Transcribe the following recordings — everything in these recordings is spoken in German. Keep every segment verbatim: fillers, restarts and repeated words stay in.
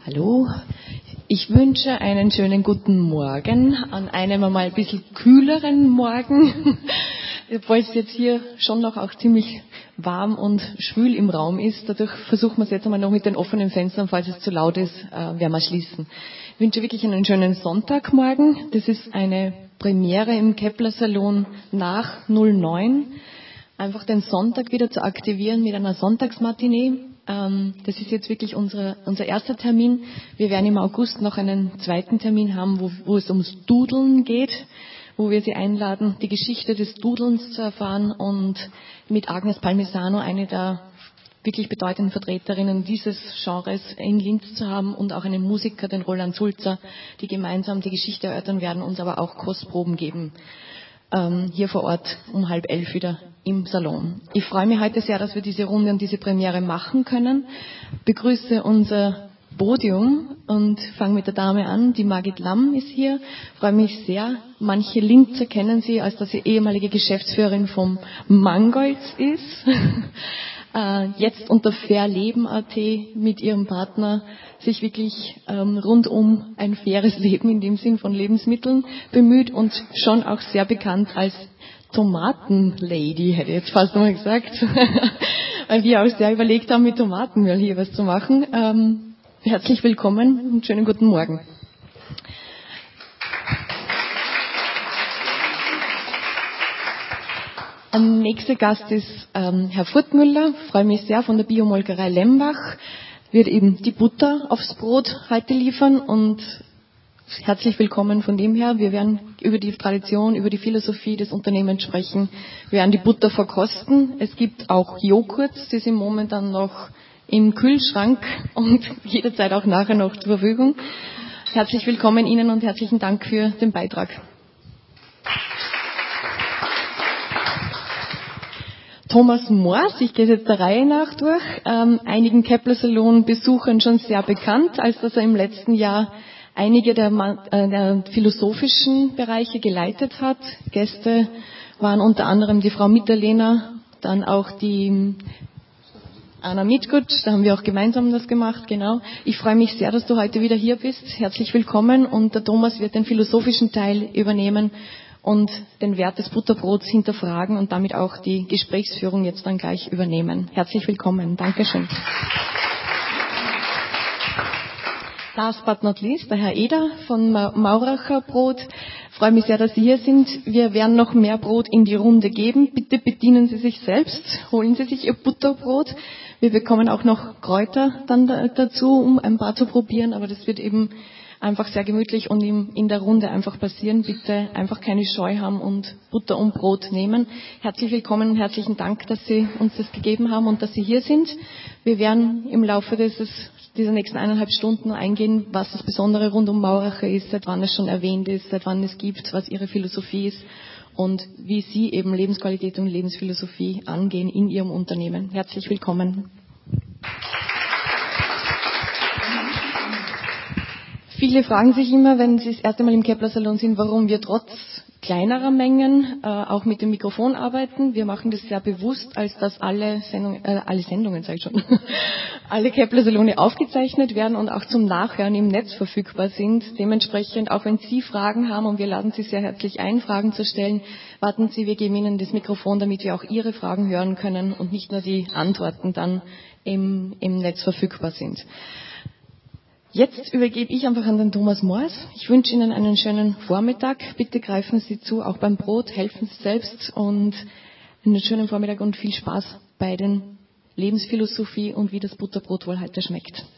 Hallo, ich wünsche einen schönen guten Morgen an einem einmal ein bisschen kühleren Morgen, obwohl es jetzt hier schon noch auch ziemlich warm und schwül im Raum ist. Dadurch versuchen wir es jetzt einmal noch mit den offenen Fenstern, falls es zu laut ist, äh, werden wir schließen. Ich wünsche wirklich einen schönen Sonntagmorgen. Das ist eine Premiere im Kepler Salon nach null neun. Einfach den Sonntag wieder zu aktivieren mit einer Sonntagsmatinee. Das ist jetzt wirklich unsere, unser erster Termin. Wir werden im August noch einen zweiten Termin haben, wo, wo es ums Dudeln geht, wo wir Sie einladen, die Geschichte des Dudelns zu erfahren und mit Agnes Palmisano, eine der wirklich bedeutenden Vertreterinnen dieses Genres in Linz zu haben und auch einen Musiker, den Roland Sulzer, die gemeinsam die Geschichte erörtern werden, uns aber auch Kostproben geben. Ähm, hier vor Ort um halb elf wieder im Salon. Ich freue mich heute sehr, dass wir diese Runde und diese Premiere machen können. Begrüße unser Podium und fange mit der Dame an. Die Margit Lamm ist hier. Freue mich sehr. Manche Linzer kennen sie, als dass sie ehemalige Geschäftsführerin vom Mangolds ist. Jetzt unter fairleben punkt at mit ihrem Partner sich wirklich ähm, rund um ein faires Leben in dem Sinn von Lebensmitteln bemüht und schon auch sehr bekannt als Tomatenlady, hätte ich jetzt fast mal gesagt, weil wir auch sehr überlegt haben, mit Tomatenöl hier was zu machen. Ähm, herzlich willkommen und schönen guten Morgen. Der nächste Gast ist ähm, Herr Furtmüller, freue mich sehr, von der Biomolkerei Lembach, wird eben die Butter aufs Brot heute liefern und herzlich willkommen von dem her. Wir werden über die Tradition, über die Philosophie des Unternehmens sprechen, wir werden die Butter verkosten. Es gibt auch Joghurt, die sind momentan noch im Kühlschrank und jederzeit auch nachher noch zur Verfügung. Herzlich willkommen Ihnen und herzlichen Dank für den Beitrag. Thomas Mors, ich gehe jetzt der Reihe nach durch, ähm, einigen Kepler Salon Besuchern schon sehr bekannt, als dass er im letzten Jahr einige der, äh, der philosophischen Bereiche geleitet hat. Gäste waren unter anderem die Frau Mitterlehner, dann auch die Anna Mitgutsch, da haben wir auch gemeinsam das gemacht, genau. Ich freue mich sehr, dass du heute wieder hier bist. Herzlich willkommen und der Thomas wird den philosophischen Teil übernehmen und den Wert des Butterbrots hinterfragen und damit auch die Gesprächsführung jetzt dann gleich übernehmen. Herzlich willkommen. Dankeschön. Last but not least, der Herr Eder von Mauracher Brot. Ich freue mich sehr, dass Sie hier sind. Wir werden noch mehr Brot in die Runde geben. Bitte bedienen Sie sich selbst. Holen Sie sich Ihr Butterbrot. Wir bekommen auch noch Kräuter dann dazu, um ein paar zu probieren, aber das wird eben einfach sehr gemütlich und in der Runde einfach passieren. Bitte einfach keine Scheu haben und Butter und Brot nehmen. Herzlich willkommen und herzlichen Dank, dass Sie uns das gegeben haben und dass Sie hier sind. Wir werden im Laufe dieses, dieser nächsten eineinhalb Stunden eingehen, was das Besondere rund um Mauracher ist, seit wann es schon erwähnt ist, seit wann es gibt, was Ihre Philosophie ist und wie Sie eben Lebensqualität und Lebensphilosophie angehen in Ihrem Unternehmen. Herzlich willkommen. Viele fragen sich immer, wenn sie das erste Mal im Kepler Salon sind, warum wir trotz kleinerer Mengen äh, auch mit dem Mikrofon arbeiten. Wir machen das sehr bewusst, als dass alle Sendungen, äh, alle Sendungen, sage ich schon, alle Kepler Salone aufgezeichnet werden und auch zum Nachhören im Netz verfügbar sind. Dementsprechend, auch wenn Sie Fragen haben, und wir laden Sie sehr herzlich ein, Fragen zu stellen, warten Sie, wir geben Ihnen das Mikrofon, damit wir auch Ihre Fragen hören können und nicht nur die Antworten dann im, im Netz verfügbar sind. Jetzt übergebe ich einfach an den Thomas Mors. Ich wünsche Ihnen einen schönen Vormittag. Bitte greifen Sie zu, auch beim Brot, helfen Sie selbst und einen schönen Vormittag und viel Spaß bei den Lebensphilosophie und wie das Butterbrot wohl heute schmeckt.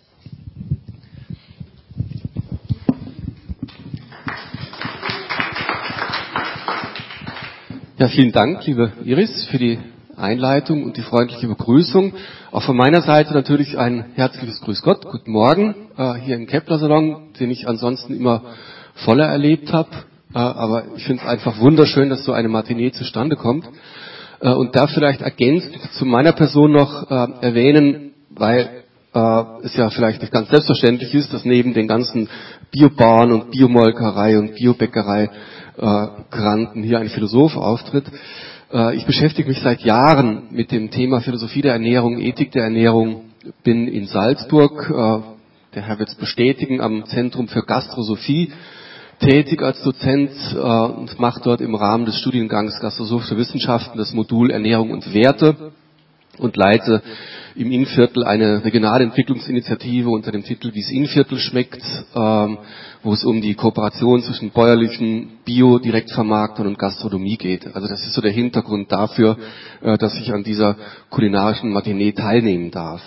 Ja, vielen Dank, liebe Iris, für die Einleitung und die freundliche Begrüßung. Auch von meiner Seite natürlich ein herzliches Grüß Gott, guten Morgen, äh, hier im Kepler Salon, den ich ansonsten immer voller erlebt habe. Äh, aber ich finde es einfach wunderschön, dass so eine Matinee zustande kommt. Äh, und da vielleicht ergänzt zu meiner Person noch äh, erwähnen, weil äh, es ja vielleicht nicht ganz selbstverständlich ist, dass neben den ganzen Biobauern und Biomolkerei und Biobäckerei äh, Granten hier ein Philosoph auftritt. Ich beschäftige mich seit Jahren mit dem Thema Philosophie der Ernährung, Ethik der Ernährung, bin in Salzburg der Herr wird es bestätigen, am Zentrum für Gastrosophie tätig als Dozent äh, und macht dort im Rahmen des Studiengangs Gastrosophische Wissenschaften das Modul Ernährung und Werte und leite im Innviertel eine regionale Entwicklungsinitiative unter dem Titel Wie es Innviertel schmeckt, ähm, wo es um die Kooperation zwischen bäuerlichen Bio-Direktvermarktern und Gastronomie geht. Also das ist so der Hintergrund dafür, äh, dass ich an dieser kulinarischen Matinee teilnehmen darf.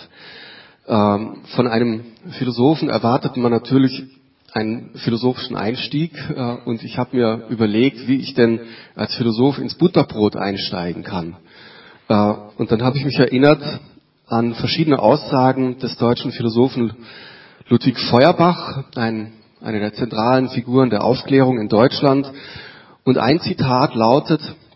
Ähm, von einem Philosophen erwartet man natürlich einen philosophischen Einstieg äh, und ich habe mir überlegt, wie ich denn als Philosoph ins Butterbrot einsteigen kann. Äh, und dann habe ich mich erinnert an verschiedene Aussagen des deutschen Philosophen Ludwig Feuerbach, ein, eine der zentralen Figuren der Aufklärung in Deutschland. Und ein Zitat lautet: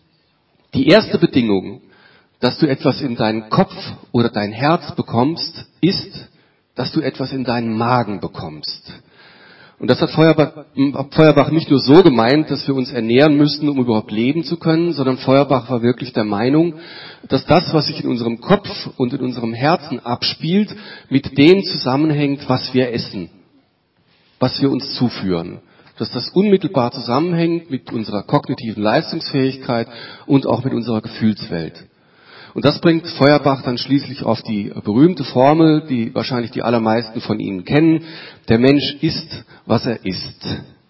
Die erste Bedingung, dass du etwas in deinen Kopf oder dein Herz bekommst, ist, dass du etwas in deinen Magen bekommst. Und das hat Feuerbach, Feuerbach nicht nur so gemeint, dass wir uns ernähren müssen, um überhaupt leben zu können, sondern Feuerbach war wirklich der Meinung, dass das, was sich in unserem Kopf und in unserem Herzen abspielt, mit dem zusammenhängt, was wir essen, was wir uns zuführen. Dass das unmittelbar zusammenhängt mit unserer kognitiven Leistungsfähigkeit und auch mit unserer Gefühlswelt. Und das bringt Feuerbach dann schließlich auf die berühmte Formel, die wahrscheinlich die allermeisten von Ihnen kennen: Der Mensch isst, was er isst.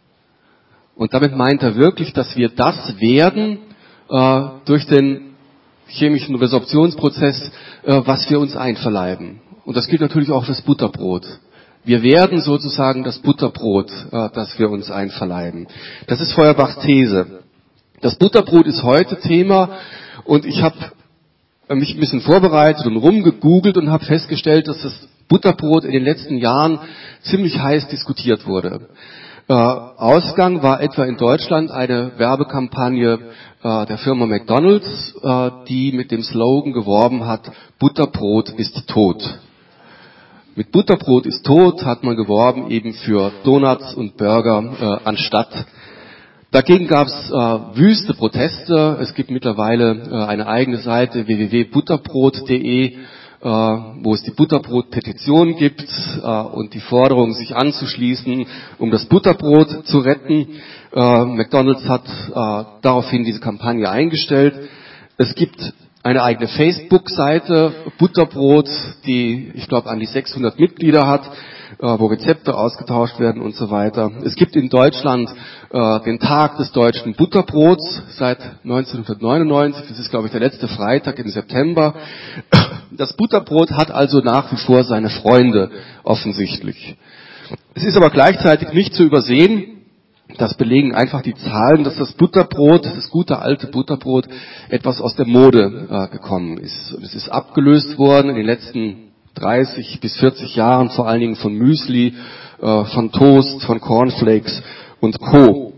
Und damit meint er wirklich, dass wir das werden äh, durch den chemischen Resorptionsprozess, äh, was wir uns einverleiben. Und das gilt natürlich auch für das Butterbrot. Wir werden sozusagen das Butterbrot, äh, das wir uns einverleiben. Das ist Feuerbachs These. Das Butterbrot ist heute Thema und ich habe mich ein bisschen vorbereitet und rumgegoogelt und habe festgestellt, dass das Butterbrot in den letzten Jahren ziemlich heiß diskutiert wurde. Äh, Ausgang war etwa in Deutschland eine Werbekampagne äh, der Firma McDonald's, äh, die mit dem Slogan geworben hat: Butterbrot ist tot. Mit Butterbrot ist tot hat man geworben eben für Donuts und Burger äh, anstatt. Dagegen gab es äh, wüste Proteste. Es gibt mittlerweile äh, eine eigene Seite w w w punkt butterbrot punkt d e, äh, wo es die Butterbrot-Petition gibt äh, und die Forderung, sich anzuschließen, um das Butterbrot zu retten. Äh, McDonald's hat äh, daraufhin diese Kampagne eingestellt. Es gibt eine eigene Facebook-Seite, Butterbrot, die, ich glaube, an die sechshundert Mitglieder hat, äh, wo Rezepte ausgetauscht werden und so weiter. Es gibt in Deutschland äh, den Tag des deutschen Butterbrots seit neunzehnhundertneunundneunzig. Das ist, glaube ich, der letzte Freitag im September. Das Butterbrot hat also nach wie vor seine Freunde, offensichtlich. Es ist aber gleichzeitig nicht zu übersehen, das belegen einfach die Zahlen, dass das Butterbrot, das gute alte Butterbrot, etwas aus der Mode äh, gekommen ist. Und es ist abgelöst worden in den letzten dreißig bis vierzig Jahren, vor allen Dingen von Müsli, äh, von Toast, von Cornflakes und Co.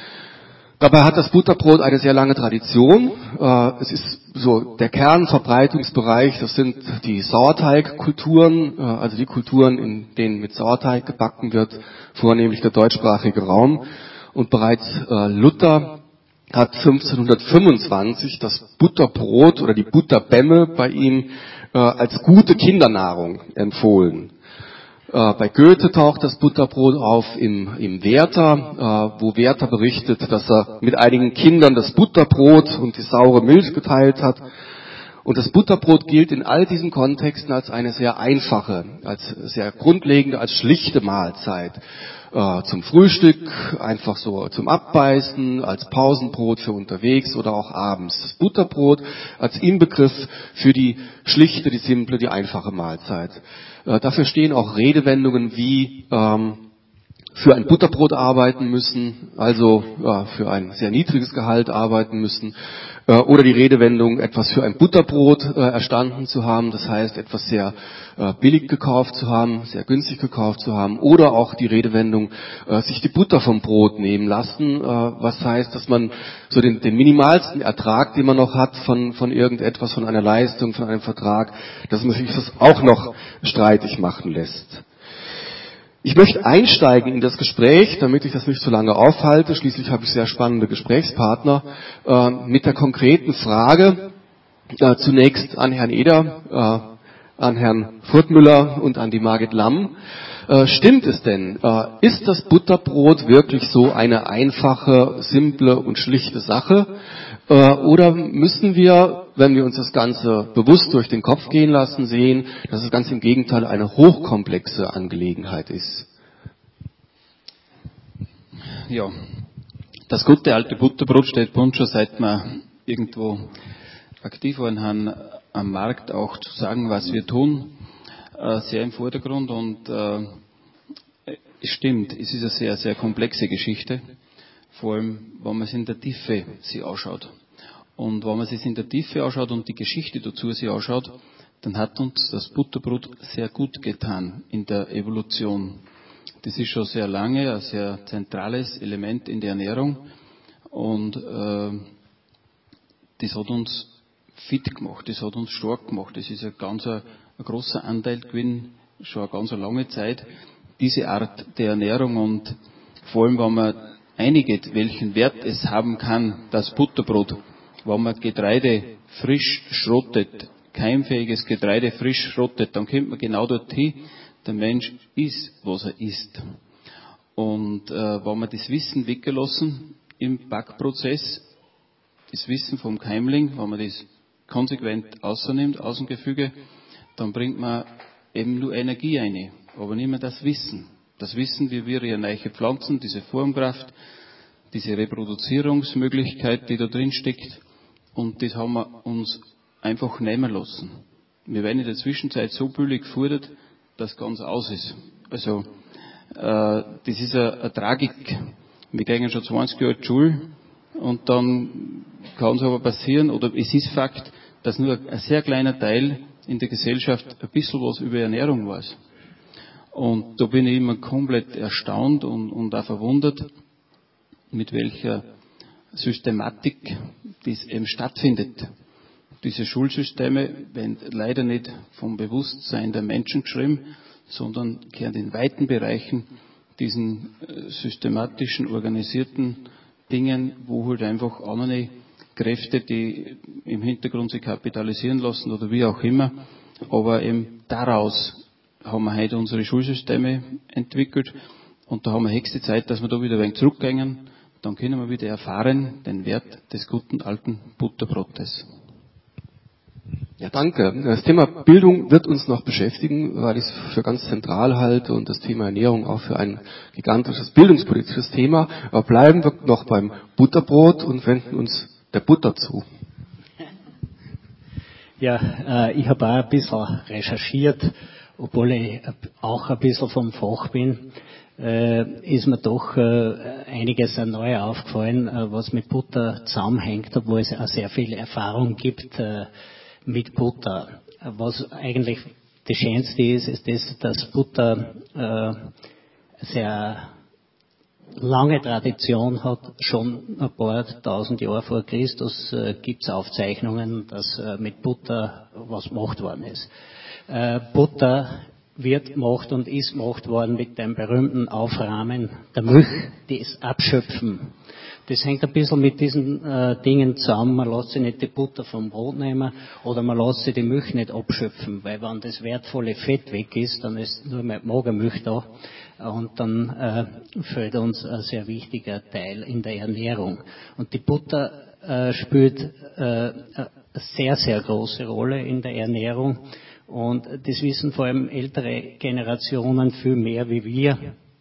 Dabei hat das Butterbrot eine sehr lange Tradition. Äh, es ist so der Kernverbreitungsbereich, das sind die Sauerteigkulturen, äh, also die Kulturen, in denen mit Sauerteig gebacken wird, vornehmlich der deutschsprachige Raum. Und bereits äh, Luther hat fünfzehnhundertfünfundzwanzig das Butterbrot oder die Butterbämme bei ihm äh, als gute Kindernahrung empfohlen. Äh, bei Goethe taucht das Butterbrot auf im, im Werther, äh, wo Werther berichtet, dass er mit einigen Kindern das Butterbrot und die saure Milch geteilt hat. Und das Butterbrot gilt in all diesen Kontexten als eine sehr einfache, als sehr grundlegende, als schlichte Mahlzeit. Äh, zum Frühstück, einfach so zum Abbeißen, als Pausenbrot für unterwegs oder auch abends. Das Butterbrot als Inbegriff für die schlichte, die simple, die einfache Mahlzeit. Äh, dafür stehen auch Redewendungen wie ähm, für ein Butterbrot arbeiten müssen, also ja, für ein sehr niedriges Gehalt arbeiten müssen, äh, oder die Redewendung, etwas für ein Butterbrot äh, erstanden zu haben, das heißt, etwas sehr äh, billig gekauft zu haben, sehr günstig gekauft zu haben, oder auch die Redewendung, äh, sich die Butter vom Brot nehmen lassen, äh, was heißt, dass man so den, den minimalsten Ertrag, den man noch hat von, von irgendetwas, von einer Leistung, von einem Vertrag, dass man sich das auch noch streitig machen lässt. Ich möchte einsteigen in das Gespräch, damit ich das nicht zu lange aufhalte. Schließlich habe ich sehr spannende Gesprächspartner, äh, mit der konkreten Frage, äh, zunächst an Herrn Eder, äh, an Herrn Furtmüller und an die Margit Lamm. Äh, stimmt es denn? Äh, ist das Butterbrot wirklich so eine einfache, simple und schlichte Sache? Äh, oder müssen wir, wenn wir uns das Ganze bewusst durch den Kopf gehen lassen, sehen, dass es ganz im Gegenteil eine hochkomplexe Angelegenheit ist? Ja, das gute alte Butterbrot steht bei uns schon, seit wir irgendwo aktiv waren, haben am Markt auch zu sagen, was wir tun, äh, sehr im Vordergrund. Und äh, es stimmt, es ist eine sehr, sehr komplexe Geschichte, vor allem, wenn man es in der Tiefe sich anschaut. Und wenn man es in der Tiefe anschaut und die Geschichte dazu sich anschaut, dann hat uns das Butterbrot sehr gut getan in der Evolution. Das ist schon sehr lange ein sehr zentrales Element in der Ernährung und äh, das hat uns fit gemacht, das hat uns stark gemacht. Das ist ein ganz ein, ein großer Anteil gewesen, schon eine ganz lange Zeit, diese Art der Ernährung. Und vor allem, wenn man einigt, welchen Wert es haben kann, das Butterbrot, wenn man Getreide frisch schrottet, keimfähiges Getreide frisch schrottet, dann kommt man genau dorthin, der Mensch isst, was er isst. Und äh, wenn man das Wissen weggelassen im Backprozess, das Wissen vom Keimling, wenn man das konsequent außernimmt aus dem Gefüge, dann bringt man eben nur Energie rein, aber nicht mehr das Wissen. Das Wissen, wie wir hier neue Pflanzen, diese Formkraft, diese Reproduzierungsmöglichkeit, die da drin steckt, und das haben wir uns einfach nehmen lassen. Wir werden in der Zwischenzeit so billig gefordert, dass ganz aus ist. Also, äh, das ist eine, eine Tragik. Wir gehen schon zwanzig Jahre in die Schule und dann kann es aber passieren, oder es ist Fakt, dass nur ein sehr kleiner Teil in der Gesellschaft ein bisschen was über Ernährung weiß. Und da bin ich immer komplett erstaunt und, und auch verwundert, mit welcher Systematik das eben stattfindet. Diese Schulsysteme werden leider nicht vom Bewusstsein der Menschen geschrieben, sondern kehren in weiten Bereichen diesen systematischen, organisierten Dingen, wo halt einfach andere Kräfte, die im Hintergrund sich kapitalisieren lassen oder wie auch immer, aber eben daraus haben wir heute unsere Schulsysteme entwickelt und da haben wir höchste Zeit, dass wir da wieder ein wenig zurückgehen, dann können wir wieder erfahren den Wert des guten alten Butterbrotes. Ja, danke. Das Thema Bildung wird uns noch beschäftigen, weil ich es für ganz zentral halte und das Thema Ernährung auch für ein gigantisches bildungspolitisches Thema. Aber bleiben wir noch beim Butterbrot und wenden uns der Butter zu. Ja, äh, ich habe auch ein bisschen recherchiert, obwohl ich auch ein bisschen vom Fach bin, äh, ist mir doch äh, einiges neu aufgefallen, äh, was mit Butter zusammenhängt, obwohl es auch sehr viel Erfahrung gibt äh, mit Butter. Was eigentlich das Schönste ist, ist das, dass Butter äh, sehr lange Tradition hat. Schon ein paar tausend Jahre vor Christus äh, gibt es Aufzeichnungen, dass äh, mit Butter was gemacht worden ist. Äh, Butter wird gemacht und ist gemacht worden mit dem berühmten Aufrahmen der Milch, das Abschöpfen. Das hängt ein bisschen mit diesen äh, Dingen zusammen. Man lässt sich nicht die Butter vom Brot nehmen oder man lässt sich die Milch nicht abschöpfen, weil wenn das wertvolle Fett weg ist, dann ist nur mehr Magermilch da und dann äh, fehlt uns ein sehr wichtiger Teil in der Ernährung. Und die Butter äh, spielt äh, eine sehr, sehr große Rolle in der Ernährung und das wissen vor allem ältere Generationen viel mehr wie wir.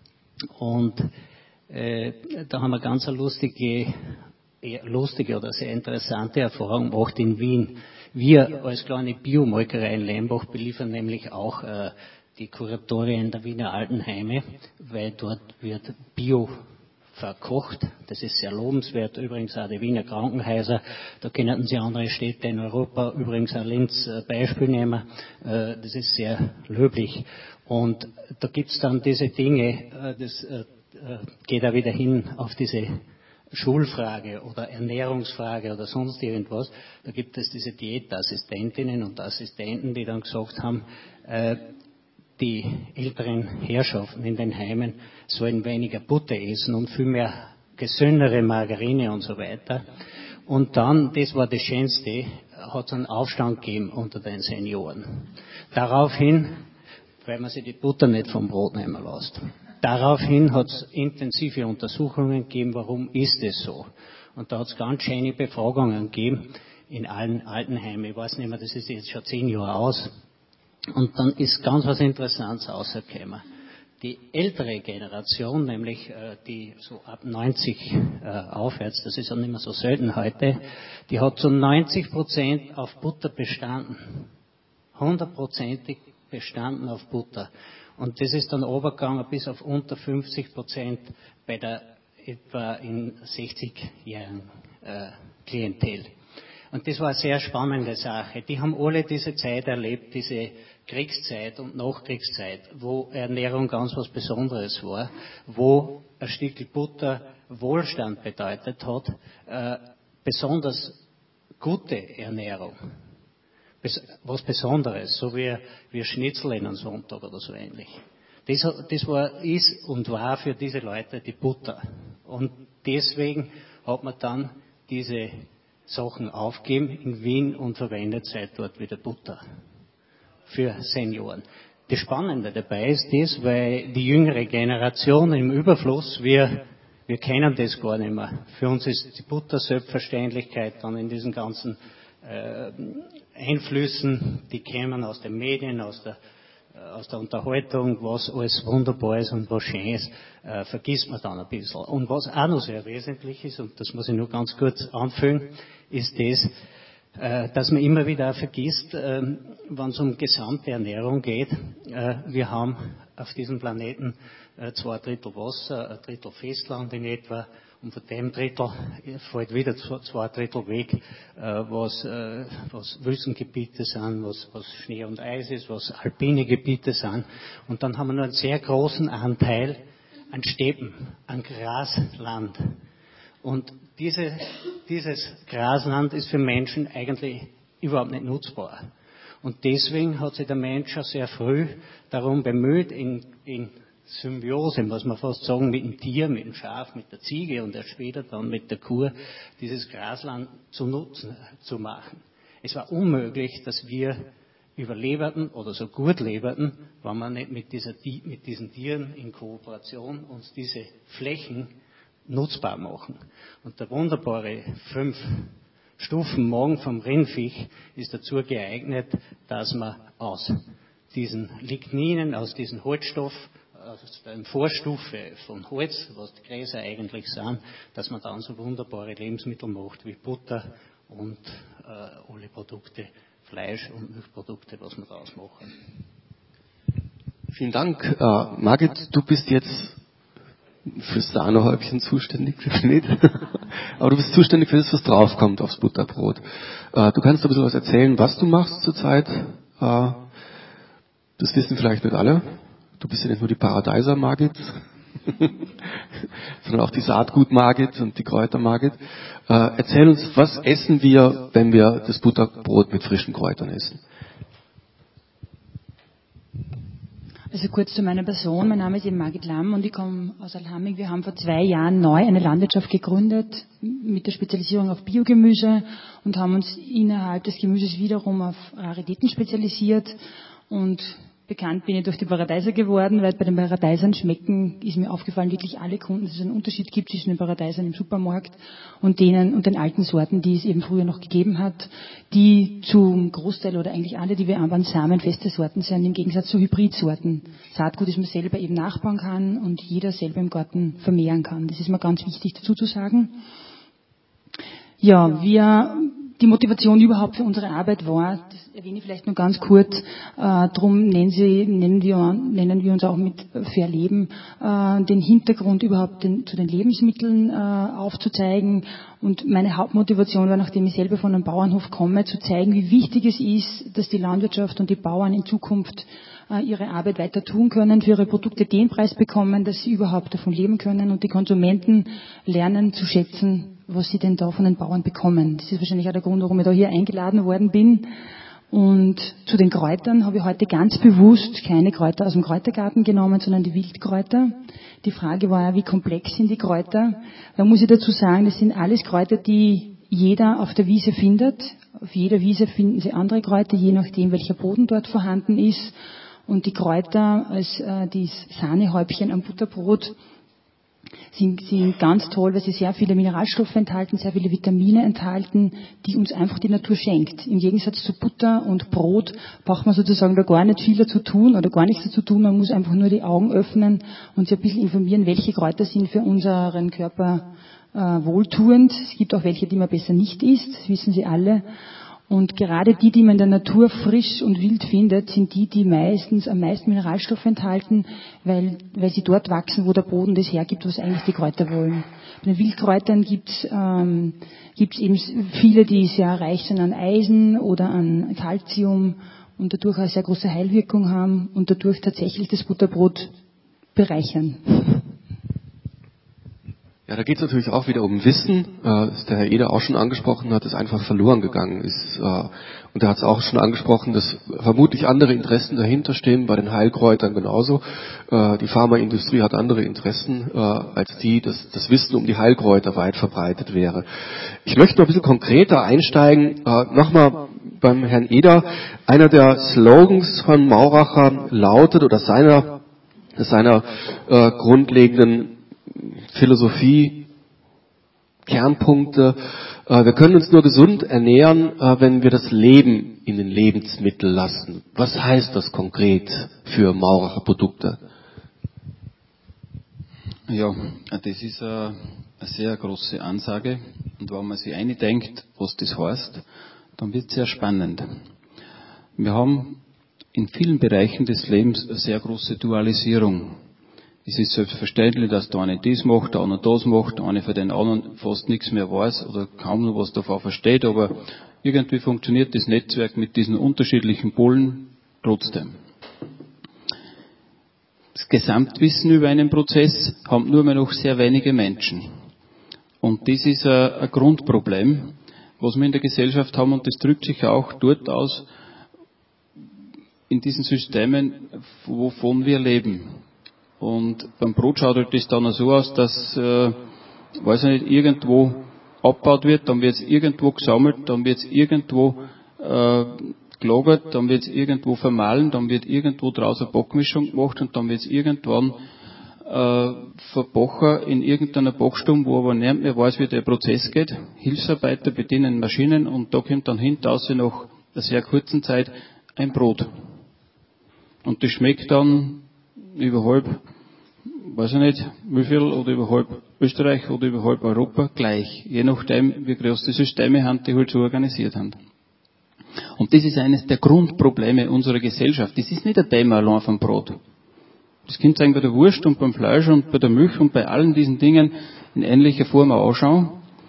Und Äh, da haben wir ganz eine lustige, eher lustige oder sehr interessante Erfahrung gemacht in Wien. Wir als kleine Biomolkerei in Lembach beliefern nämlich auch äh, die Kuratorien der Wiener Altenheime, weil dort wird Bio verkocht. Das ist sehr lobenswert. Übrigens auch die Wiener Krankenhäuser. Da können Sie andere Städte in Europa, übrigens auch Linz, äh, Beispiel nehmen. Äh, das ist sehr löblich. Und da gibt's dann diese Dinge, äh, das äh, geht er wieder hin auf diese Schulfrage oder Ernährungsfrage oder sonst irgendwas. Da gibt es diese Diätassistentinnen und Assistenten, die dann gesagt haben, äh, die älteren Herrschaften in den Heimen sollen weniger Butter essen und viel mehr gesündere Margarine und so weiter. Und dann, das war das Schönste, hat es einen Aufstand gegeben unter den Senioren. Daraufhin, weil man sich die Butter nicht vom Brot nehmen lässt. Daraufhin hat es intensive Untersuchungen gegeben, warum ist es so. Und da hat es ganz schöne Befragungen gegeben in allen Altenheimen. Ich weiß nicht mehr, das ist jetzt schon zehn Jahre aus. Und dann ist ganz was Interessantes rausgekommen. Die ältere Generation, nämlich äh, die so ab neunzig äh, aufwärts, das ist ja nicht mehr so selten heute, die hat zu neunzig Prozent auf Butter bestanden. hundertprozentig bestanden auf Butter. Und das ist dann runtergegangen bis auf unter fünfzig Prozent bei der etwa in sechzigjährigen äh, Klientel. Und das war eine sehr spannende Sache. Die haben alle diese Zeit erlebt, diese Kriegszeit und Nachkriegszeit, wo Ernährung ganz was Besonderes war, wo ein Stück Butter Wohlstand bedeutet hat, äh, besonders gute Ernährung. Was Besonderes, so wie, wie Schnitzel in einem Sonntag oder so ähnlich. Das, das war, ist und war für diese Leute die Butter. Und deswegen hat man dann diese Sachen aufgegeben in Wien und verwendet seit dort wieder Butter für Senioren. Das Spannende dabei ist das, weil die jüngere Generation im Überfluss, wir, wir kennen das gar nicht mehr. Für uns ist die Butter Selbstverständlichkeit dann in diesen ganzen äh, Einflüssen, die kämen aus den Medien, aus der, äh, aus der Unterhaltung, was alles wunderbar ist und was schön ist, äh, vergisst man dann ein bisschen. Und was auch noch sehr wesentlich ist, und das muss ich nur ganz kurz anfügen, ist das, äh, dass man immer wieder vergisst, äh, wenn es um gesamte Ernährung geht, äh, wir haben auf diesem Planeten äh, zwei Drittel Wasser, ein Drittel Festland in etwa, und von dem Drittel fällt wieder zwei Drittel weg, äh, was, äh, was Wüstengebiete sind, was, was Schnee und Eis ist, was alpine Gebiete sind. Und dann haben wir noch einen sehr großen Anteil an Steppen, an Grasland. Und diese, dieses Grasland ist für Menschen eigentlich überhaupt nicht nutzbar. Und deswegen hat sich der Mensch schon sehr früh darum bemüht, in, in Symbiose, muss man fast sagen, mit dem Tier, mit dem Schaf, mit der Ziege und erst später dann mit der Kuh, dieses Grasland zu nutzen, zu machen. Es war unmöglich, dass wir überleberten oder so gut leberten, wenn wir nicht mit, dieser, mit diesen Tieren in Kooperation uns diese Flächen nutzbar machen. Und der wunderbare fünf Stufen Magen vom Rindviech ist dazu geeignet, dass man aus diesen Ligninen, aus diesem Holzstoff, aus der Vorstufe von Holz, was die Gräser eigentlich sind, dass man dann so wunderbare Lebensmittel macht wie Butter und äh, alle Produkte, Fleisch und Milchprodukte, was wir daraus machen. Vielen Dank. Äh, Margit, du bist jetzt fürs Sahnehäubchen zuständig, nicht? Aber du bist zuständig für das, was draufkommt aufs Butterbrot. Äh, du kannst ein bisschen was erzählen, was du machst zurzeit. Äh, das wissen vielleicht nicht alle. Du bist ja nicht nur die Paradeiser Margit, sondern auch die Saatgut Margit und die Kräuter Margit. Äh, erzähl uns, was essen wir, wenn wir das Butterbrot mit frischen Kräutern essen? Also kurz zu meiner Person. Mein Name ist eben Margit Lamm und ich komme aus Allhaming. Wir haben vor zwei Jahren neu eine Landwirtschaft gegründet mit der Spezialisierung auf Biogemüse und haben uns innerhalb des Gemüses wiederum auf Raritäten spezialisiert. Und bekannt bin ich durch die Paradeiser geworden, weil bei den Paradeisern schmecken, ist mir aufgefallen, wirklich alle Kunden, dass es einen Unterschied gibt zwischen den Paradeisern im Supermarkt und denen und den alten Sorten, die es eben früher noch gegeben hat, die zum Großteil oder eigentlich alle, die wir anbauen, samenfeste Sorten sind, im Gegensatz zu Hybridsorten. Saatgut, das man selber eben nachbauen kann und jeder selber im Garten vermehren kann. Das ist mir ganz wichtig dazu zu sagen. Ja, wir Die Motivation überhaupt für unsere Arbeit war, das erwähne ich vielleicht nur ganz kurz, äh, drum nennen, Sie, nennen, wir, nennen wir uns auch mit Fair Leben, äh, den Hintergrund überhaupt den, zu den Lebensmitteln äh, aufzuzeigen. Und meine Hauptmotivation war, nachdem ich selber von einem Bauernhof komme, zu zeigen, wie wichtig es ist, dass die Landwirtschaft und die Bauern in Zukunft äh, ihre Arbeit weiter tun können, für ihre Produkte den Preis bekommen, dass sie überhaupt davon leben können und die Konsumenten lernen zu schätzen, was sie denn da von den Bauern bekommen. Das ist wahrscheinlich auch der Grund, warum ich da hier eingeladen worden bin. Und zu den Kräutern habe ich heute ganz bewusst keine Kräuter aus dem Kräutergarten genommen, sondern die Wildkräuter. Die Frage war ja, wie komplex sind die Kräuter? Da muss ich dazu sagen, das sind alles Kräuter, die jeder auf der Wiese findet. Auf jeder Wiese finden Sie andere Kräuter, je nachdem, welcher Boden dort vorhanden ist. Und die Kräuter als äh, die Sahnehäubchen am Butterbrot sind, sind ganz toll, weil sie sehr viele Mineralstoffe enthalten, sehr viele Vitamine enthalten, die uns einfach die Natur schenkt. Im Gegensatz zu Butter und Brot braucht man sozusagen da gar nicht viel dazu tun oder gar nichts dazu tun. Man muss einfach nur die Augen öffnen und sich ein bisschen informieren, welche Kräuter sind für unseren Körper äh, wohltuend. Es gibt auch welche, die man besser nicht isst, das wissen Sie alle. Und gerade die, die man in der Natur frisch und wild findet, sind die, die meistens am meisten Mineralstoffe enthalten, weil, weil sie dort wachsen, wo der Boden das hergibt, was eigentlich die Kräuter wollen. Bei den Wildkräutern gibt es ähm, gibt's eben viele, die sehr reich sind an Eisen oder an Calcium und dadurch eine sehr große Heilwirkung haben und dadurch tatsächlich das Butterbrot bereichern. Ja, da geht es natürlich auch wieder um Wissen, äh, das der Herr Eder auch schon angesprochen hat, das einfach verloren gegangen ist. Äh, und er hat es auch schon angesprochen, dass vermutlich andere Interessen dahinter stehen, bei den Heilkräutern genauso. Äh, die Pharmaindustrie hat andere Interessen, äh, als die, dass das Wissen um die Heilkräuter weit verbreitet wäre. Ich möchte noch ein bisschen konkreter einsteigen. Äh, Nochmal beim Herrn Eder. Einer der Slogans von Mauracher lautet, oder seiner, seiner äh, grundlegenden Philosophie, Kernpunkte. Wir können uns nur gesund ernähren, wenn wir das Leben in den Lebensmitteln lassen. Was heißt das konkret für Mauracher Produkte? Ja, das ist eine sehr große Ansage. Und wenn man sich eindenkt, was das heißt, dann wird es sehr spannend. Wir haben in vielen Bereichen des Lebens eine sehr große Dualisierung. Es ist selbstverständlich, dass der eine das macht, der andere das macht, der eine für den anderen fast nichts mehr weiß oder kaum noch was davon versteht, aber irgendwie funktioniert das Netzwerk mit diesen unterschiedlichen Polen trotzdem. Das Gesamtwissen über einen Prozess haben nur mehr noch sehr wenige Menschen. Und das ist ein, ein Grundproblem, was wir in der Gesellschaft haben, und das drückt sich auch dort aus, in diesen Systemen, wovon wir leben. Und beim Brot schaut halt das dann so aus, dass, äh, weiß ich nicht, irgendwo abgebaut wird, dann wird es irgendwo gesammelt, dann wird es irgendwo äh, gelagert, dann wird es irgendwo vermahlen, dann wird irgendwo draus eine Backmischung gemacht und dann wird es irgendwann äh, verbacken in irgendeiner Backstube, wo aber niemand mehr weiß, wie der Prozess geht. Hilfsarbeiter bedienen Maschinen und da kommt dann hinterher nach einer sehr kurzen Zeit ein Brot. Und das schmeckt dann über halb, weiß ich nicht, wie viel, oder über halb Österreich oder über halb Europa gleich. Je nachdem, wie groß die Systeme haben, die halt so organisiert haben. Und das ist eines der Grundprobleme unserer Gesellschaft. Das ist nicht ein Thema allein vom Brot. Das kommt eigentlich bei der Wurst und beim Fleisch und bei der Milch und bei allen diesen Dingen in ähnlicher Form anschauen.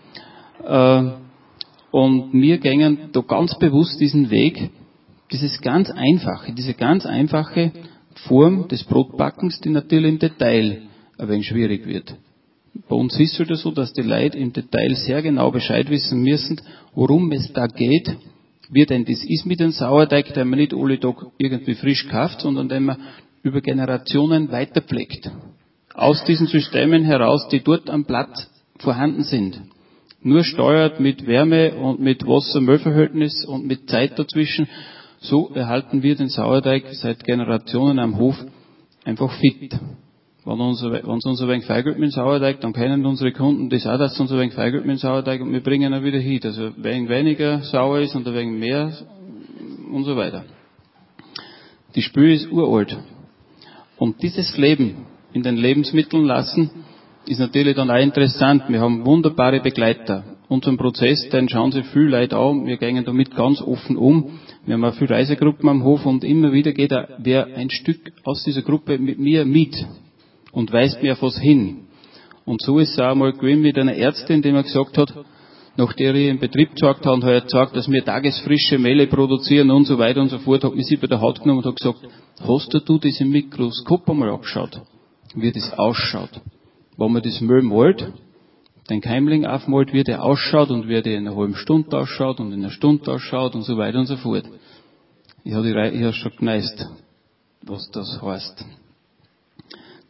Und wir gehen da ganz bewusst diesen Weg, dieses ganz einfache, diese ganz einfache Form des Brotbackens, die natürlich im Detail ein wenig schwierig wird. Bei uns ist es wieder so, dass die Leute im Detail sehr genau Bescheid wissen müssen, worum es da geht, wie denn das ist mit dem Sauerteig, den man nicht alle Tag irgendwie frisch kauft, sondern den man über Generationen weiterpflegt. Aus diesen Systemen heraus, die dort am Blatt vorhanden sind. Nur steuert mit Wärme und mit Wasser-Müll-Verhältnis und mit Zeit dazwischen. So erhalten wir den Sauerteig seit Generationen am Hof einfach fit. Wenn uns, wenn uns ein wenig feigelt mit dem Sauerteig, dann kennen unsere Kunden das auch, dass es uns ein wenig feigelt mit dem Sauerteig und wir bringen ihn wieder hin. Also ein wenig weniger sauer ist und ein wenig mehr und so weiter. Die Spül ist uralt. Und dieses Leben in den Lebensmitteln lassen, ist natürlich dann auch interessant. Wir haben wunderbare Begleiter. Unseren Prozess, den schauen sich viele Leute an. Wir gehen damit ganz offen um. Wir haben auch viele Reisegruppen am Hof und immer wieder geht auch wer ein Stück aus dieser Gruppe mit mir mit und weist mir auf was hin. Und so ist es auch einmal gewesen mit einer Ärztin, die mir gesagt hat, nach der ich im Betrieb gesagt habe und hat gesagt, dass wir tagesfrische Mehle produzieren und so weiter und so fort, hat mich sie bei der Haut genommen und hat gesagt, hast du das im Mikroskop einmal angeschaut, wie das ausschaut? Wenn man das Mehl malt, den Keimling aufmalt, wie der ausschaut und wie der in einer halben Stunde ausschaut und in einer Stunde ausschaut und so weiter und so fort. Ich habe ich hab schon geneist, was das heißt.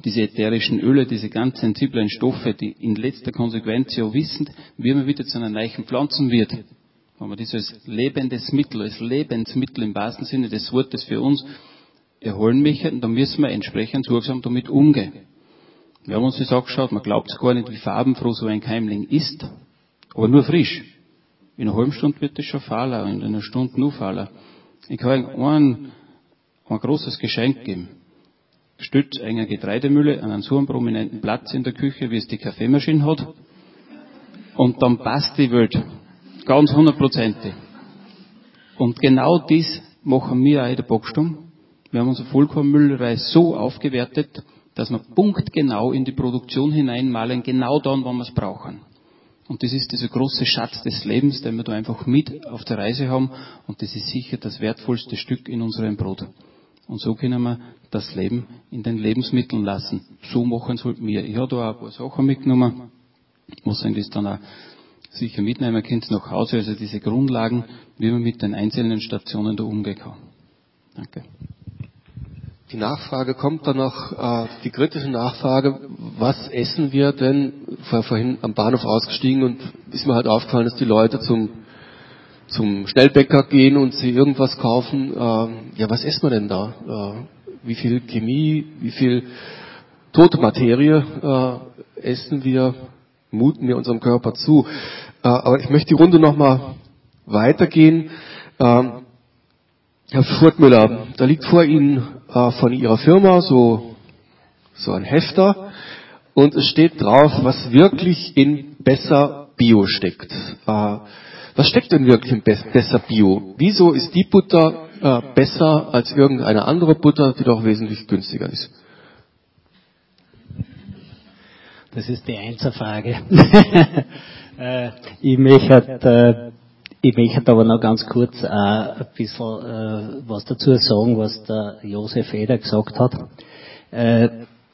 diese ätherischen Öle, diese ganz sensiblen Stoffe, die in letzter Konsequenz ja wissen, wie man wieder zu einer neuen Pflanzen wird. Wenn wir dieses lebendes Mittel, als Lebensmittel im wahrsten Sinne des Wortes für uns erholen möchten, dann müssen wir entsprechend sorgsam damit umgehen. Wir haben uns das angeschaut, man glaubt gar nicht, wie farbenfroh so ein Keimling ist, aber nur frisch. In einer halben Stunde wird das schon fahler und in einer Stunde nur fahler. Ich kann euch ein, ein großes Geschenk geben. Stellt eine Getreidemühle an einen so einen prominenten Platz in der Küche, wie es die Kaffeemaschine hat, und dann passt die Welt. Ganz hundertprozentig. Und genau das machen wir auch in der Backstube. Wir haben unsere Vollkornmüllerei so aufgewertet, dass wir punktgenau in die Produktion hineinmalen, genau dann, wann wir es brauchen. Und das ist dieser große Schatz des Lebens, den wir da einfach mit auf der Reise haben. Und das ist sicher das wertvollste Stück in unserem Brot. Und so können wir das Leben in den Lebensmitteln lassen. So machen sollten wir. Ich habe da auch ein paar Sachen mitgenommen, was ihr das dann auch sicher mitnehmen könnt nach Hause. Also diese Grundlagen, wie man mit den einzelnen Stationen da umgehen kann. Danke. Die Nachfrage kommt dann noch, äh, die kritische Nachfrage, was essen wir denn? Ich war vorhin am Bahnhof ausgestiegen und ist mir halt aufgefallen, dass die Leute zum, zum Schnellbäcker gehen und sie irgendwas kaufen. Äh, ja, was essen wir denn da? Äh, wie viel Chemie, wie viel tote Materie äh, essen wir, muten wir unserem Körper zu? Äh, aber ich möchte die Runde nochmal weitergehen. Äh, Herr Furtmüller, da liegt vor Ihnen äh, von Ihrer Firma so, so ein Hefter und es steht drauf, was wirklich in Besser Bio steckt. Äh, was steckt denn wirklich in Be- Besser Bio? Wieso ist die Butter äh, besser als irgendeine andere Butter, die doch wesentlich günstiger ist? Das ist die Einzelfrage. äh, ich möchte... Äh, Ich möchte aber noch ganz kurz äh, ein bisschen äh, was dazu sagen, was der Josef Eder gesagt hat, äh,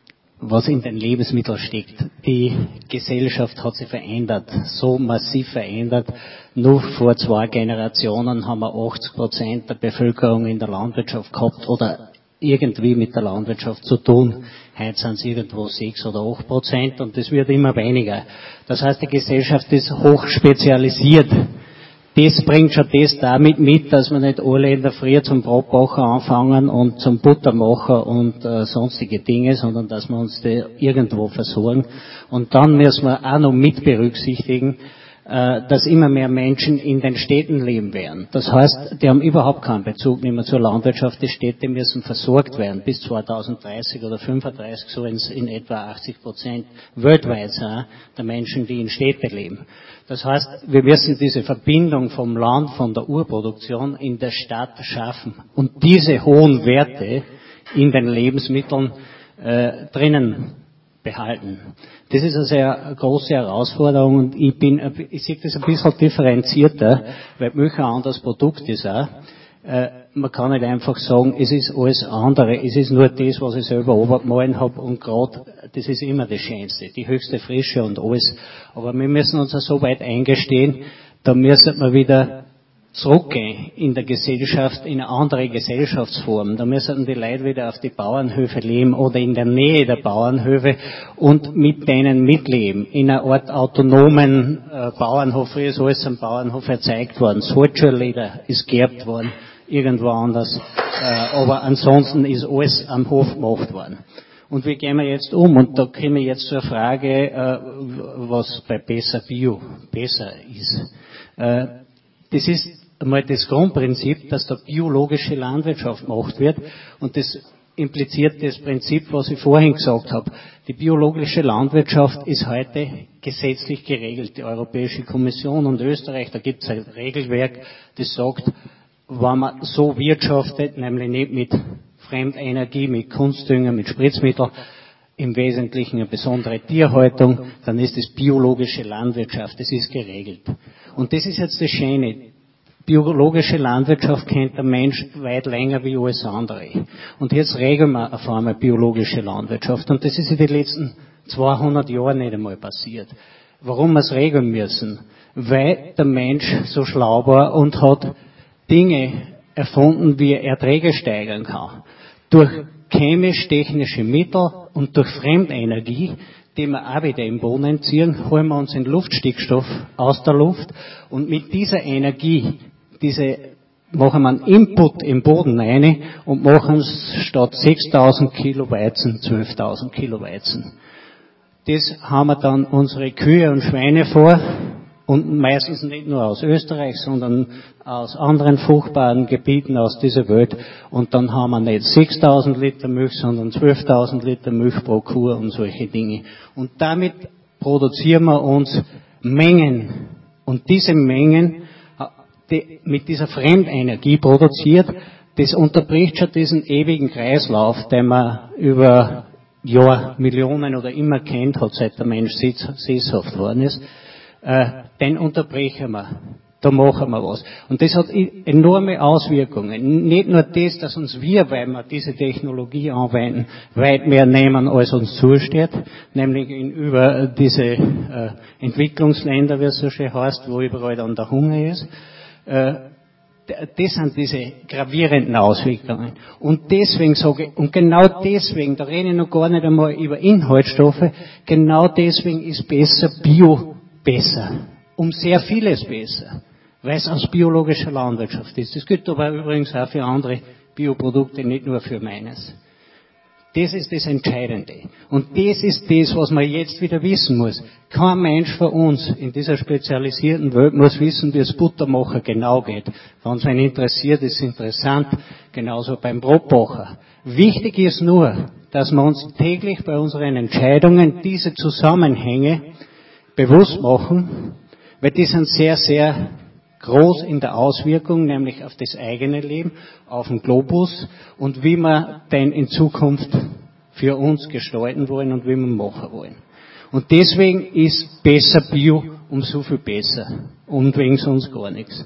was in den Lebensmitteln steckt. Die Gesellschaft hat sich verändert, so massiv verändert. Nur vor zwei Generationen haben wir achtzig Prozent der Bevölkerung in der Landwirtschaft gehabt oder irgendwie mit der Landwirtschaft zu tun. Heute sind es irgendwo sechs oder acht Prozent und das wird immer weniger. Das heißt, die Gesellschaft ist hoch spezialisiert. Das bringt schon das damit mit, dass wir nicht alle in der Früh zum Brotbacher anfangen und zum Buttermacher und äh, sonstige Dinge, sondern dass wir uns da irgendwo versorgen. Und dann müssen wir auch noch mit berücksichtigen, äh, dass immer mehr Menschen in den Städten leben werden. Das heißt, die haben überhaupt keinen Bezug mehr zur Landwirtschaft. Die Städte müssen versorgt werden. Bis zweitausenddreißig oder fünfunddreißig sollen es in etwa achtzig Prozent weltweit sein, der Menschen, die in Städten leben. Das heißt, wir müssen diese Verbindung vom Land, von der Urproduktion in der Stadt schaffen und diese hohen Werte in den Lebensmitteln äh, drinnen behalten. Das ist eine sehr große Herausforderung und ich bin, ich sehe das ein bisschen differenzierter, weil Milch ein anderes Produkt ist auch. Äh, man kann nicht einfach sagen, es ist alles andere, es ist nur das, was ich selber runtergemahlen habe und gerade, das ist immer das Schönste, die höchste Frische und alles. Aber wir müssen uns auch so weit eingestehen, da müssen wir wieder zurückgehen in der Gesellschaft, in eine andere Gesellschaftsform. Da müssen die Leute wieder auf die Bauernhöfe leben oder in der Nähe der Bauernhöfe und mit denen mitleben. In einer Art autonomen äh, Bauernhof, früher ist alles am Bauernhof erzeugt worden. Das Holzschurleder ist geerbt worden, irgendwo anders. Äh, aber ansonsten ist alles am Hof gemacht worden. Und wie gehen wir jetzt um? Und da kommen wir jetzt zur Frage, äh, was bei Besser Bio besser ist. Äh, das ist einmal das Grundprinzip, dass da biologische Landwirtschaft gemacht wird und das impliziert das Prinzip, was ich vorhin gesagt habe. Die biologische Landwirtschaft ist heute gesetzlich geregelt. Die Europäische Kommission und Österreich, da gibt es ein Regelwerk, das sagt, wenn man so wirtschaftet, nämlich nicht mit Fremdenergie, mit Kunstdünger, mit Spritzmitteln, im Wesentlichen eine besondere Tierhaltung, dann ist es biologische Landwirtschaft, das ist geregelt. Und das ist jetzt das Schöne. Biologische Landwirtschaft kennt der Mensch weit länger wie alles andere. Und jetzt regeln wir auf einmal biologische Landwirtschaft. Und das ist in den letzten zweihundert Jahren nicht einmal passiert. Warum wir es regeln müssen? Weil der Mensch so schlau war und hat Dinge erfunden, wie er Erträge steigern kann. Durch chemisch-technische Mittel und durch Fremdenergie, die wir auch wieder im Boden entziehen, holen wir uns den Luftstickstoff aus der Luft und mit dieser Energie, diese machen wir einen Input im Boden rein und machen es statt sechstausend Kilo Weizen zwölftausend Kilo Weizen. Das haben wir dann unsere Kühe und Schweine vor und meistens nicht nur aus Österreich, sondern aus anderen fruchtbaren Gebieten aus dieser Welt. Und dann haben wir nicht sechstausend Liter Milch, sondern zwölftausend Liter Milch pro Kuh und solche Dinge. Und damit produzieren wir uns Mengen. Und diese Mengen, die mit dieser Fremdenergie produziert, das unterbricht schon diesen ewigen Kreislauf, den man über Jahr, Millionen oder immer kennt hat, seit der Mensch sesshaft worden ist, äh, den unterbrechen wir. Da machen wir was. Und das hat enorme Auswirkungen. Nicht nur das, dass uns wir, weil wir diese Technologie anwenden, weit mehr nehmen, als uns zusteht, nämlich in über diese äh, Entwicklungsländer, wie es so schön heißt, wo überall dann der Hunger ist. Äh, Das sind diese gravierenden Auswirkungen. Und deswegen sage ich, und genau deswegen, da rede ich noch gar nicht einmal über Inhaltsstoffe, genau deswegen ist besser Bio besser. Um sehr vieles besser. Weil es aus biologischer Landwirtschaft ist. Das gilt aber übrigens auch für andere Bioprodukte, nicht nur für meines. Das ist das Entscheidende. Und das ist das, was man jetzt wieder wissen muss. Kein Mensch von uns in dieser spezialisierten Welt muss wissen, wie es Buttermacher genau geht. Wenn es einen interessiert, ist es interessant. Genauso beim Brotbacher. Wichtig ist nur, dass wir uns täglich bei unseren Entscheidungen diese Zusammenhänge bewusst machen, weil die sind sehr, sehr groß in der Auswirkung, nämlich auf das eigene Leben, auf den Globus und wie wir den in Zukunft für uns gestalten wollen und wie wir machen wollen. Und deswegen ist besser Bio um so viel besser und wegen sonst gar nichts.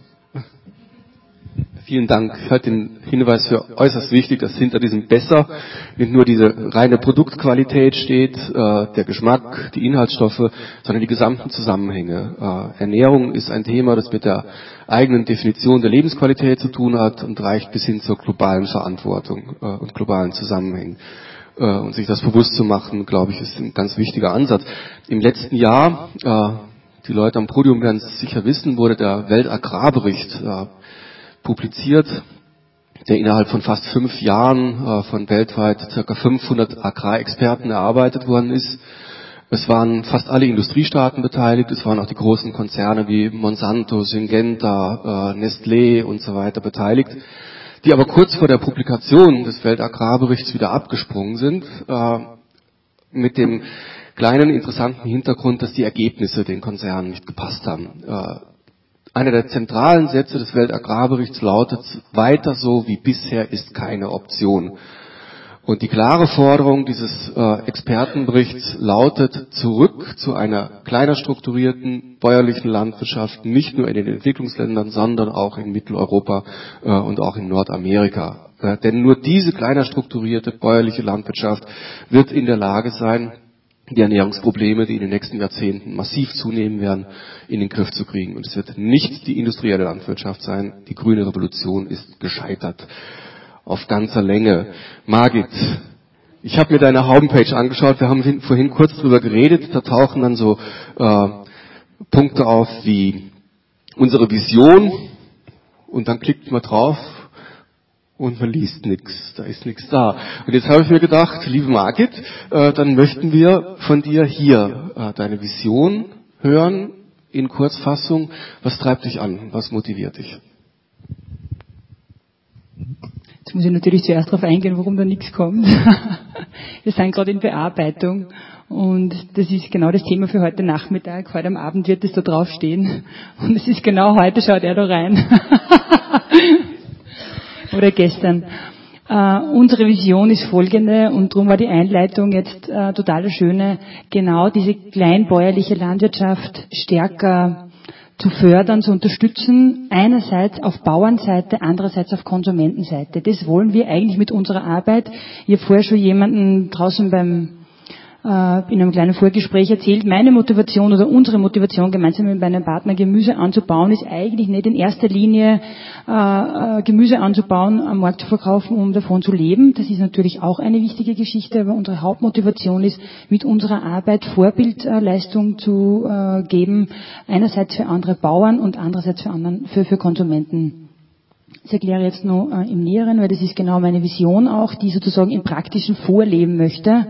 Vielen Dank. Ich halte den Hinweis für äußerst wichtig, dass hinter diesem Besser nicht nur diese reine Produktqualität steht, äh, der Geschmack, die Inhaltsstoffe, sondern die gesamten Zusammenhänge. Äh, Ernährung ist ein Thema, das mit der eigenen Definition der Lebensqualität zu tun hat und reicht bis hin zur globalen Verantwortung äh, und globalen Zusammenhängen. Äh, und sich das bewusst zu machen, glaube ich, ist ein ganz wichtiger Ansatz. Im letzten Jahr, äh, die Leute am Podium werden es sicher wissen, wurde der Weltagrarbericht äh, publiziert, der innerhalb von fast fünf Jahren äh, von weltweit ca. fünfhundert Agrarexperten erarbeitet worden ist. Es waren fast alle Industriestaaten beteiligt, es waren auch die großen Konzerne wie Monsanto, Syngenta, äh, Nestlé und so weiter beteiligt, die aber kurz vor der Publikation des Weltagrarberichts wieder abgesprungen sind, äh, mit dem kleinen interessanten Hintergrund, dass die Ergebnisse den Konzernen nicht gepasst haben. Äh, Einer der zentralen Sätze des Weltagrarberichts lautet, weiter so wie bisher ist keine Option. Und die klare Forderung dieses äh, Expertenberichts lautet, zurück zu einer kleiner strukturierten bäuerlichen Landwirtschaft, nicht nur in den Entwicklungsländern, sondern auch in Mitteleuropa äh, und auch in Nordamerika. Äh, denn nur diese kleiner strukturierte bäuerliche Landwirtschaft wird in der Lage sein, die Ernährungsprobleme, die in den nächsten Jahrzehnten massiv zunehmen werden, in den Griff zu kriegen. Und es wird nicht die industrielle Landwirtschaft sein. Die grüne Revolution ist gescheitert. Auf ganzer Länge. Margit, ich habe mir deine Homepage angeschaut. Wir haben vorhin kurz drüber geredet. Da tauchen dann so äh, Punkte auf wie unsere Vision. Und dann klickt man drauf. Und man liest nichts, da ist nichts da. Und jetzt habe ich mir gedacht, liebe Margit, äh, dann möchten wir von dir hier äh, deine Vision hören, in Kurzfassung. Was treibt dich an? Was motiviert dich? Jetzt muss ich natürlich zuerst darauf eingehen, warum da nichts kommt. Wir sind gerade in Bearbeitung und das ist genau das Thema für heute Nachmittag. Heute am Abend wird es da draufstehen und es ist genau heute, schaut er da rein. Oder gestern. Äh, unsere Vision ist folgende und darum war die Einleitung jetzt äh, total schöne, genau diese kleinbäuerliche Landwirtschaft stärker zu fördern, zu unterstützen, einerseits auf Bauernseite, andererseits auf Konsumentenseite. Das wollen wir eigentlich mit unserer Arbeit. Ich habe vorher schon jemanden draußen beim äh, in einem kleinen Vorgespräch erzählt, meine Motivation oder unsere Motivation, gemeinsam mit meinem Partner Gemüse anzubauen, ist eigentlich nicht in erster Linie äh, Gemüse anzubauen, am Markt zu verkaufen, um davon zu leben. Das ist natürlich auch eine wichtige Geschichte, aber unsere Hauptmotivation ist, mit unserer Arbeit Vorbildleistung zu äh, geben, einerseits für andere Bauern und andererseits für, anderen, für, für Konsumenten. Das erkläre ich jetzt noch äh, im Näheren, weil das ist genau meine Vision auch, die sozusagen im Praktischen vorleben möchte.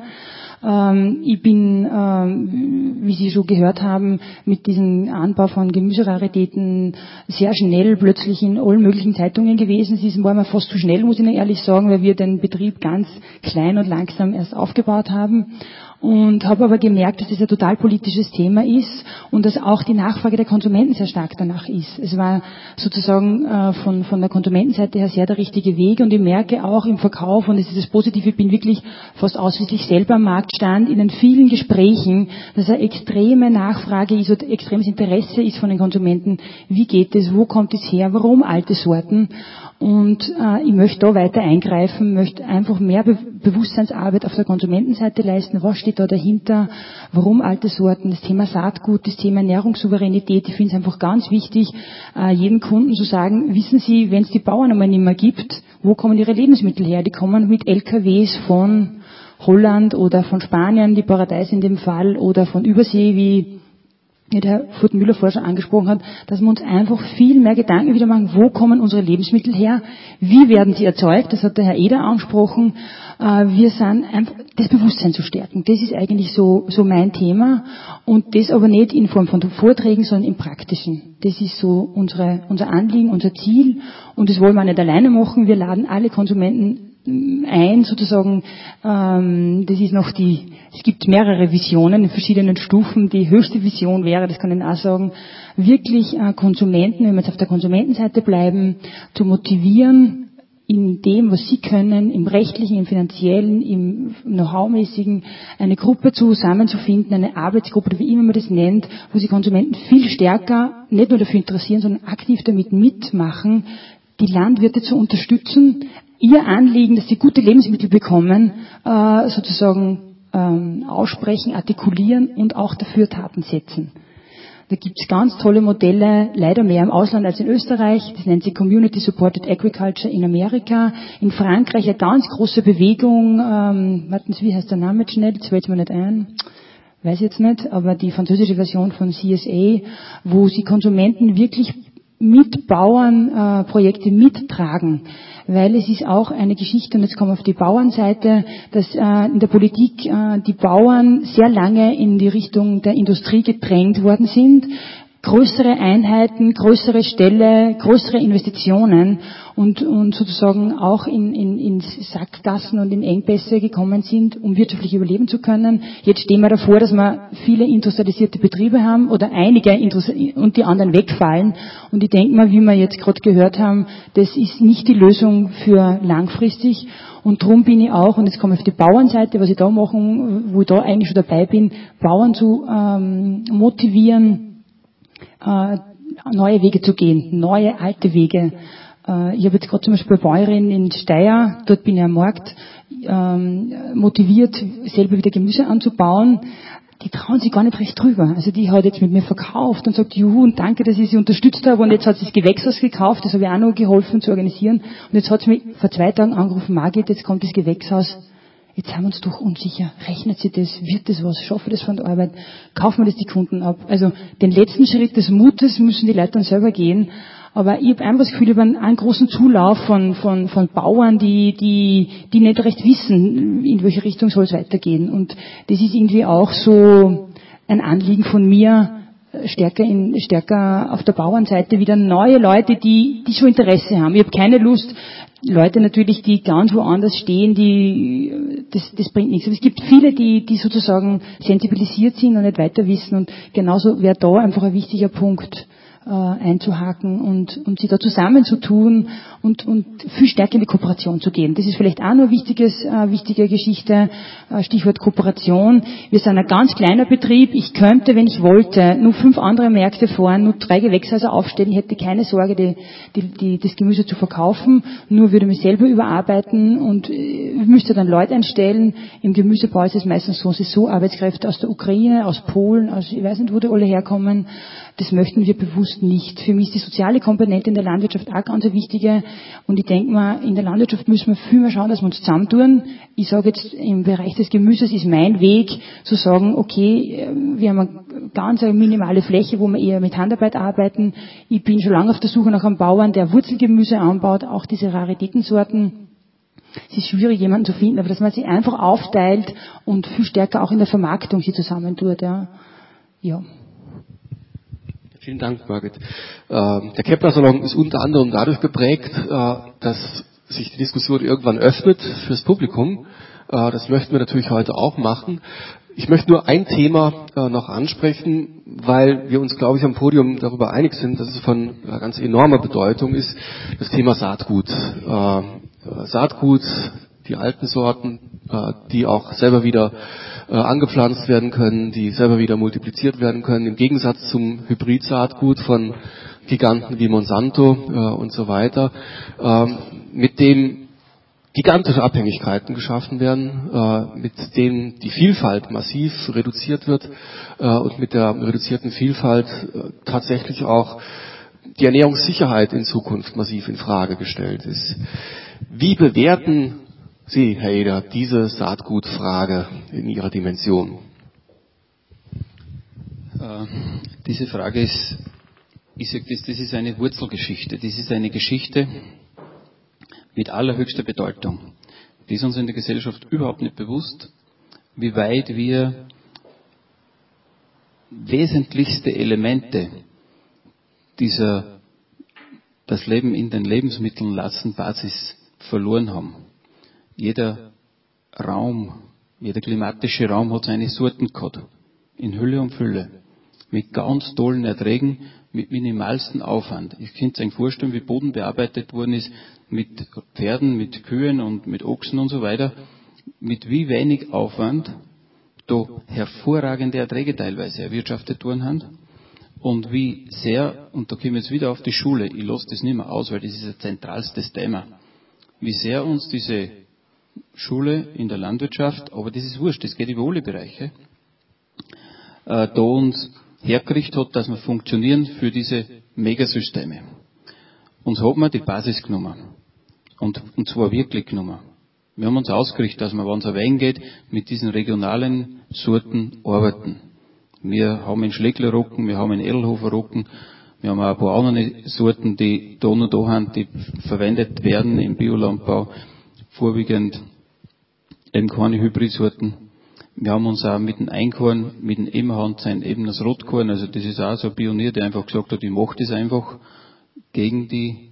Ähm, ich bin, ähm, wie Sie schon gehört haben, mit diesem Anbau von Gemüseraritäten sehr schnell plötzlich in allen möglichen Zeitungen gewesen. Es war mir fast zu schnell, muss ich Ihnen ehrlich sagen, weil wir den Betrieb ganz klein und langsam erst aufgebaut haben. Und habe aber gemerkt, dass das ein total politisches Thema ist und dass auch die Nachfrage der Konsumenten sehr stark danach ist. Es war sozusagen äh, von, von der Konsumentenseite her sehr der richtige Weg und ich merke auch im Verkauf, und das ist das Positive, ich bin wirklich fast ausschließlich selber am Markt stand, in den vielen Gesprächen, dass eine extreme Nachfrage ist und extremes Interesse ist von den Konsumenten. Wie geht es? Wo kommt es her? Warum alte Sorten? Und äh, ich möchte da weiter eingreifen, möchte einfach mehr Be- Bewusstseinsarbeit auf der Konsumentenseite leisten. Was steht da dahinter? Warum alte Sorten? Das Thema Saatgut, das Thema Ernährungssouveränität. Ich finde es einfach ganz wichtig, äh, jedem Kunden zu sagen, wissen Sie, wenn es die Bauern einmal nicht mehr gibt, wo kommen ihre Lebensmittel her? Die kommen mit L K Ws von Holland oder von Spanien, die Paradeis in dem Fall, oder von Übersee, wie der Herr Furtmüller vorher schon angesprochen hat, dass wir uns einfach viel mehr Gedanken wieder machen, wo kommen unsere Lebensmittel her, wie werden sie erzeugt, das hat der Herr Eder angesprochen. Wir sind einfach, das Bewusstsein zu stärken, das ist eigentlich so, so mein Thema, und das aber nicht in Form von Vorträgen, sondern im Praktischen. Das ist so unsere, unser Anliegen, unser Ziel, und das wollen wir nicht alleine machen. Wir laden alle Konsumenten ein, sozusagen, ähm, das ist noch die, es gibt mehrere Visionen in verschiedenen Stufen. Die höchste Vision wäre, das kann ich auch sagen, wirklich äh, Konsumenten, wenn wir jetzt auf der Konsumentenseite bleiben, zu motivieren, in dem, was sie können, im rechtlichen, im finanziellen, im Know-how-mäßigen, eine Gruppe zusammenzufinden, eine Arbeitsgruppe, wie immer man das nennt, wo sie Konsumenten viel stärker nicht nur dafür interessieren, sondern aktiv damit mitmachen, die Landwirte zu unterstützen, ihr Anliegen, dass sie gute Lebensmittel bekommen, äh, sozusagen ähm, aussprechen, artikulieren und auch dafür Taten setzen. Da gibt es ganz tolle Modelle, leider mehr im Ausland als in Österreich. Das nennt sich Community Supported Agriculture in Amerika. In Frankreich eine ganz große Bewegung, ähm, warten Sie, wie heißt der Name jetzt schnell? Jetzt fällt es mir nicht ein. Weiß jetzt nicht, aber die französische Version von C S A, wo sie Konsumenten wirklich mit Bauern äh, Projekte mittragen, weil es ist auch eine Geschichte, und jetzt kommen wir auf die Bauernseite, dass äh, in der Politik äh, die Bauern sehr lange in die Richtung der Industrie gedrängt worden sind. Größere Einheiten, größere Ställe, größere Investitionen und, und sozusagen auch in, in, in Sackgassen und in Engpässe gekommen sind, um wirtschaftlich überleben zu können. Jetzt stehen wir davor, dass wir viele industrialisierte Betriebe haben oder einige und die anderen wegfallen. Und ich denke mal, wie wir jetzt gerade gehört haben, das ist nicht die Lösung für langfristig. Und darum bin ich auch, und jetzt komme ich auf die Bauernseite, was ich da machen, wo ich da eigentlich schon dabei bin, Bauern zu ähm, motivieren, neue Wege zu gehen, neue, alte Wege. Ich habe jetzt gerade zum Beispiel eine Bäuerin in Steyr, dort bin ich am Markt, motiviert, selber wieder Gemüse anzubauen. Die trauen sich gar nicht recht drüber. Also die hat jetzt mit mir verkauft und sagt, juhu, und danke, dass ich sie unterstützt habe. Und jetzt hat sie das Gewächshaus gekauft, das habe ich auch noch geholfen zu organisieren. Und jetzt hat sie mich vor zwei Tagen angerufen, Margit, jetzt kommt das Gewächshaus. Jetzt sind wir uns doch unsicher. Rechnet sie das? Wird das was? Schaffe das von der Arbeit? Kaufen wir das die Kunden ab? Also den letzten Schritt des Mutes müssen die Leute dann selber gehen. Aber ich habe einfach das Gefühl, über einen, einen großen Zulauf von, von, von Bauern, die, die, die nicht recht wissen, in welche Richtung soll es weitergehen. Und das ist irgendwie auch so ein Anliegen von mir, stärker, in, stärker auf der Bauernseite wieder neue Leute, die, die schon Interesse haben. Ich habe keine Lust, Leute natürlich, die ganz woanders stehen, die, das, das bringt nichts. Aber es gibt viele, die, die sozusagen sensibilisiert sind und nicht weiter wissen. Und genauso wäre da einfach ein wichtiger Punkt, äh, einzuhaken und, und sie da zusammenzutun und, und viel stärker in die Kooperation zu gehen. Das ist vielleicht auch nur wichtiges, äh, wichtige Geschichte, äh, Stichwort Kooperation. Wir sind ein ganz kleiner Betrieb. Ich könnte, wenn ich wollte, nur fünf andere Märkte fahren, nur drei Gewächshäuser aufstellen. Ich hätte keine Sorge, die, die, die, das Gemüse zu verkaufen. Nur würde mich selber überarbeiten und äh, müsste dann Leute einstellen. Im Gemüsebau ist es meistens so, es ist so Arbeitskräfte aus der Ukraine, aus Polen, aus, ich weiß nicht, wo die alle herkommen. Das möchten wir bewusst nicht. Für mich ist die soziale Komponente in der Landwirtschaft auch ganz eine wichtige. Und ich denke mal, in der Landwirtschaft müssen wir viel mehr schauen, dass wir uns zusammentun. Ich sage jetzt, im Bereich des Gemüses ist mein Weg, zu sagen, okay, wir haben eine ganz eine minimale Fläche, wo wir eher mit Handarbeit arbeiten. Ich bin schon lange auf der Suche nach einem Bauern, der Wurzelgemüse anbaut, auch diese Raritätensorten. Es ist schwierig, jemanden zu finden, aber dass man sich einfach aufteilt und viel stärker auch in der Vermarktung sie zusammentut. Ja. ja. Vielen Dank, Margit. Der Kepler-Salon ist unter anderem dadurch geprägt, dass sich die Diskussion irgendwann öffnet fürs Publikum. Das möchten wir natürlich heute auch machen. Ich möchte nur ein Thema noch ansprechen, weil wir uns, glaube ich, am Podium darüber einig sind, dass es von ganz enormer Bedeutung ist, das Thema Saatgut. Saatgut, die alten Sorten, die auch selber wieder angepflanzt werden können, die selber wieder multipliziert werden können, im Gegensatz zum Hybrid-Saatgut von Giganten wie Monsanto und so weiter, mit dem gigantische Abhängigkeiten geschaffen werden, mit denen die Vielfalt massiv reduziert wird und mit der reduzierten Vielfalt tatsächlich auch die Ernährungssicherheit in Zukunft massiv in Frage gestellt ist. Wie bewerten Sie, Herr Eder, diese Saatgutfrage in Ihrer Dimension? Äh, diese Frage ist, ich sage das, das ist eine Wurzelgeschichte. Das ist eine Geschichte mit allerhöchster Bedeutung. Die ist uns in der Gesellschaft überhaupt nicht bewusst, wie weit wir wesentlichste Elemente dieser das Leben in den Lebensmitteln lassen Basis verloren haben. Jeder Raum, jeder klimatische Raum hat seine Sorten gehabt. In Hülle und Fülle. Mit ganz tollen Erträgen, mit minimalstem Aufwand. Ich könnte euch vorstellen, wie Boden bearbeitet worden ist, mit Pferden, mit Kühen und mit Ochsen und so weiter. Mit wie wenig Aufwand da hervorragende Erträge teilweise erwirtschaftet worden haben. Und wie sehr, und da kommen wir jetzt wieder auf die Schule, ich lasse das nicht mehr aus, weil das ist ein zentralstes Thema. Wie sehr uns diese Schule in der Landwirtschaft, aber das ist wurscht, das geht über alle Bereiche, äh, da uns hergerichtet hat, dass wir funktionieren für diese Megasysteme. Uns hat man die Basis genommen. Und, und zwar wirklich genommen. Wir haben uns ausgerichtet, dass wir, wenn es ein Wein geht, mit diesen regionalen Sorten arbeiten. Wir haben einen Schläglerrocken, wir haben einen Edelhofer-Rocken, wir haben auch ein paar andere Sorten, die da und da haben, die verwendet werden im Biolandbau. Vorwiegend eben keine Hybridsorten. Wir haben uns auch mit dem Einkorn, mit dem Ebenhandsein, eben das Rotkorn, also das ist auch so ein Pionier, der einfach gesagt hat, ich mache das einfach gegen die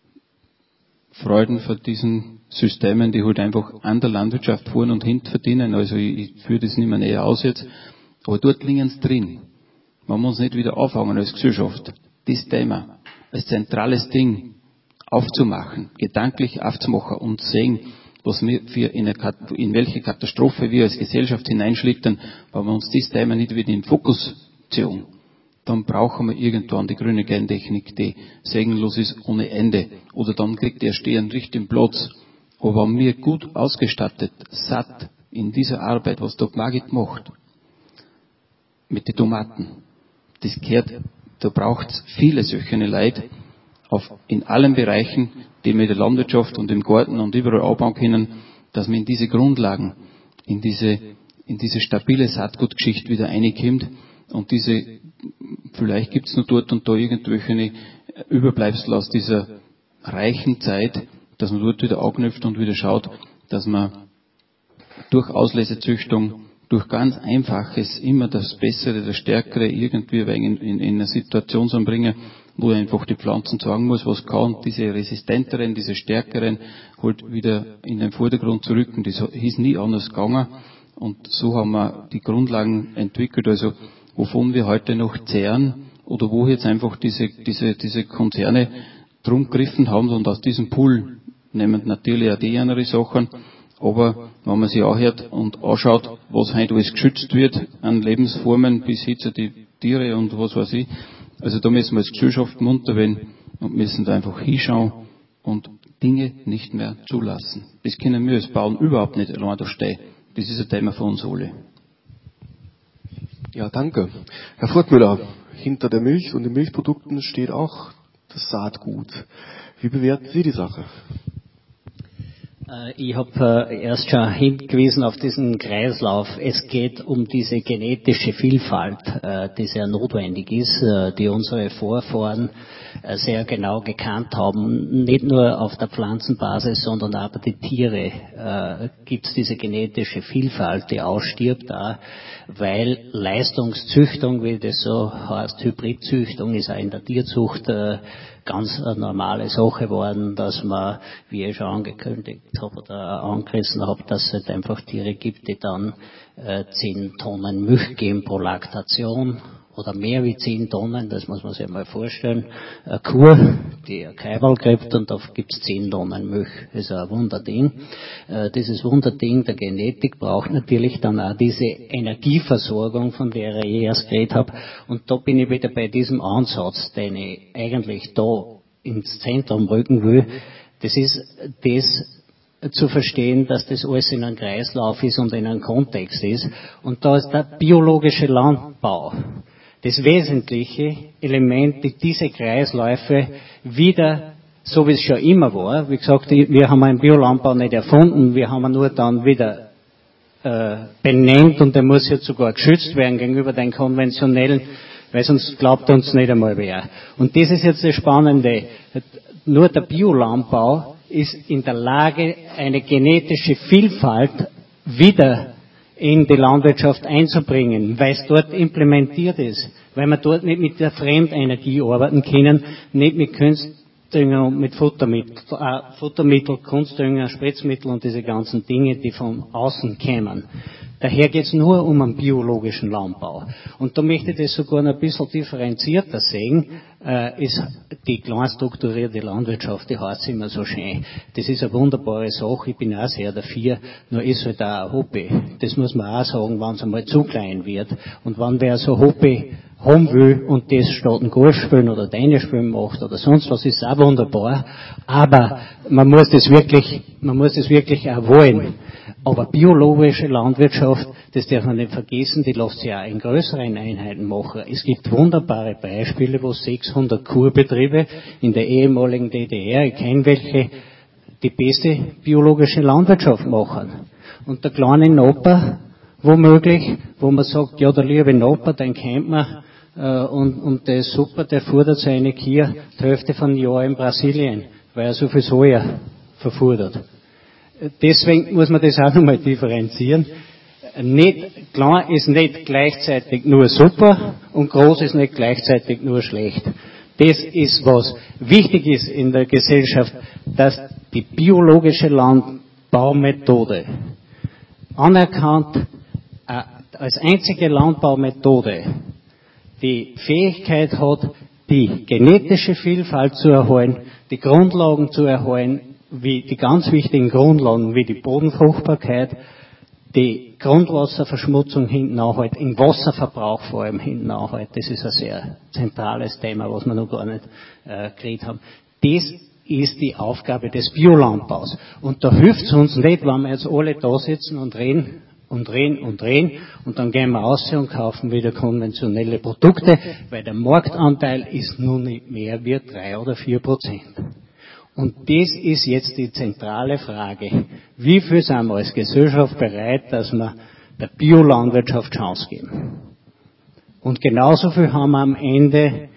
Freuden von diesen Systemen, die halt einfach an der Landwirtschaft vorn und hinten verdienen. Also ich, ich führe das nicht mehr näher aus jetzt. Aber dort liegen sie drin. Man muss nicht wieder auffangen als Gesellschaft. Das Thema als zentrales Ding aufzumachen, gedanklich aufzumachen und sehen, was wir für in, eine, in welche Katastrophe wir als Gesellschaft hineinschlittern, weil wir uns das Thema nicht wieder in den Fokus ziehen. Dann brauchen wir irgendwann die grüne Gentechnik, die segenlos ist ohne Ende. Oder dann kriegt der Stern richtigen Platz. Aber wenn wir gut ausgestattet, satt in dieser Arbeit, was da Margit macht, mit den Tomaten, das gehört, da braucht es viele solche Leute auf, in allen Bereichen, die wir in der Landwirtschaft und im Garten und überall aufbauen können, dass man in diese Grundlagen, in diese, in diese stabile Saatgutgeschichte wieder reinkommt und diese, vielleicht gibt es noch dort und da irgendwelche Überbleibsel aus dieser reichen Zeit, dass man dort wieder anknüpft und wieder schaut, dass man durch Auslesezüchtung, durch ganz Einfaches immer das Bessere, das Stärkere irgendwie in, in, in eine Situation anbringen, wo einfach die Pflanzen sagen muss, was kann, diese resistenteren, diese stärkeren halt wieder in den Vordergrund zu rücken. Das ist nie anders gegangen und so haben wir die Grundlagen entwickelt, also wovon wir heute noch zehren, oder wo jetzt einfach diese, diese, diese Konzerne drum gegriffen haben und aus diesem Pool nehmen natürlich auch die andere Sachen. Aber wenn man sich anhört und anschaut, was heute alles geschützt wird an Lebensformen, bis hin zu die Tiere und was weiß ich, also da müssen wir als Gesellschaft munter werden und müssen da einfach hinschauen und Dinge nicht mehr zulassen. Das können wir als Bauern überhaupt nicht allein da stehen. Das ist ein Thema für uns alle. Ja, danke. Herr Furtmüller, hinter der Milch und den Milchprodukten steht auch das Saatgut. Wie bewerten Sie die Sache? Ich habe erst schon hingewiesen auf diesen Kreislauf. Es geht um diese genetische Vielfalt, die sehr notwendig ist, die unsere Vorfahren sehr genau gekannt haben. Nicht nur auf der Pflanzenbasis, sondern auch bei den Tieren gibt es diese genetische Vielfalt, die ausstirbt, auch, weil Leistungszüchtung, wie das so heißt, Hybridzüchtung, ist auch in der Tierzucht ganz eine normale Sache geworden, dass man, wie ich schon angekündigt habe oder angerissen habe, dass es halt einfach Tiere gibt, die dann äh, zehn Tonnen Milch geben pro Laktation oder mehr wie zehn Tonnen, das muss man sich mal vorstellen. Eine Kuh, die ein Keiberl kriegt und da gibt es zehn Tonnen Milch. Das ist ein Wunderding. Äh, dieses Wunderding der Genetik braucht natürlich dann auch diese Energieversorgung, von der ich erst geredet habe. Und da bin ich wieder bei diesem Ansatz, den ich eigentlich da ins Zentrum rücken will. Das ist das zu verstehen, dass das alles in einem Kreislauf ist und in einem Kontext ist. Und da ist der biologische Landbau das wesentliche Element, die diese Kreisläufe wieder, so wie es schon immer war, wie gesagt, wir haben einen Biolandbau nicht erfunden, wir haben ihn nur dann wieder äh, benannt und der muss jetzt sogar geschützt werden gegenüber den konventionellen, weil sonst glaubt uns nicht einmal wer. Und das ist jetzt das Spannende. Nur der Biolandbau ist in der Lage, eine genetische Vielfalt wieder in die Landwirtschaft einzubringen, weil es dort implementiert ist, weil wir dort nicht mit der Fremdenergie arbeiten können, nicht mit Kunstdünger und mit Futtermittel, äh, Futtermittel, Kunstdünger, Spritzmittel und diese ganzen Dinge, die von außen kämen. Daher geht es nur um einen biologischen Landbau. Und da möchte ich das sogar noch ein bisschen differenzierter sehen, äh, ist die klein strukturierte Landwirtschaft, die heißt immer so schön. Das ist eine wunderbare Sache, ich bin auch sehr dafür, nur ist halt auch ein Hobby. Das muss man auch sagen, wenn es einmal zu klein wird. Und wenn wer so ein Hobby haben will und das statt ein Golf spielen oder Tennis spielen macht oder sonst was, ist auch wunderbar. Aber man muss das wirklich, man muss das wirklich auch wollen. Aber biologische Landwirtschaft, das darf man nicht vergessen, die lässt sich auch in größeren Einheiten machen. Es gibt wunderbare Beispiele, wo sechshundert Kurbetriebe in der ehemaligen D D R, ich kenne welche, die beste biologische Landwirtschaft machen. Und der kleine Nopper, womöglich, wo man sagt, ja, der liebe Nopper, den kennt man, äh, und, und der ist super, der fordert seine Kühe die Hälfte von einem Jahr in Brasilien, weil er so viel Soja verfordert. Deswegen muss man das auch nochmal differenzieren. Nicht, klein ist nicht gleichzeitig nur super und groß ist nicht gleichzeitig nur schlecht. Das ist, was wichtig ist in der Gesellschaft, dass die biologische Landbaumethode anerkannt äh, als einzige Landbaumethode die Fähigkeit hat, die genetische Vielfalt zu erhalten, die Grundlagen zu erhalten, wie die ganz wichtigen Grundlagen, wie die Bodenfruchtbarkeit, die Grundwasserverschmutzung hinten anhält, im Wasserverbrauch vor allem hinten anhält. Das ist ein sehr zentrales Thema, was wir noch gar nicht äh, geredet haben. Das ist die Aufgabe des Biolandbaus. Und da hilft es uns nicht, wenn wir jetzt alle da sitzen und reden und reden und reden und dann gehen wir raus und kaufen wieder konventionelle Produkte, weil der Marktanteil ist nun nicht mehr wie drei oder vier Prozent. Und das ist jetzt die zentrale Frage. Wie viel sind wir als Gesellschaft bereit, dass wir der Biolandwirtschaft Chance geben? Und genauso viel haben wir am Ende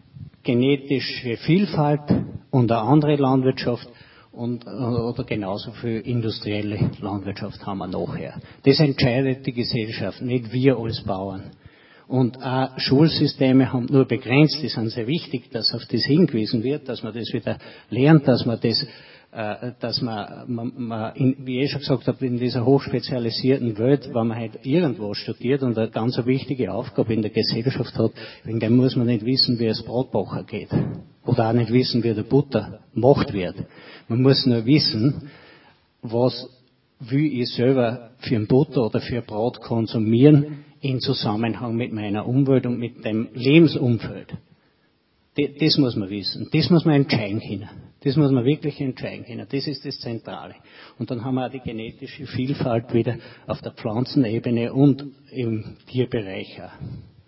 genetische Vielfalt und eine andere Landwirtschaft und, oder genauso viel industrielle Landwirtschaft haben wir nachher. Das entscheidet die Gesellschaft, nicht wir als Bauern. Und auch Schulsysteme haben nur begrenzt, die sind sehr wichtig, dass auf das hingewiesen wird, dass man das wieder lernt, dass man das dass man, man, man in, wie ich schon gesagt habe, in dieser hochspezialisierten Welt, wenn man halt irgendwo studiert und eine ganz wichtige Aufgabe in der Gesellschaft hat, wegen dem muss man nicht wissen, wie es Brotbacher geht. Oder auch nicht wissen, wie der Butter gemacht wird. Man muss nur wissen, was will ich selber für ein Butter oder für ein Brot konsumieren in Zusammenhang mit meiner Umwelt und mit dem Lebensumfeld. Das muss man wissen. Das muss man entscheiden können. Das muss man wirklich entscheiden können. Das ist das Zentrale. Und dann haben wir auch die genetische Vielfalt wieder auf der Pflanzenebene und im Tierbereich auch.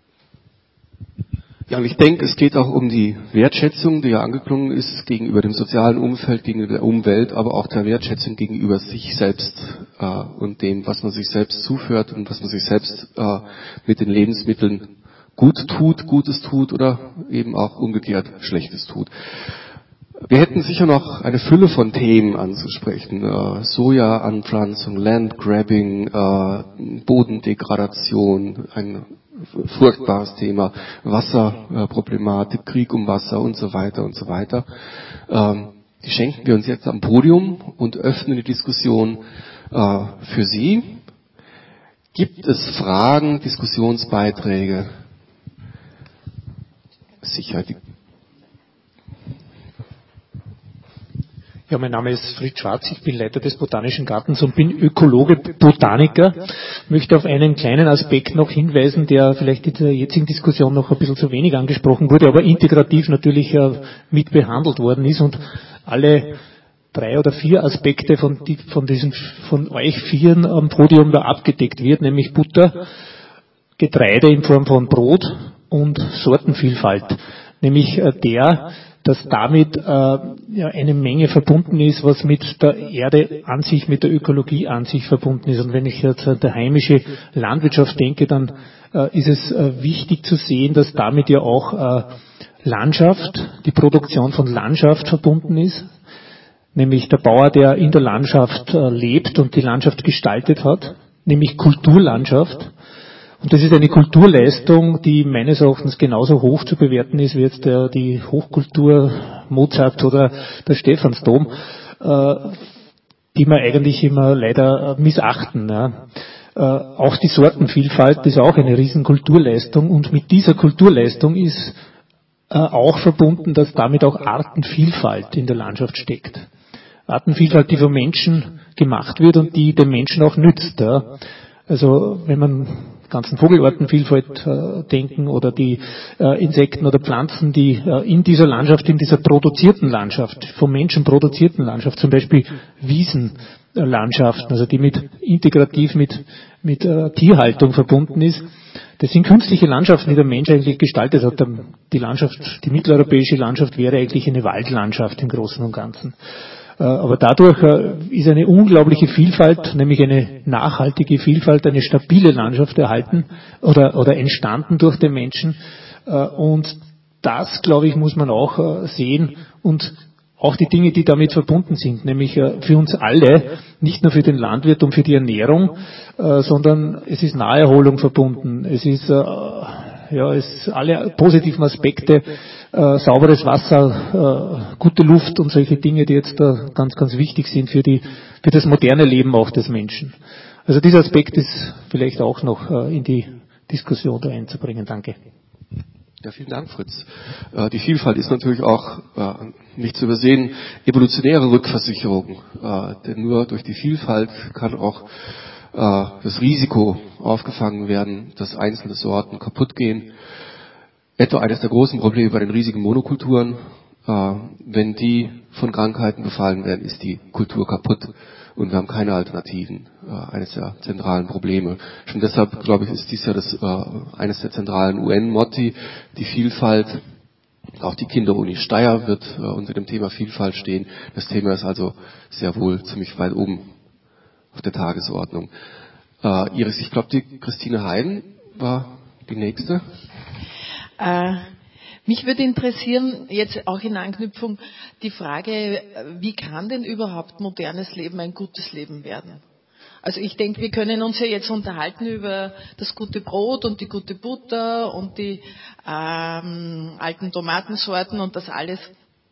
Ja, und ich denke, es geht auch um die Wertschätzung, die ja angeklungen ist, gegenüber dem sozialen Umfeld, gegenüber der Umwelt, aber auch der Wertschätzung gegenüber sich selbst äh, und dem, was man sich selbst zuführt und was man sich selbst äh, mit den Lebensmitteln gut tut, Gutes tut oder eben auch umgekehrt Schlechtes tut. Wir hätten sicher noch eine Fülle von Themen anzusprechen. Äh, Sojaanpflanzung, Landgrabbing, äh, Bodendegradation, ein furchtbares Thema, Wasserproblematik, Krieg um Wasser und so weiter und so weiter. Ähm, die schenken wir uns jetzt am Podium und öffnen die Diskussion äh, für Sie. Gibt es Fragen, Diskussionsbeiträge? Sicher. Die Ja, mein Name ist Fritz Schwarz, ich bin Leiter des Botanischen Gartens und bin Ökologe, Botaniker. Ich möchte auf einen kleinen Aspekt noch hinweisen, der vielleicht in der jetzigen Diskussion noch ein bisschen zu wenig angesprochen wurde, aber integrativ natürlich mit behandelt worden ist und alle drei oder vier Aspekte von, die, von diesen, von euch Vieren am Podium da abgedeckt wird, nämlich Butter, Getreide in Form von Brot und Sortenvielfalt. Nämlich der, dass damit äh, ja, eine Menge verbunden ist, was mit der Erde an sich, mit der Ökologie an sich verbunden ist. Und wenn ich jetzt an der heimische Landwirtschaft denke, dann äh, ist es äh, wichtig zu sehen, dass damit ja auch äh, Landschaft, die Produktion von Landschaft verbunden ist. Nämlich der Bauer, der in der Landschaft äh, lebt und die Landschaft gestaltet hat, nämlich Kulturlandschaft. Und das ist eine Kulturleistung, die meines Erachtens genauso hoch zu bewerten ist wie jetzt der, die Hochkultur Mozart oder der Stephansdom, äh, die wir eigentlich immer leider äh, missachten. Ja. Äh, auch die Sortenvielfalt ist auch eine riesen Kulturleistung und mit dieser Kulturleistung ist äh, auch verbunden, dass damit auch Artenvielfalt in der Landschaft steckt. Artenvielfalt, die von Menschen gemacht wird und die dem Menschen auch nützt. Ja. Also wenn man ganzen Vogelartenvielfalt äh, denken oder die äh, Insekten oder Pflanzen, die äh, in dieser Landschaft, in dieser produzierten Landschaft, vom Menschen produzierten Landschaft, zum Beispiel Wiesenlandschaften, also die mit integrativ mit, mit äh, Tierhaltung verbunden ist, das sind künstliche Landschaften, die der Mensch eigentlich gestaltet hat. Die Landschaft, die mitteleuropäische Landschaft wäre eigentlich eine Waldlandschaft im Großen und Ganzen. Aber dadurch ist eine unglaubliche Vielfalt, nämlich eine nachhaltige Vielfalt, eine stabile Landschaft erhalten oder, oder entstanden durch den Menschen. Und das, glaube ich, muss man auch sehen und auch die Dinge, die damit verbunden sind, nämlich für uns alle, nicht nur für den Landwirt und für die Ernährung, sondern es ist Naherholung verbunden. Es ist ja, es alle positiven Aspekte, äh, sauberes Wasser, äh, gute Luft und solche Dinge, die jetzt da äh, ganz, ganz wichtig sind für die, für das moderne Leben auch des Menschen. Also dieser Aspekt ist vielleicht auch noch äh, in die Diskussion da einzubringen. Danke. Ja, vielen Dank, Fritz. Äh, die Vielfalt ist natürlich auch äh, nicht zu übersehen, evolutionäre Rückversicherung, äh, denn nur durch die Vielfalt kann auch das Risiko aufgefangen werden, dass einzelne Sorten kaputt gehen. Etwa eines der großen Probleme bei den riesigen Monokulturen, wenn die von Krankheiten befallen werden, ist die Kultur kaputt und wir haben keine Alternativen. Eines der zentralen Probleme. Schon deshalb, glaube ich, ist dies ja das, eines der zentralen U N-Motti, die Vielfalt. Auch die Kinderuni Steyr wird unter dem Thema Vielfalt stehen. Das Thema ist also sehr wohl ziemlich weit oben auf der Tagesordnung. Äh, Iris, ich glaube, die Christine Heiden war die nächste. Äh, mich würde interessieren, jetzt auch in Anknüpfung, die Frage, wie kann denn überhaupt modernes Leben ein gutes Leben werden? Also ich denke, wir können uns ja jetzt unterhalten über das gute Brot und die gute Butter und die ähm, alten Tomatensorten und das alles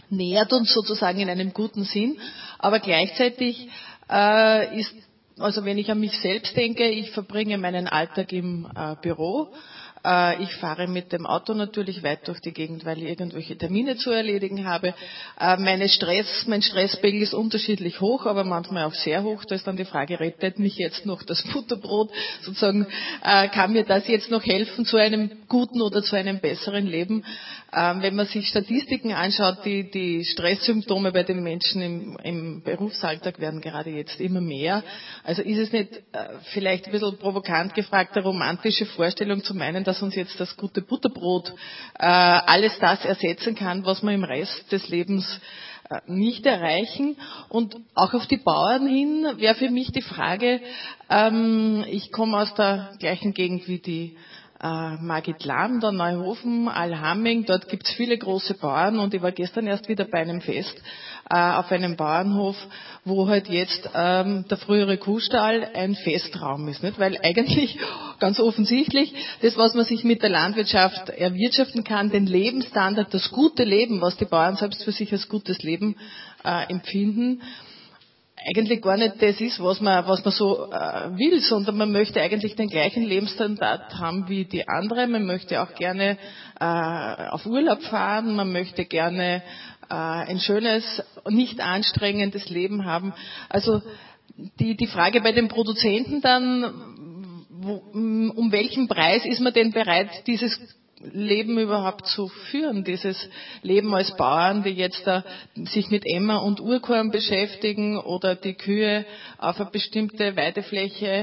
nährt uns sozusagen in einem guten Sinn, aber gleichzeitig äh, ist, also wenn ich an mich selbst denke, ich verbringe meinen Alltag im äh, Büro. Ich fahre mit dem Auto natürlich weit durch die Gegend, weil ich irgendwelche Termine zu erledigen habe. Meine Stress, mein Stresspegel ist unterschiedlich hoch, aber manchmal auch sehr hoch. Da ist dann die Frage, rettet mich jetzt noch das Butterbrot? Sozusagen, kann mir das jetzt noch helfen zu einem guten oder zu einem besseren Leben? Wenn man sich Statistiken anschaut, die, die Stresssymptome bei den Menschen im, im Berufsalltag werden gerade jetzt immer mehr. Also ist es nicht vielleicht ein bisschen provokant gefragt, eine romantische Vorstellung zu meinen, dass uns jetzt das gute Butterbrot äh, alles das ersetzen kann, was wir im Rest des Lebens äh, nicht erreichen. Und auch auf die Bauern hin wäre für mich die Frage, ähm, ich komme aus der gleichen Gegend wie die äh, Margit Lahm, der Neuhofen, Alhamming, dort gibt es viele große Bauern und ich war gestern erst wieder bei einem Fest äh, auf einem Bauernhof, wo halt jetzt ähm, der frühere Kuhstall ein Festraum ist, nicht? Weil eigentlich ganz offensichtlich das, was man sich mit der Landwirtschaft erwirtschaften kann, den Lebensstandard, das gute Leben, was die Bauern selbst für sich als gutes Leben äh, empfinden, eigentlich gar nicht das ist, was man, was man so äh, will, sondern man möchte eigentlich den gleichen Lebensstandard haben wie die anderen. Man möchte auch gerne äh, auf Urlaub fahren, man möchte gerne äh, ein schönes, nicht anstrengendes Leben haben. Also die, die Frage bei den Produzenten dann, wo, um welchen Preis ist man denn bereit, dieses Leben überhaupt zu führen, dieses Leben als Bauern, die jetzt da sich mit Emmer und Urkorn beschäftigen oder die Kühe auf eine bestimmte Weidefläche.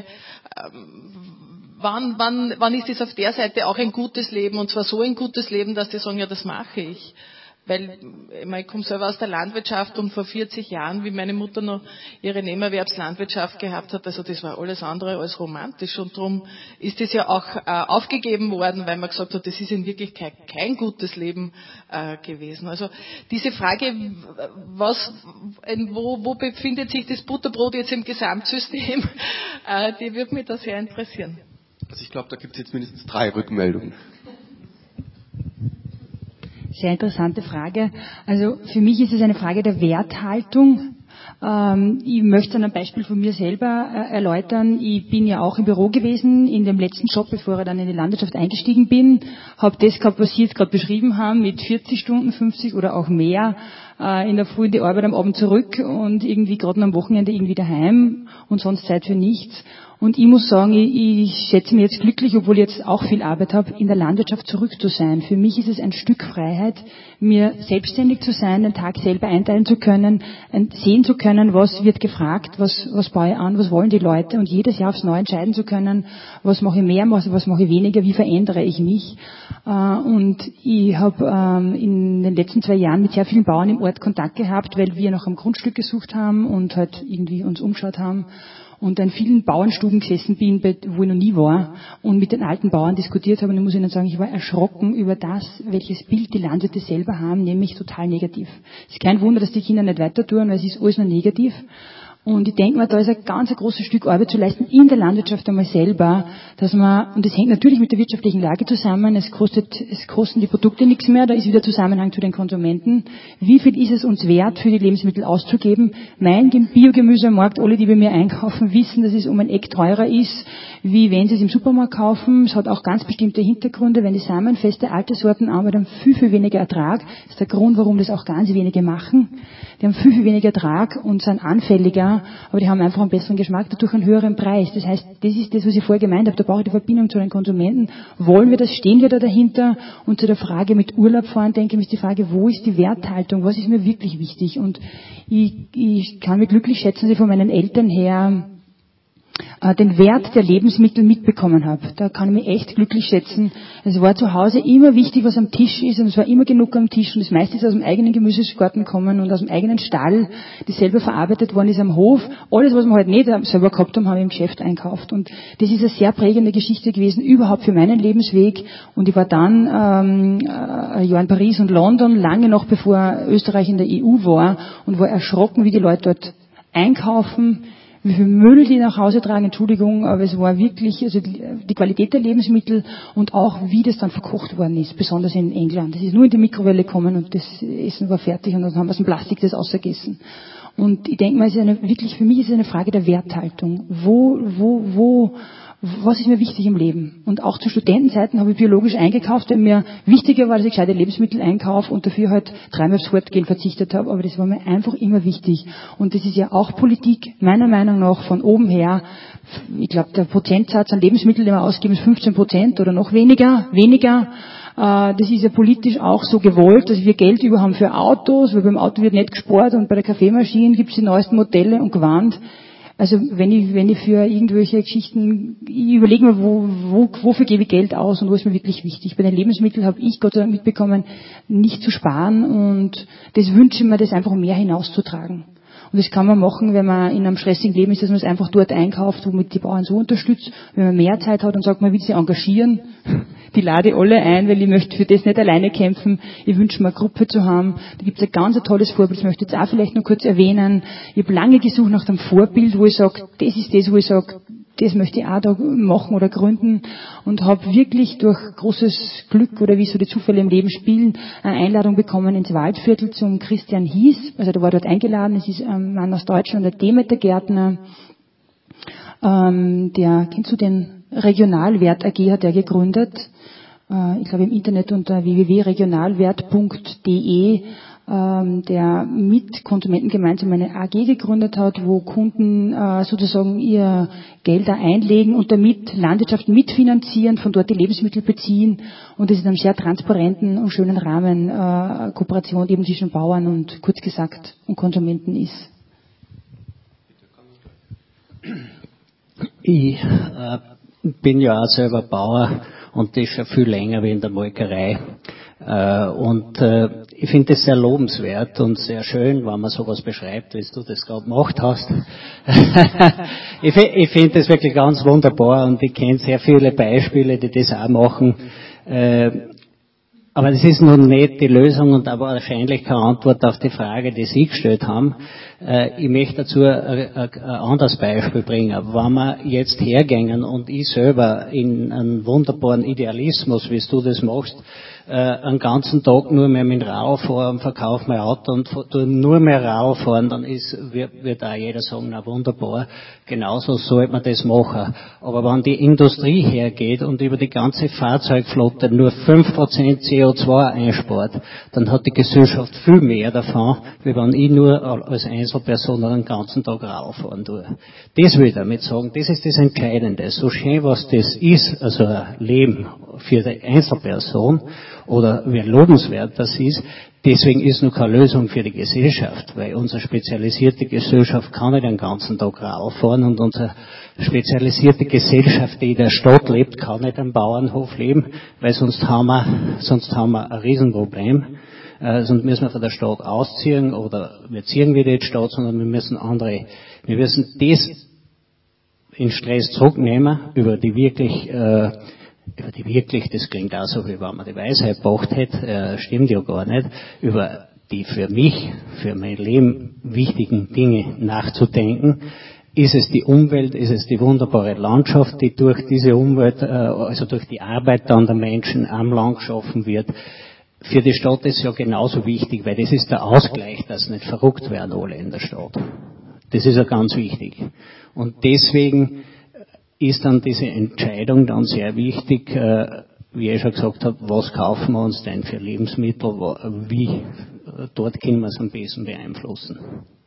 Wann, wann, wann ist es auf der Seite auch ein gutes Leben und zwar so ein gutes Leben, dass die sagen, ja, das mache ich. Weil ich, meine, ich komme selber aus der Landwirtschaft und vor vierzig Jahren, wie meine Mutter noch ihre Nebenerwerbslandwirtschaft gehabt hat, also das war alles andere als romantisch und darum ist das ja auch äh, aufgegeben worden, weil man gesagt hat, das ist in Wirklichkeit kein gutes Leben äh, gewesen. Also diese Frage, was, wo, wo befindet sich das Butterbrot jetzt im Gesamtsystem, äh, die würde mich da sehr interessieren. Also ich glaube, da gibt es jetzt mindestens drei Rückmeldungen. Sehr interessante Frage. Also für mich ist es eine Frage der Werthaltung. Ähm, ich möchte an einem Beispiel von mir selber äh, erläutern. Ich bin ja auch im Büro gewesen, in dem letzten Job, bevor ich dann in die Landwirtschaft eingestiegen bin. Habe das gehabt, was Sie jetzt gerade beschrieben haben, mit vierzig Stunden, fünfzig oder auch mehr. Äh, in der Früh in die Arbeit, am Abend zurück und irgendwie gerade am Wochenende irgendwie daheim und sonst Zeit für nichts. Und ich muss sagen, ich, ich schätze mich jetzt glücklich, obwohl ich jetzt auch viel Arbeit habe, in der Landwirtschaft zurück zu sein. Für mich ist es ein Stück Freiheit, mir selbstständig zu sein, den Tag selber einteilen zu können, sehen zu können, was wird gefragt, was, was baue ich an, was wollen die Leute und jedes Jahr aufs Neue entscheiden zu können, was mache ich mehr, was, was mache ich weniger, wie verändere ich mich. Und ich habe in den letzten zwei Jahren mit sehr vielen Bauern im Ort Kontakt gehabt, weil wir nach einem Grundstück gesucht haben und halt irgendwie uns umgeschaut haben. Und an vielen Bauernstuben gesessen bin, wo ich noch nie war und mit den alten Bauern diskutiert habe. Und ich muss Ihnen sagen, ich war erschrocken über das, welches Bild die Landwirte selber haben, nämlich total negativ. Es ist kein Wunder, dass die Kinder nicht weiter tun, weil es ist alles nur negativ. Und ich denke mir, da ist ein ganz ein großes Stück Arbeit zu leisten in der Landwirtschaft einmal selber, dass man, und das hängt natürlich mit der wirtschaftlichen Lage zusammen, es kostet, es kosten die Produkte nichts mehr, da ist wieder Zusammenhang zu den Konsumenten. Wie viel ist es uns wert, für die Lebensmittel auszugeben? Mein Biogemüse am Markt, alle, die bei mir einkaufen, wissen, dass es um ein Eck teurer ist, wie wenn sie es im Supermarkt kaufen. Es hat auch ganz bestimmte Hintergründe, wenn die samenfeste alte Sorten arbeiten, haben viel, viel weniger Ertrag. Das ist der Grund, warum das auch ganz wenige machen. Die haben viel, viel weniger Ertrag und sind anfälliger, aber die haben einfach einen besseren Geschmack, dadurch einen höheren Preis. Das heißt, das ist das, was ich vorher gemeint habe, da brauche ich die Verbindung zu den Konsumenten. Wollen wir das, stehen wir da dahinter? Und zu der Frage mit Urlaub fahren, denke ich, ist die Frage, wo ist die Werthaltung, was ist mir wirklich wichtig? Und ich, ich kann mir glücklich schätzen, dass ich von meinen Eltern her den Wert der Lebensmittel mitbekommen habe. Da kann ich mich echt glücklich schätzen. Es war zu Hause immer wichtig, was am Tisch ist und es war immer genug am Tisch und das meiste ist aus dem eigenen Gemüsegarten gekommen und aus dem eigenen Stall, die selber verarbeitet worden ist am Hof. Alles, was wir halt nicht selber gehabt haben, haben wir im Geschäft einkauft und das ist eine sehr prägende Geschichte gewesen, überhaupt für meinen Lebensweg und ich war dann ähm, ein Jahr in Paris und London, lange noch bevor Österreich in der E U war und war erschrocken, wie die Leute dort einkaufen, wie viel Müll die nach Hause tragen, Entschuldigung, aber es war wirklich, also die, die Qualität der Lebensmittel und auch wie das dann verkocht worden ist, besonders in England. Das ist nur in die Mikrowelle gekommen und das Essen war fertig und dann haben wir aus dem Plastik das ausgegessen. Und ich denke mal, es ist eine, wirklich, für mich ist es eine Frage der Werthaltung. Wo, wo, wo, was ist mir wichtig im Leben? Und auch zu Studentenzeiten habe ich biologisch eingekauft, weil mir wichtiger war, dass ich gescheite Lebensmittel einkaufe und dafür halt dreimal aufs Fortgehen verzichtet habe. Aber das war mir einfach immer wichtig. Und das ist ja auch Politik, meiner Meinung nach, von oben her. Ich glaube, der Prozentsatz an Lebensmitteln, den wir ausgeben, ist fünfzehn Prozent oder noch weniger, weniger. Das ist ja politisch auch so gewollt, dass wir Geld über haben für Autos, weil beim Auto wird nicht gespart und bei der Kaffeemaschine gibt es die neuesten Modelle und gewandt. Also wenn ich, wenn ich für irgendwelche Geschichten, ich überlege mir, wo, wo, wofür gebe ich Geld aus und wo ist mir wirklich wichtig. Bei den Lebensmitteln habe ich Gott sei Dank mitbekommen, nicht zu sparen und das wünsche ich mir, das einfach mehr hinauszutragen. Und das kann man machen, wenn man in einem stressigen Leben ist, dass man es einfach dort einkauft, womit die Bauern so unterstützt. Wenn man mehr Zeit hat und sagt, man will sie engagieren, die lade ich alle ein, weil ich möchte für das nicht alleine kämpfen. Ich wünsche mir eine Gruppe zu haben. Da gibt es ein ganz tolles Vorbild, das möchte ich jetzt auch vielleicht noch kurz erwähnen. Ich habe lange gesucht nach dem Vorbild, wo ich sage, das ist das, wo ich sage, das möchte ich auch da machen oder gründen und habe wirklich durch großes Glück oder wie so die Zufälle im Leben spielen, eine Einladung bekommen ins Waldviertel zum Christian Hies. Also der war dort eingeladen, es ist ein Mann aus Deutschland, der Demeter-Gärtner, ähm, der, kennst du den Regionalwert A G, hat er gegründet. Äh, ich glaube im Internet unter w w w punkt regionalwert punkt d e, ähm, der mit Konsumenten gemeinsam eine A G gegründet hat, wo Kunden äh, sozusagen ihr Gelder einlegen und damit Landwirtschaft mitfinanzieren, von dort die Lebensmittel beziehen. Und das ist in einem sehr transparenten und schönen Rahmen äh, Kooperation eben zwischen Bauern und, kurz gesagt, und Konsumenten ist. Ich äh, bin ja auch selber Bauer und das schon viel länger wie in der Molkerei. Äh, und äh, ich finde das sehr lobenswert und sehr schön, wenn man sowas beschreibt, wie du das gerade gemacht hast. ich ich finde das wirklich ganz wunderbar und ich kenne sehr viele Beispiele, die das auch machen. Äh, aber das ist nun nicht die Lösung und aber wahrscheinlich keine Antwort auf die Frage, die Sie gestellt haben. Äh, ich möchte dazu ein, ein anderes Beispiel bringen. Wenn wir jetzt hergängen und ich selber in einen wunderbaren Idealismus, wie du das machst, äh, einen ganzen Tag nur mehr mit dem Rad fahren und verkaufe mein Auto und tue nur mehr Rad fahren, dann ist, wird, wird auch jeder sagen, na wunderbar, genauso sollte man das machen. Aber wenn die Industrie hergeht und über die ganze Fahrzeugflotte nur fünf Prozent C O zwei einspart, dann hat die Gesellschaft viel mehr davon, wie wenn ich nur als Einzelperson den ganzen Tag Rad fahren tue. Das will ich damit sagen, das ist das Entscheidende. So schön was das ist, also ein Leben für die Einzelperson, oder wie lobenswert das ist, deswegen ist noch keine Lösung für die Gesellschaft, weil unsere spezialisierte Gesellschaft kann nicht den ganzen Tag Rad fahren und unsere spezialisierte Gesellschaft, die in der Stadt lebt, kann nicht am Bauernhof leben, weil sonst haben wir, sonst haben wir ein Riesenproblem. Äh, sonst müssen wir von der Stadt ausziehen oder wir ziehen wieder in die Stadt, sondern wir müssen andere, wir müssen das in Stress zurücknehmen über die wirklich äh, über die wirklich, das klingt auch so, wie wenn man die Weisheit gebracht hätte, äh, stimmt ja gar nicht, über die für mich, für mein Leben wichtigen Dinge nachzudenken. Ist es die Umwelt, ist es die wunderbare Landschaft, die durch diese Umwelt, äh, also durch die Arbeit dann der Menschen am Land geschaffen wird. Für die Stadt ist es ja genauso wichtig, weil das ist der Ausgleich, dass nicht verrückt werden alle in der Stadt. Das ist ja ganz wichtig. Und deswegen ist dann diese Entscheidung dann sehr wichtig, äh, wie ich schon gesagt habe, was kaufen wir uns denn für Lebensmittel, wie, dort können wir es am besten beeinflussen.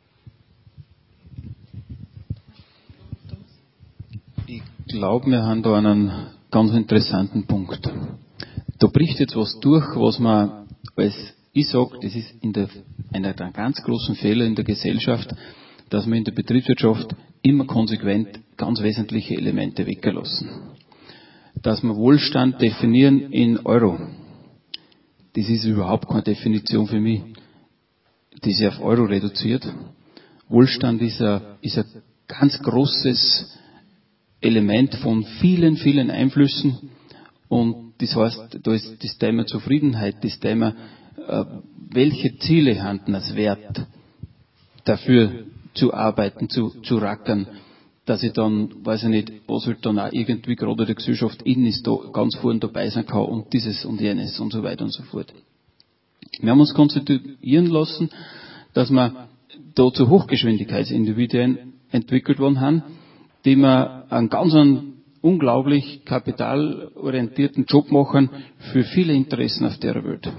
Ich glaube, wir haben da einen ganz interessanten Punkt. Da bricht jetzt was durch, was man, als ich sage, das ist in der, einer der ganz großen Fehler in der Gesellschaft, dass man in der Betriebswirtschaft immer konsequent ganz wesentliche Elemente weggelassen. Dass wir Wohlstand definieren in Euro. Das ist überhaupt keine Definition für mich, die sich auf Euro reduziert. Wohlstand ist ein, ist ein ganz großes Element von vielen, vielen Einflüssen. Und das heißt, da ist das Thema Zufriedenheit, das Thema, welche Ziele haben das wert, dafür zu arbeiten, zu, zu rackern. dass ich dann, weiß ich nicht, was halt dann auch irgendwie gerade der Gesellschaft innen ist, da ganz vorne dabei sein kann und dieses und jenes und so weiter und so fort. Wir haben uns konstituieren lassen, dass wir da zu Hochgeschwindigkeitsindividuen entwickelt worden haben, die wir einen ganz einen unglaublich kapitalorientierten Job machen für viele Interessen auf der Welt.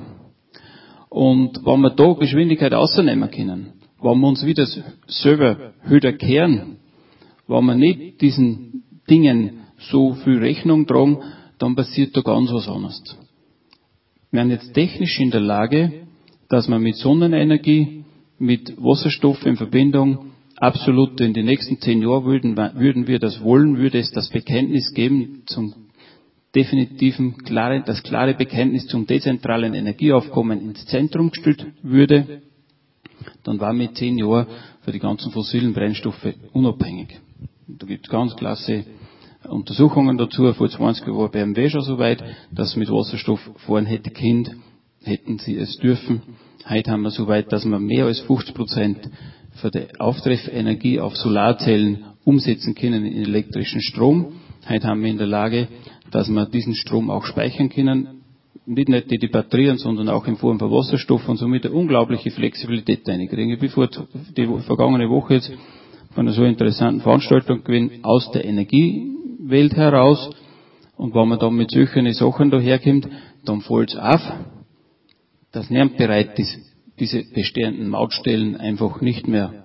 Und wenn wir da Geschwindigkeit rausnehmen können, wenn wir uns wieder selber höher kehren, wenn wir nicht diesen Dingen so viel Rechnung tragen, dann passiert da ganz was anderes. Wir sind jetzt technisch in der Lage, dass wir mit Sonnenenergie, mit Wasserstoff in Verbindung absolut in den nächsten zehn Jahren würden, würden wir das wollen, würde es das Bekenntnis geben zum definitiven, klare, das klare Bekenntnis zum dezentralen Energieaufkommen ins Zentrum gestellt würde, dann waren wir in zehn Jahren für die ganzen fossilen Brennstoffe unabhängig. Da gibt es ganz klasse Untersuchungen dazu. Vor zwanzig Jahren war B M W schon so weit, dass mit Wasserstoff fahren hätte Kind, hätten sie es dürfen. Heute haben wir so weit, dass wir mehr als fünfzig Prozent für die Auftreffenergie auf Solarzellen umsetzen können in elektrischen Strom. Heute haben wir in der Lage, dass wir diesen Strom auch speichern können. Nicht nur die, die Batterien, sondern auch in Form von Wasserstoff und somit eine unglaubliche Flexibilität reinkriegen. Ich bin vor die vergangene Woche jetzt von einer so interessanten Veranstaltung gewesen, aus der Energiewelt heraus. Und wenn man dann mit solchen Sachen daherkommt, dann fällt es auf, dass niemand bereit ist, diese bestehenden Mautstellen einfach nicht mehr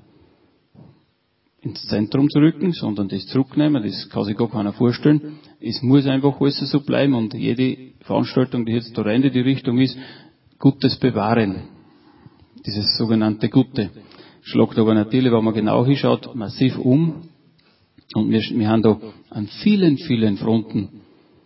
ins Zentrum zu rücken, sondern das zurücknehmen. Das kann sich gar keiner vorstellen. Es muss einfach alles so bleiben und jede Veranstaltung, die jetzt da rein in die Richtung ist, Gutes bewahren. Dieses sogenannte Gute. Schlagt aber natürlich, wenn man genau hinschaut, massiv um. Und wir, wir haben da an vielen, vielen Fronten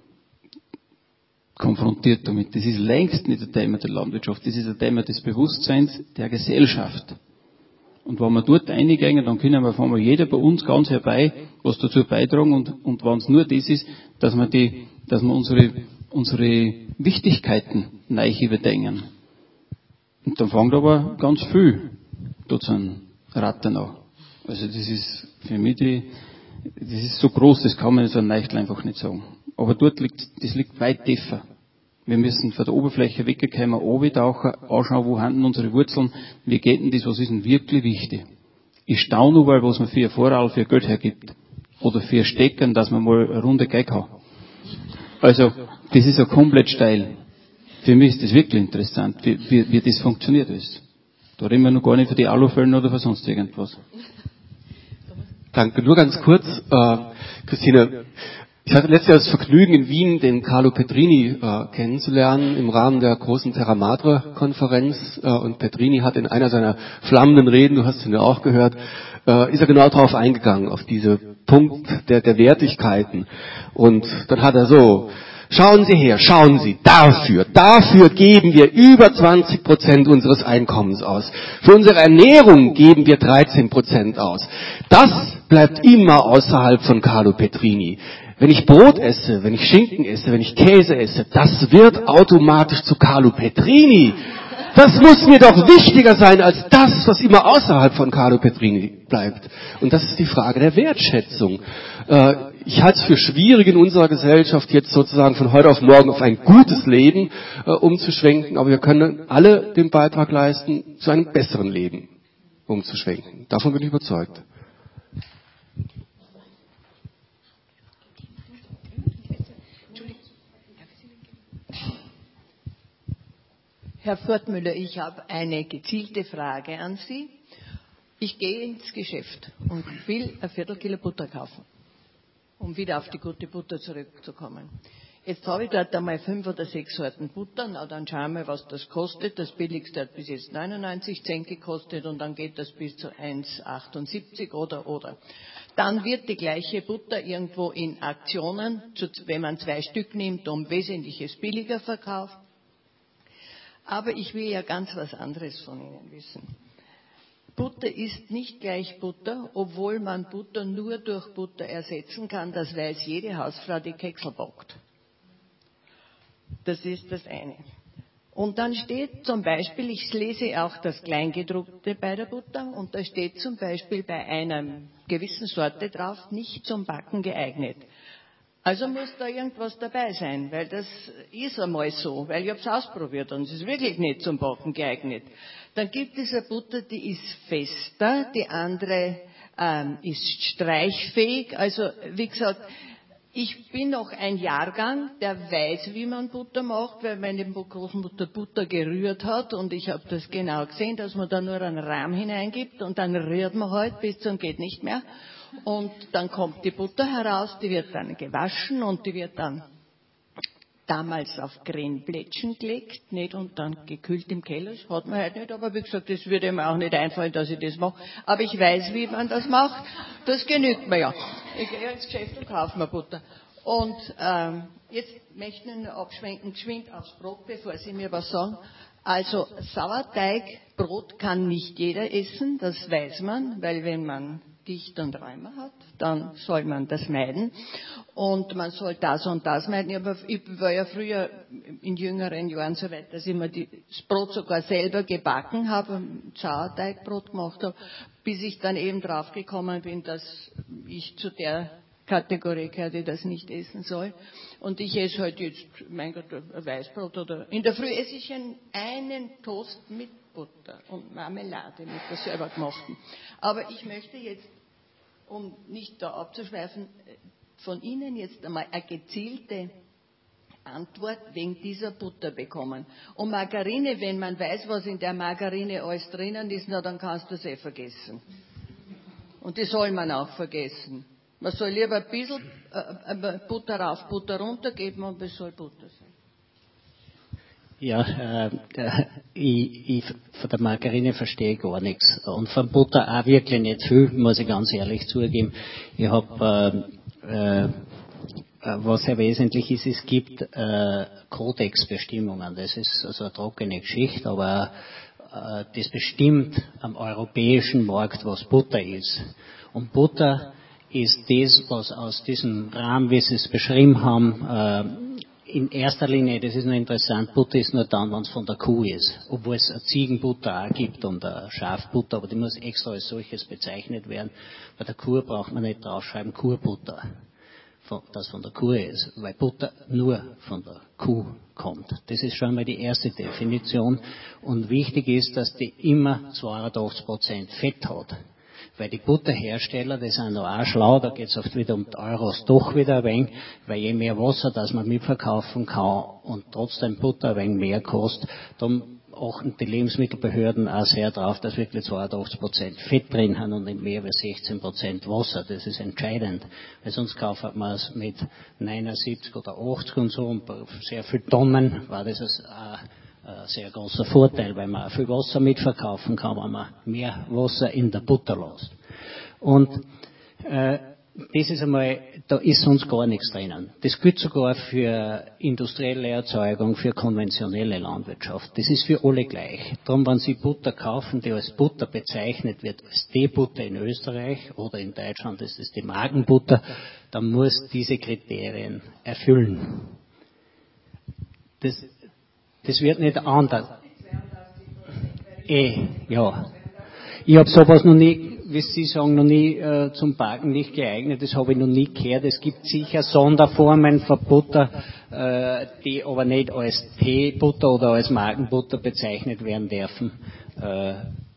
konfrontiert damit. Das ist längst nicht ein Thema der Landwirtschaft. Das ist ein Thema des Bewusstseins der Gesellschaft. Und wenn wir dort reingehen, dann können wir auf einmal jeder bei uns ganz herbei was dazu beitragen. Und, und wenn es nur das ist, dass wir die, dass wir unsere, unsere Wichtigkeiten neu überdenken. Und dann fängt aber ganz viel dort so ein Rattern an. Also das ist für mich die, das ist so groß, das kann man so ein Neichtel einfach nicht sagen. Aber dort liegt, das liegt weit tiefer. Wir müssen von der Oberfläche wegkommen, runtertauchen, anschauen, wo haben unsere Wurzeln, wie geht denn das, was ist denn wirklich wichtig. Ich staune überall, was man für ein Vorrat, für Geld hergibt. Oder für Stecken, dass man mal eine Runde gehen kann. Also, das ist ja komplett steil. Für mich ist das wirklich interessant, wie, wie, wie das funktioniert ist. Da reden wir noch gar nicht für die Alufällen oder für sonst irgendwas. Danke. Nur ganz kurz, äh, Christine. Ich hatte letztes Jahr das Vergnügen, in Wien den Carlo Petrini äh, kennenzulernen im Rahmen der großen Terra Madre-Konferenz. Äh, und Petrini hat in einer seiner flammenden Reden, du hast ihn ja auch gehört, äh, ist er genau darauf eingegangen, auf diese Punkt der, der Wertigkeiten. Und dann hat er so: Schauen Sie her, schauen Sie, dafür, dafür geben wir über zwanzig Prozent unseres Einkommens aus. Für unsere Ernährung geben wir dreizehn Prozent aus. Das bleibt immer außerhalb von Carlo Petrini. Wenn ich Brot esse, wenn ich Schinken esse, wenn ich Käse esse, das wird automatisch zu Carlo Petrini. Das muss mir doch wichtiger sein als das, was immer außerhalb von Carlo Petrini bleibt. Und das ist die Frage der Wertschätzung. Äh, ich halte es für schwierig in unserer Gesellschaft jetzt sozusagen von heute auf morgen auf ein gutes Leben äh, umzuschwenken, aber wir können alle den Beitrag leisten, zu einem besseren Leben umzuschwenken. Davon bin ich überzeugt. Herr Fortmüller, ich habe eine gezielte Frage an Sie. Ich gehe ins Geschäft und will ein Viertelkilo Butter kaufen, um wieder auf die gute Butter zurückzukommen. Jetzt habe ich dort einmal fünf oder sechs Sorten Butter. Na, dann schauen wir, was das kostet. Das billigste hat bis jetzt neunundneunzig Cent gekostet und dann geht das bis zu eins Komma achtundsiebzig oder, oder. Dann wird die gleiche Butter irgendwo in Aktionen, wenn man zwei Stück nimmt, um Wesentliches billiger verkauft. Aber ich will ja ganz was anderes von Ihnen wissen. Butter ist nicht gleich Butter, obwohl man Butter nur durch Butter ersetzen kann. Das weiß jede Hausfrau, die Keksel backt. Das ist das eine. Und dann steht zum Beispiel, ich lese auch das Kleingedruckte bei der Butter, und da steht zum Beispiel bei einer gewissen Sorte drauf, nicht zum Backen geeignet. Also muss da irgendwas dabei sein, weil das ist einmal so, weil ich habe es ausprobiert und es ist wirklich nicht zum Backen geeignet. Dann gibt es eine Butter, die ist fester, die andere ähm, ist streichfähig. Also wie gesagt, ich bin noch ein Jahrgang, der weiß, wie man Butter macht, weil meine Großmutter Butter gerührt hat und ich habe das genau gesehen, dass man da nur einen Rahm hineingibt und dann rührt man halt bis zum geht nicht mehr. Und dann kommt die Butter heraus, die wird dann gewaschen und die wird dann damals auf Gränplättchen gelegt, nicht, und dann gekühlt im Keller. Das hat man halt nicht, aber wie gesagt, das würde mir auch nicht einfallen, dass ich das mache. Aber ich weiß, wie man das macht. Das genügt mir ja. Ich gehe ins Geschäft und kaufe mir Butter. Und ähm, jetzt möchte ich nur abschwenken, geschwind aufs Brot, bevor Sie mir was sagen. Also Sauerteigbrot kann nicht jeder essen, das weiß man, weil wenn man Gicht und Rheuma hat, dann soll man das meiden. Und man soll das und das meiden. Aber ich war ja früher in jüngeren Jahren so weit, dass ich mir das Brot sogar selber gebacken habe, ein Sauerteigbrot gemacht habe, bis ich dann eben draufgekommen bin, dass ich zu der Kategorie gehört, die das nicht essen soll. Und ich esse halt jetzt, mein Gott, ein Weißbrot oder in der Früh esse ich einen, einen Toast mit Butter und Marmelade mit der selber gemachten. Aber ich möchte jetzt, um nicht da abzuschweifen, von Ihnen jetzt einmal eine gezielte Antwort wegen dieser Butter bekommen. Und Margarine, wenn man weiß, was in der Margarine alles drinnen ist, na dann kannst du es eh vergessen. Und die soll man auch vergessen. Man soll lieber ein bisschen äh, Butter rauf, Butter runter geben und es soll Butter sein. Ja, äh, ich, ich, von der Margarine verstehe ich gar nichts. Und von Butter auch wirklich nicht viel, muss ich ganz ehrlich zugeben. Ich habe, äh, äh, was sehr wesentlich ist, es gibt äh, Kodexbestimmungen. Das ist also eine trockene Geschichte, aber äh, das bestimmt am europäischen Markt, was Butter ist. Und Butter ist das, was aus diesem Rahmen, wie Sie es beschrieben haben, äh, in erster Linie, das ist nur interessant, Butter ist nur dann, wenn es von der Kuh ist. Obwohl es eine Ziegenbutter auch gibt und eine Schafbutter, aber die muss extra als solches bezeichnet werden. Bei der Kuh braucht man nicht draufschreiben Kurbutter, das von der Kuh ist, weil Butter nur von der Kuh kommt. Das ist schon mal die erste Definition. Und wichtig ist, dass die immer zweiundachtzig Prozent Fett hat. Weil die Butterhersteller, die sind noch auch schlau, da geht es oft wieder um die Euros doch wieder ein wenig, weil je mehr Wasser, das man mitverkaufen kann und trotzdem Butter ein wenig mehr kostet, dann achten die Lebensmittelbehörden auch sehr darauf, dass wirklich zweiundachtzig Prozent Fett drin haben und nicht mehr als sechzehn Prozent Wasser. Das ist entscheidend, weil sonst kauft man es mit neunundsiebzig oder achtzig und so und bei sehr viel Tonnen war das auch ein sehr großer Vorteil, weil man auch viel Wasser mitverkaufen kann, wenn man mehr Wasser in der Butter lässt. Und äh, das ist einmal, da ist sonst gar nichts drinnen. Das gilt sogar für industrielle Erzeugung, für konventionelle Landwirtschaft. Das ist für alle gleich. Darum, wenn Sie Butter kaufen, die als Butter bezeichnet wird, als D-Butter in Österreich oder in Deutschland ist es die Magenbutter, dann muss diese Kriterien erfüllen. Das Das wird nicht anders. Eh, ja. Ich habe sowas noch nie, wie Sie sagen, noch nie äh, zum Backen nicht geeignet. Das habe ich noch nie gehört. Es gibt sicher Sonderformen von Butter, äh, die aber nicht als Teebutter oder als Magenbutter bezeichnet werden dürfen. Äh,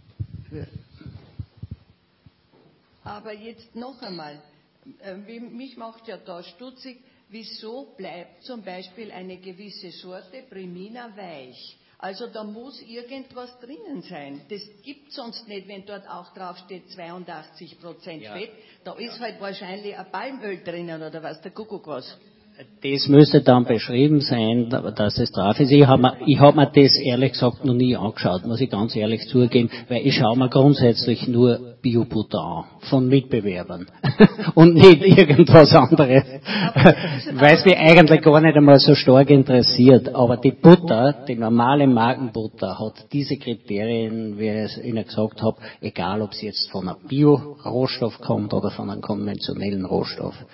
aber jetzt noch einmal, äh, mich macht ja da stutzig, wieso bleibt zum Beispiel eine gewisse Sorte Primina weich? Also da muss irgendwas drinnen sein. Das gibt es sonst nicht, wenn dort auch drauf steht zweiundachtzig Prozent ja. Fett. Da ist halt wahrscheinlich ein Palmöl drinnen oder was, der Kuckuck was. Das müsste dann beschrieben sein, dass es drauf ist. Ich habe mir, ich hab mir das ehrlich gesagt noch nie angeschaut, muss ich ganz ehrlich zugeben, weil ich schaue mir grundsätzlich nur Biobutter an, von Mitbewerbern und nicht irgendwas anderes, weil es mich eigentlich gar nicht einmal so stark interessiert. Aber die Butter, die normale Magenbutter, hat diese Kriterien, wie ich es Ihnen gesagt habe, egal ob sie jetzt von einem Bio-Rohstoff kommt oder von einem konventionellen Rohstoff.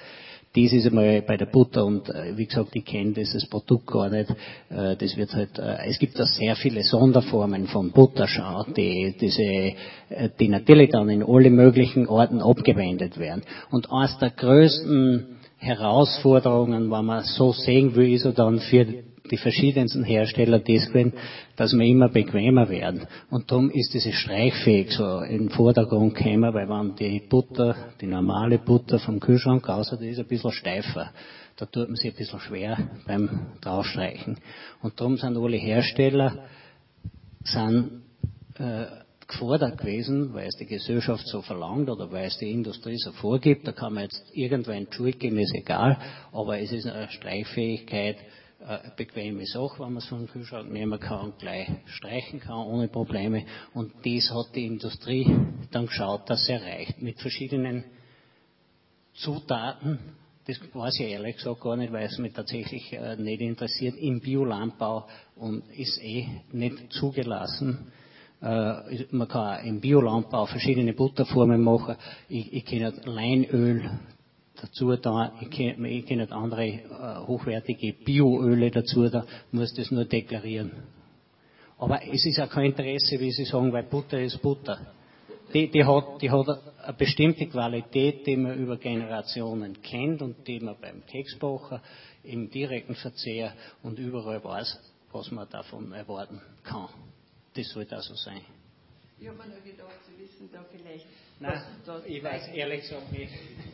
Das ist einmal bei der Butter und äh, wie gesagt, ich kenne dieses Produkt gar nicht. Äh, das wird halt, äh, es gibt da sehr viele Sonderformen von Butterschau, die, diese, äh, die natürlich dann in alle möglichen Orten abgewendet werden. Und eines der größten Herausforderungen, wenn man so sehen will, ist ja dann für die verschiedensten Hersteller das gewesen, dass wir immer bequemer werden. Und darum ist dieses streichfähig so in den Vordergrund gekommen, weil wenn die Butter, die normale Butter vom Kühlschrank raus, die ist ein bisschen steifer. Da tut man sich ein bisschen schwer beim Draufstreichen. Und darum sind alle Hersteller sind, äh, gefordert gewesen, weil es die Gesellschaft so verlangt oder weil es die Industrie so vorgibt. Da kann man jetzt irgendwann Schuld geben, ist egal. Aber es ist eine Streichfähigkeit, eine bequeme Sache, wenn man es von dem Kühlschrank nehmen kann und gleich streichen kann, ohne Probleme. Und das hat die Industrie dann geschaut, dass es erreicht. Mit verschiedenen Zutaten, das weiß ich ehrlich gesagt gar nicht, weil es mich tatsächlich äh, nicht interessiert, im Biolandbau und ist eh nicht zugelassen. Äh, man kann auch im Biolandbau verschiedene Butterformen machen. Ich, ich kenne Leinöl dazu da, ich kenne, ich kenne andere äh, hochwertige Bioöle dazu, da muss das nur deklarieren. Aber es ist auch kein Interesse, wie Sie sagen, weil Butter ist Butter. Die, die, hat, die hat eine bestimmte Qualität, die man über Generationen kennt und die man beim Textbacher im direkten Verzehr und überall weiß, was man davon erwarten kann. Das sollte auch so sein. Ich habe mir nur gedacht, Sie wissen da vielleicht. Nein, was, ich weiß ehrlich gesagt nicht.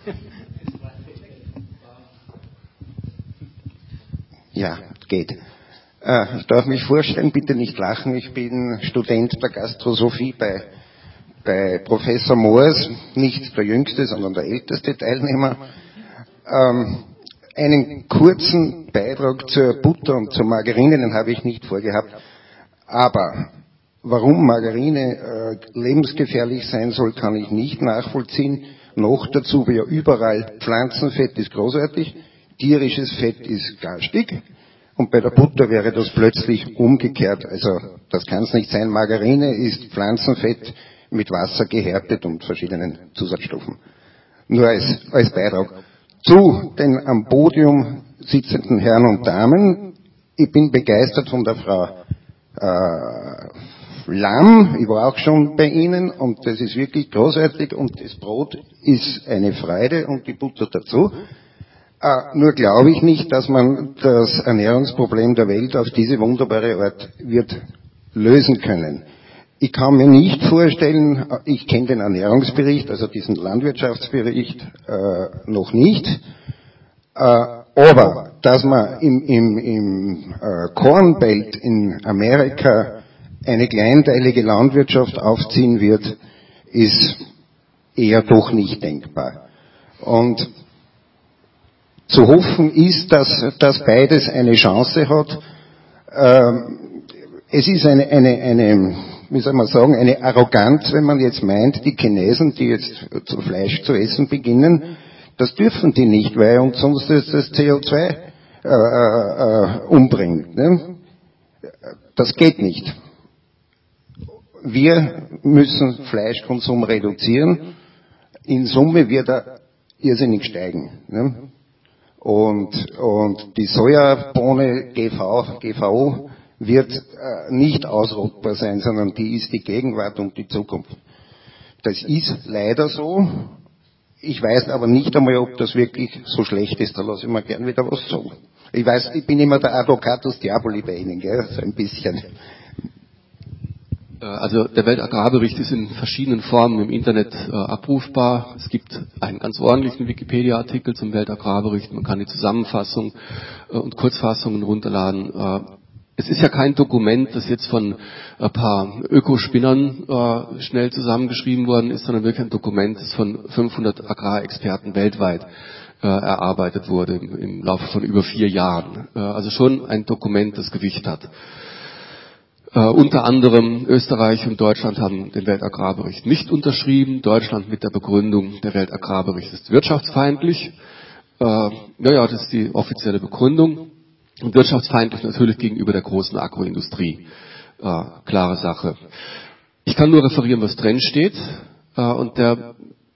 Ja, geht. Äh, ich darf mich vorstellen, bitte nicht lachen, ich bin Student der Gastrosophie bei, bei Professor Moors, nicht der jüngste, sondern der älteste Teilnehmer. Ähm, einen kurzen Beitrag zur Butter und zur Margarine, den habe ich nicht vorgehabt, aber warum Margarine äh, lebensgefährlich sein soll, kann ich nicht nachvollziehen. Noch dazu, wie ja überall, Pflanzenfett ist großartig, tierisches Fett ist garstig und bei der Butter wäre das plötzlich umgekehrt. Also das kann es nicht sein. Margarine ist Pflanzenfett mit Wasser gehärtet und verschiedenen Zusatzstoffen. Nur als, als Beitrag. Zu den am Podium sitzenden Herren und Damen. Ich bin begeistert von der Frau äh, Lamm, ich war auch schon bei Ihnen und das ist wirklich großartig und das Brot ist eine Freude und die Butter dazu. Äh, nur glaube ich nicht, dass man das Ernährungsproblem der Welt auf diese wunderbare Art wird lösen können. Ich kann mir nicht vorstellen, ich kenne den Ernährungsbericht, also diesen Landwirtschaftsbericht äh, noch nicht, äh, aber dass man im, im, im äh, Corn Belt in Amerika eine kleinteilige Landwirtschaft aufziehen wird, ist eher doch nicht denkbar. Und zu hoffen ist, dass, dass beides eine Chance hat. Ähm, es ist eine, eine, eine, wie soll man sagen, eine Arroganz, wenn man jetzt meint, die Chinesen, die jetzt zu Fleisch zu essen beginnen, das dürfen die nicht, weil uns sonst das, das C O zwei äh, äh, umbringt. Ne? Das geht nicht. Wir müssen Fleischkonsum reduzieren. In Summe wird er irrsinnig steigen. Ne? Und, und die Sojabohne G V, G V O wird äh, nicht ausrottbar sein, sondern die ist die Gegenwart und die Zukunft. Das ist leider so. Ich weiß aber nicht einmal, ob das wirklich so schlecht ist. Da lasse ich mir gern wieder was sagen. Ich weiß, ich bin immer der Advocatus Diaboli bei Ihnen, gell? So ein bisschen. Also der Weltagrarbericht ist in verschiedenen Formen im Internet äh, abrufbar. Es gibt einen ganz ordentlichen Wikipedia-Artikel zum Weltagrarbericht. Man kann die Zusammenfassung äh, und Kurzfassungen runterladen. Äh, es ist ja kein Dokument, das jetzt von ein paar Ökospinnern äh, schnell zusammengeschrieben worden ist, sondern wirklich ein Dokument, das von fünfhundert Agrarexperten weltweit äh, erarbeitet wurde im, im Laufe von über vier Jahren. Äh, also schon ein Dokument, das Gewicht hat. Uh, unter anderem Österreich und Deutschland haben den Weltagrarbericht nicht unterschrieben. Deutschland mit der Begründung, der Weltagrarbericht ist wirtschaftsfeindlich. Uh, naja, das ist die offizielle Begründung. Und wirtschaftsfeindlich natürlich gegenüber der großen Agroindustrie. Uh, klare Sache. Ich kann nur referieren, was drin steht. Uh, und der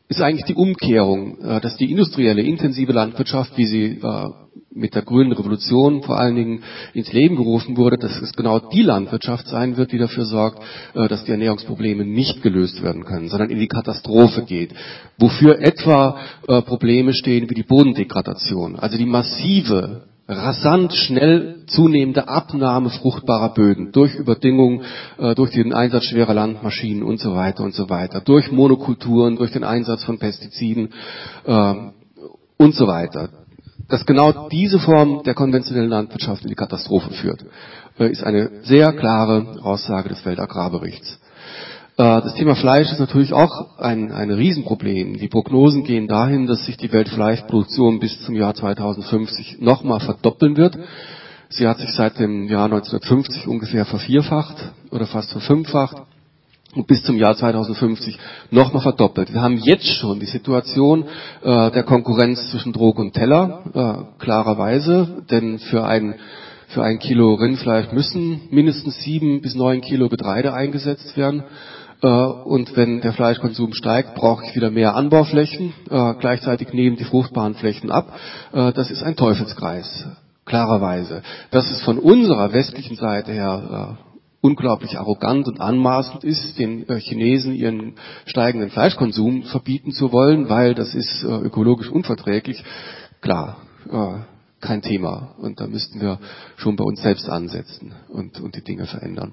ist eigentlich die Umkehrung, dass die industrielle, intensive Landwirtschaft, wie sie mit der grünen Revolution vor allen Dingen ins Leben gerufen wurde, dass es genau die Landwirtschaft sein wird, die dafür sorgt, dass die Ernährungsprobleme nicht gelöst werden können, sondern in die Katastrophe geht. Wofür etwa Probleme stehen wie die Bodendegradation, also die massive, rasant schnell zunehmende Abnahme fruchtbarer Böden durch Überdüngung, äh, durch den Einsatz schwerer Landmaschinen und so weiter und so weiter, durch Monokulturen, durch den Einsatz von Pestiziden äh, und so weiter. Dass genau diese Form der konventionellen Landwirtschaft in die Katastrophe führt, äh, ist eine sehr klare Aussage des Weltagrarberichts. Das Thema Fleisch ist natürlich auch ein, ein Riesenproblem. Die Prognosen gehen dahin, dass sich die Weltfleischproduktion bis zum Jahr zweitausendfünfzig nochmal verdoppeln wird. Sie hat sich seit dem Jahr neunzehnhundertfünfzig ungefähr vervierfacht oder fast verfünffacht und bis zum Jahr zweitausendfünfzig nochmal verdoppelt. Wir haben jetzt schon die Situation äh, der Konkurrenz zwischen Trog und Teller, äh, klarerweise, denn für ein Für ein Kilo Rindfleisch müssen mindestens sieben bis neun Kilo Getreide eingesetzt werden. Und wenn der Fleischkonsum steigt, brauche ich wieder mehr Anbauflächen. Gleichzeitig nehmen die fruchtbaren Flächen ab. Das ist ein Teufelskreis, klarerweise. Dass es von unserer westlichen Seite her unglaublich arrogant und anmaßend ist, den Chinesen ihren steigenden Fleischkonsum verbieten zu wollen, weil das ist ökologisch unverträglich. Klar, kein Thema. Und da müssten wir schon bei uns selbst ansetzen und, und die Dinge verändern.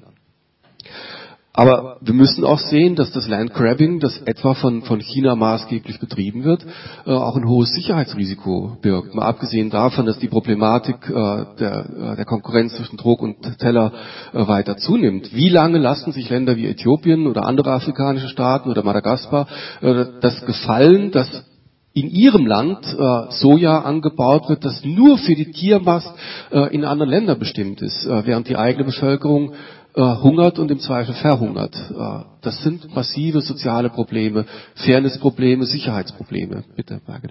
Aber wir müssen auch sehen, dass das Landgrabbing, das etwa von, von China maßgeblich betrieben wird, äh, auch ein hohes Sicherheitsrisiko birgt. Mal abgesehen davon, dass die Problematik äh, der, der Konkurrenz zwischen Trog und Teller äh, weiter zunimmt. Wie lange lassen sich Länder wie Äthiopien oder andere afrikanische Staaten oder Madagaskar äh, das gefallen, dass in ihrem Land äh, Soja angebaut wird, das nur für die Tiermast äh, in anderen Ländern bestimmt ist, äh, während die eigene Bevölkerung äh, hungert und im Zweifel verhungert. Äh, das sind massive soziale Probleme, Fairnessprobleme, Sicherheitsprobleme. Bitte, Margit.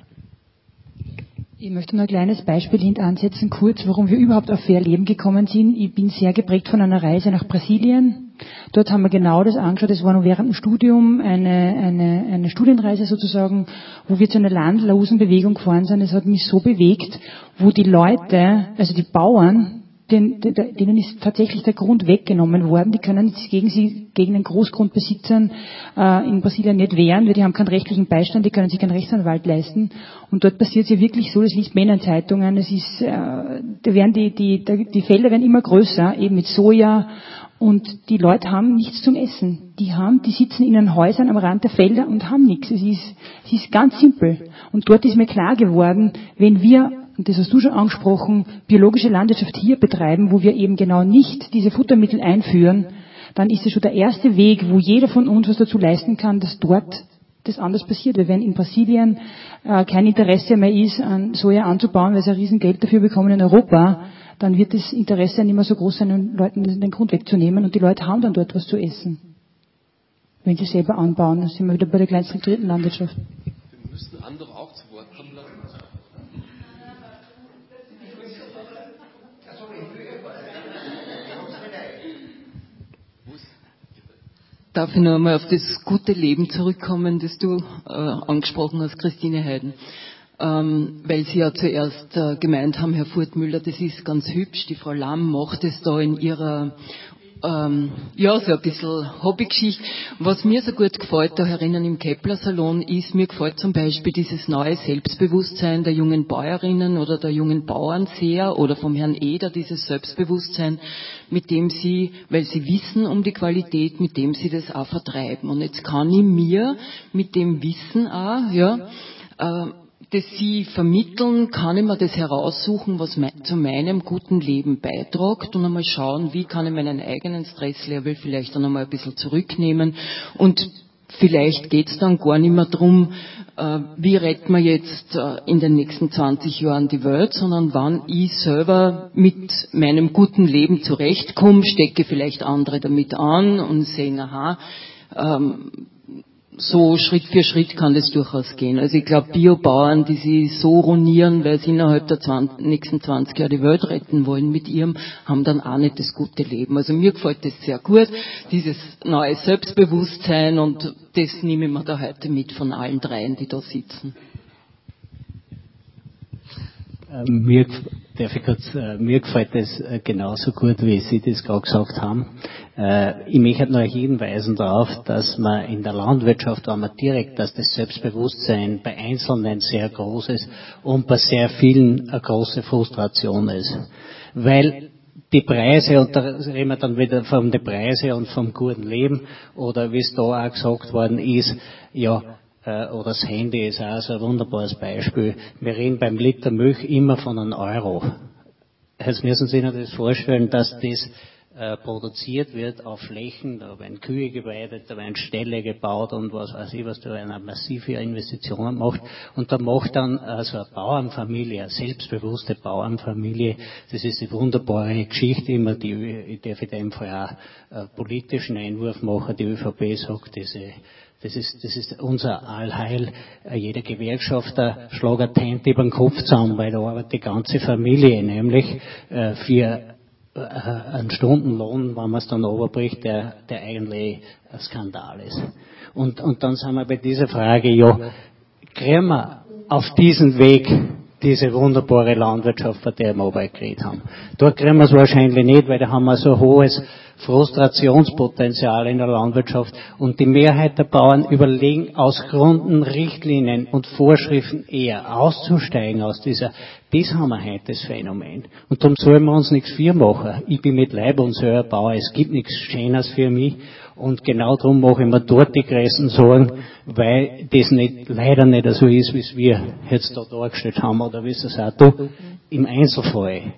Ich möchte nur ein kleines Beispiel hinten ansetzen, kurz, warum wir überhaupt auf Fair Leben gekommen sind. Ich bin sehr geprägt von einer Reise nach Brasilien. Dort haben wir genau das angeschaut. Das war noch während dem Studium eine, eine, eine Studienreise sozusagen, wo wir zu einer landlosen Bewegung gefahren sind. Es hat mich so bewegt, wo die Leute, also die Bauern, den, denen ist tatsächlich der Grund weggenommen worden. Die können sich gegen, sie, gegen den Großgrundbesitzern äh, in Brasilien nicht wehren, weil die haben keinen rechtlichen Beistand, die können sich keinen Rechtsanwalt leisten. Und dort passiert es ja wirklich so, das liest man in Zeitungen, es ist, äh, da werden die, die, die Felder werden immer größer, eben mit Soja. Und die Leute haben nichts zum Essen. Die haben, die sitzen in ihren Häusern am Rand der Felder und haben nichts. Es ist, es ist ganz simpel. Und dort ist mir klar geworden, wenn wir, und das hast du schon angesprochen, biologische Landwirtschaft hier betreiben, wo wir eben genau nicht diese Futtermittel einführen, dann ist es schon der erste Weg, wo jeder von uns was dazu leisten kann, dass dort das anders passiert. Weil wenn in Brasilien äh, kein Interesse mehr ist, an Soja anzubauen, weil sie ein Riesengeld dafür bekommen in Europa, dann wird das Interesse nicht mehr so groß sein, den Leuten den Grund wegzunehmen. Und die Leute haben dann dort was zu essen. Wenn sie selber anbauen, dann sind wir wieder bei der kleinstrukturierten Landwirtschaft. Wir müssen andere auch zu Wort kommen lassen. Darf ich noch einmal auf das gute Leben zurückkommen, das du äh, angesprochen hast, Christine Heiden? Ähm, weil Sie ja zuerst äh, gemeint haben, Herr Furtmüller, das ist ganz hübsch, die Frau Lamm macht es da in ihrer, ähm, ja, so ein bisschen Hobbygeschichte. Was mir so gut gefällt, da herinnen im Kepler-Salon, ist, mir gefällt zum Beispiel dieses neue Selbstbewusstsein der jungen Bäuerinnen oder der jungen Bauern sehr, oder vom Herrn Eder, dieses Selbstbewusstsein, mit dem sie, weil sie wissen um die Qualität, mit dem sie das auch vertreiben. Und jetzt kann ich mir mit dem Wissen auch, ja, äh, das Sie vermitteln, kann ich mir das heraussuchen, was me- zu meinem guten Leben beiträgt, und einmal schauen, wie kann ich meinen eigenen Stresslevel vielleicht dann einmal ein bisschen zurücknehmen. Und vielleicht geht es dann gar nicht mehr darum, äh, wie retten wir jetzt äh, in den nächsten zwanzig Jahren die Welt, sondern wann ich selber mit meinem guten Leben zurechtkomme, stecke vielleicht andere damit an und sehen, aha, ähm, so Schritt für Schritt kann das durchaus gehen. Also ich glaube, Biobauern, die sich so ruinieren, weil sie innerhalb der zwanzig, nächsten zwanzig Jahre die Welt retten wollen mit ihrem, haben dann auch nicht das gute Leben. Also mir gefällt das sehr gut, dieses neue Selbstbewusstsein, und das nehme ich mir da heute mit von allen dreien, die da sitzen. Mir, darf ich kurz, äh, mir gefällt das äh, genauso gut, wie Sie das gerade gesagt haben. Äh, ich möchte nur hinweisen darauf, dass man in der Landwirtschaft, wenn man direkt, dass das Selbstbewusstsein bei Einzelnen sehr groß ist und bei sehr vielen eine große Frustration ist. Weil die Preise, und da reden wir dann wieder von den Preisen und vom guten Leben, oder wie es da auch gesagt worden ist, ja, oder das Handy ist auch so ein wunderbares Beispiel. Wir reden beim Liter Milch immer von einem Euro. Jetzt müssen Sie sich das vorstellen, dass das äh, produziert wird auf Flächen, da werden Kühe geweidet, da werden Ställe gebaut und was weiß ich, was da eine massive Investitionen macht. Und da macht dann also eine Bauernfamilie, eine selbstbewusste Bauernfamilie, das ist die wunderbare Geschichte immer, die, ich darf in dem Fall auch äh, politischen Einwurf machen, die ÖVP sagt, diese Das ist, das ist unser Allheil. Jeder Gewerkschafter schlägt eine Tente über den Kopf zusammen, weil da arbeitet die ganze Familie, nämlich äh, für äh, einen Stundenlohn, wenn man es dann runterbricht, der, der eigentlich ein Skandal ist. Und, und dann sind wir bei dieser Frage, ja, kriegen wir auf diesen Weg diese wunderbare Landwirtschaft, von der wir oben geredet haben. Dort kriegen wir es wahrscheinlich nicht, weil da haben wir so ein hohes Frustrationspotenzial in der Landwirtschaft, und die Mehrheit der Bauern überlegen, aus Gründen, Richtlinien und Vorschriften eher auszusteigen aus dieser. Das haben wir heute, das Phänomen. Und darum sollen wir uns nichts für machen. Ich bin mit Leib und Seele Bauer, es gibt nichts Schönes für mich, und genau darum mache ich mir dort die größten Sorgen, weil das nicht, leider nicht so ist, wie es wir jetzt da dargestellt haben, oder wie es das auch du im Einzelfall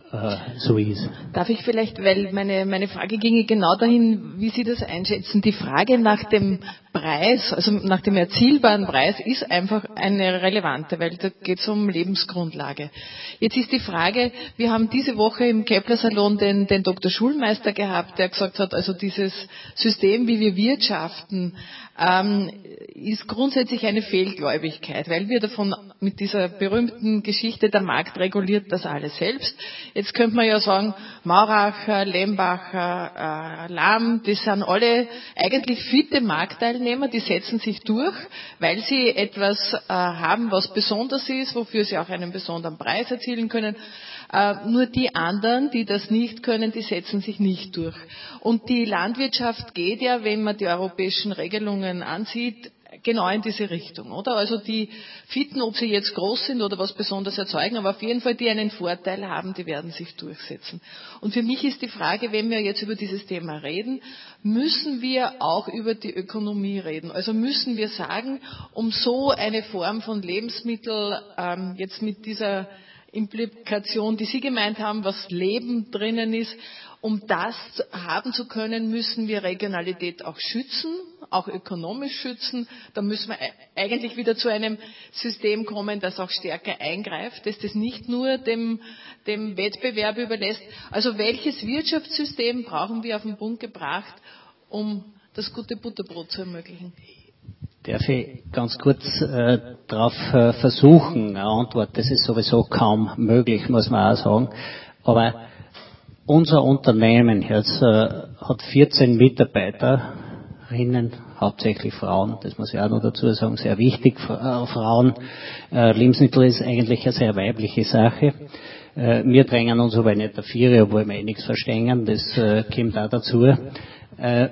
so ist. Darf ich vielleicht, weil meine, meine Frage ginge genau dahin, wie Sie das einschätzen. Die Frage nach dem Preis, also nach dem erzielbaren Preis, ist einfach eine relevante, weil da geht es um Lebensgrundlage. Jetzt ist die Frage, wir haben diese Woche im Kepler-Salon den, den Doktor Schulmeister gehabt, der gesagt hat, also dieses System, wie wir wirtschaften, ähm, ist grundsätzlich eine Fehlgläubigkeit, weil wir davon mit dieser berühmten Geschichte, der Markt reguliert das alles selbst. Jetzt könnte man ja sagen, Mauracher, Lembacher, äh, Lahm, das sind alle eigentlich fitte Marktteilnehmer, die setzen sich durch, weil sie etwas äh, haben, was besonders ist, wofür sie auch einen besonderen Preis erzielen können. Äh, nur die anderen, die das nicht können, die setzen sich nicht durch. Und die Landwirtschaft geht ja, wenn man die europäischen Regelungen ansieht, genau in diese Richtung, oder? Also die Fitten, ob sie jetzt groß sind oder was Besonderes erzeugen, aber auf jeden Fall, die einen Vorteil haben, die werden sich durchsetzen. Und für mich ist die Frage, wenn wir jetzt über dieses Thema reden, müssen wir auch über die Ökonomie reden. Also müssen wir sagen, um so eine Form von Lebensmittel ähm, jetzt mit dieser Implikation, die Sie gemeint haben, was Leben drinnen ist, um das haben zu können, müssen wir Regionalität auch schützen, auch ökonomisch schützen. Da müssen wir eigentlich wieder zu einem System kommen, das auch stärker eingreift, dass das nicht nur dem, dem Wettbewerb überlässt. Also welches Wirtschaftssystem brauchen wir auf den Punkt gebracht, um das gute Butterbrot zu ermöglichen? Darf ich ganz kurz äh, darauf äh, versuchen, eine Antwort, das ist sowieso kaum möglich, muss man auch sagen. Aber unser Unternehmen jetzt äh, hat vierzehn Mitarbeiterinnen, hauptsächlich Frauen, das muss ich auch noch dazu sagen, sehr wichtig, äh, Frauen. Äh, Lebensmittel ist eigentlich eine sehr weibliche Sache. Äh, wir drängen uns aber nicht dafür, obwohl wir eh nichts verstehen, das äh, kommt auch dazu. Äh,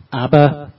aber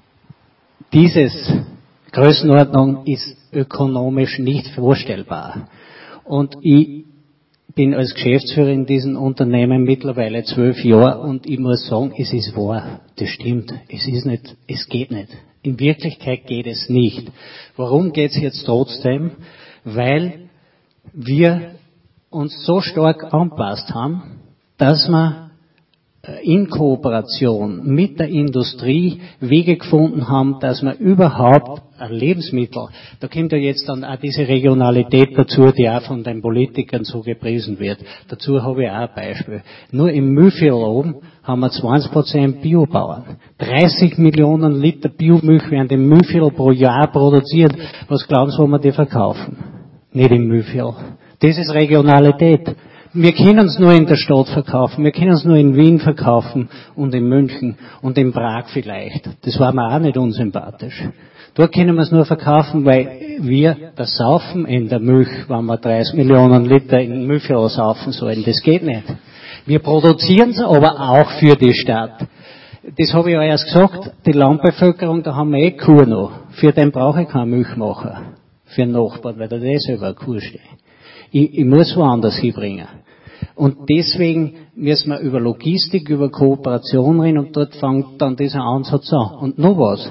dieses Größenordnung ist ökonomisch nicht vorstellbar. Und ich bin als Geschäftsführer in diesem Unternehmen mittlerweile zwölf Jahre, und ich muss sagen, es ist wahr, das stimmt. Es ist nicht, es geht nicht. In Wirklichkeit geht es nicht. Warum geht es jetzt trotzdem? Weil wir uns so stark angepasst haben, dass wir in Kooperation mit der Industrie Wege gefunden haben, dass man überhaupt ein Lebensmittel, da kommt ja jetzt dann auch diese Regionalität dazu, die auch von den Politikern so gepriesen wird. Dazu habe ich auch ein Beispiel. Nur im Mühlviertel oben haben wir zwanzig Prozent Biobauern. dreißig Millionen Liter Biomilch werden im Mühlviertel pro Jahr produziert. Was glauben Sie, wo wir die verkaufen? Nicht im Mühlviertel. Das ist Regionalität. Wir können es nur in der Stadt verkaufen, wir können es nur in Wien verkaufen und in München und in Prag vielleicht. Das war mir auch nicht unsympathisch. Dort können wir es nur verkaufen, weil wir das Saufen in der Milch, wenn wir dreißig Millionen Liter in Mühlviertel saufen sollen, das geht nicht. Wir produzieren es aber auch für die Stadt. Das habe ich ja erst gesagt, die Landbevölkerung, da haben wir eh Kuh noch. Für den brauche ich keinen Milchmacher. Für den Nachbarn, weil der eh selber eine Kuh steht. Ich, ich muss woanders hinbringen. Und deswegen müssen wir über Logistik, über Kooperation reden und dort fängt dann dieser Ansatz an. Und noch was.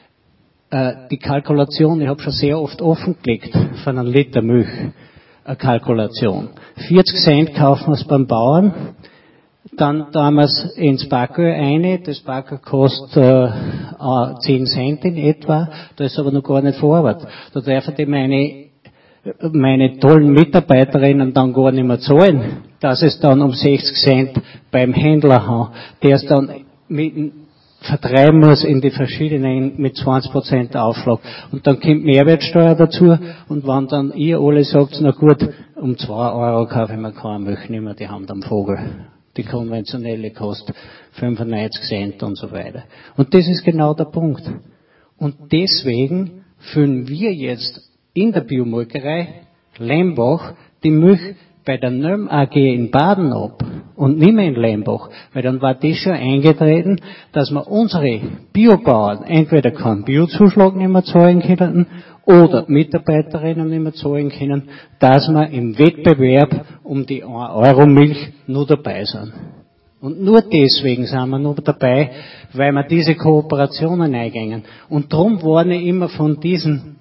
Äh, die Kalkulation, ich habe schon sehr oft offengelegt von einem Liter Milch, eine Kalkulation. vierzig Cent kaufen wir es beim Bauern, dann tun wir es ins Backöl rein, das Backöl kostet äh, zehn Cent in etwa, da ist aber noch gar nicht verarbeitet. Da darf ich meine meine tollen Mitarbeiterinnen dann gar nicht mehr zahlen, dass es dann um sechzig Cent beim Händler haben, der es dann mit, vertreiben muss in die verschiedenen, mit zwanzig Prozent Aufschlag. Und dann kommt Mehrwertsteuer dazu, und wenn dann ihr alle sagt, na gut, um zwei Euro kaufe ich mir keine Milch, nicht mehr die Hand am Vogel. Die konventionelle kostet fünfundneunzig Cent und so weiter. Und das ist genau der Punkt. Und deswegen füllen wir jetzt in der Biomolkerei Lembach die Milch bei der Nöm A G in Baden ab und nicht mehr in Lembach, weil dann war das schon eingetreten, dass wir unsere Biobauern entweder keinen Biozuschlag nicht mehr zahlen können oder Mitarbeiterinnen nicht mehr zahlen können, dass wir im Wettbewerb um die ein Euro Milch nur dabei sind. Und nur deswegen sind wir nur dabei, weil wir diese Kooperationen eingängen. Und darum warne ich immer von diesen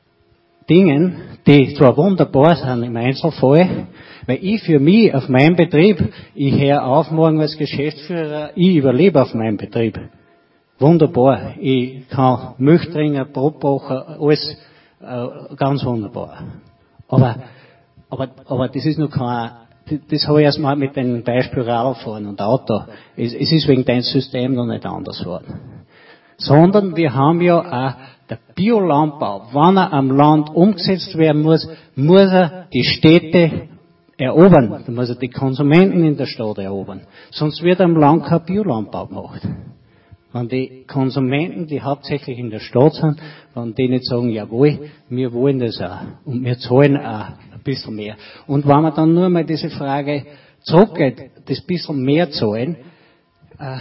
Dingen, die zwar wunderbar sind im Einzelfall, weil ich für mich auf meinem Betrieb, ich höre auf morgen als Geschäftsführer, ich überlebe auf meinem Betrieb. Wunderbar. Ich kann Milch trinken, Brot backen, alles äh, ganz wunderbar. Aber, aber, aber das ist noch kein, das, das habe ich erst mal mit dem Beispiel Radfahren und Auto. Es, es ist wegen deinem System noch nicht anders geworden. Sondern wir haben ja auch der Biolandbau, wenn er am Land umgesetzt werden muss, muss er die Städte erobern. Da muss er die Konsumenten in der Stadt erobern. Sonst wird am Land kein Biolandbau gemacht. Wenn die Konsumenten, die hauptsächlich in der Stadt sind, wenn die nicht sagen, jawohl, wir wollen das auch. Und wir zahlen auch ein bisschen mehr. Und wenn man dann nur mal diese Frage zurückgeht, das bisschen mehr zahlen, äh,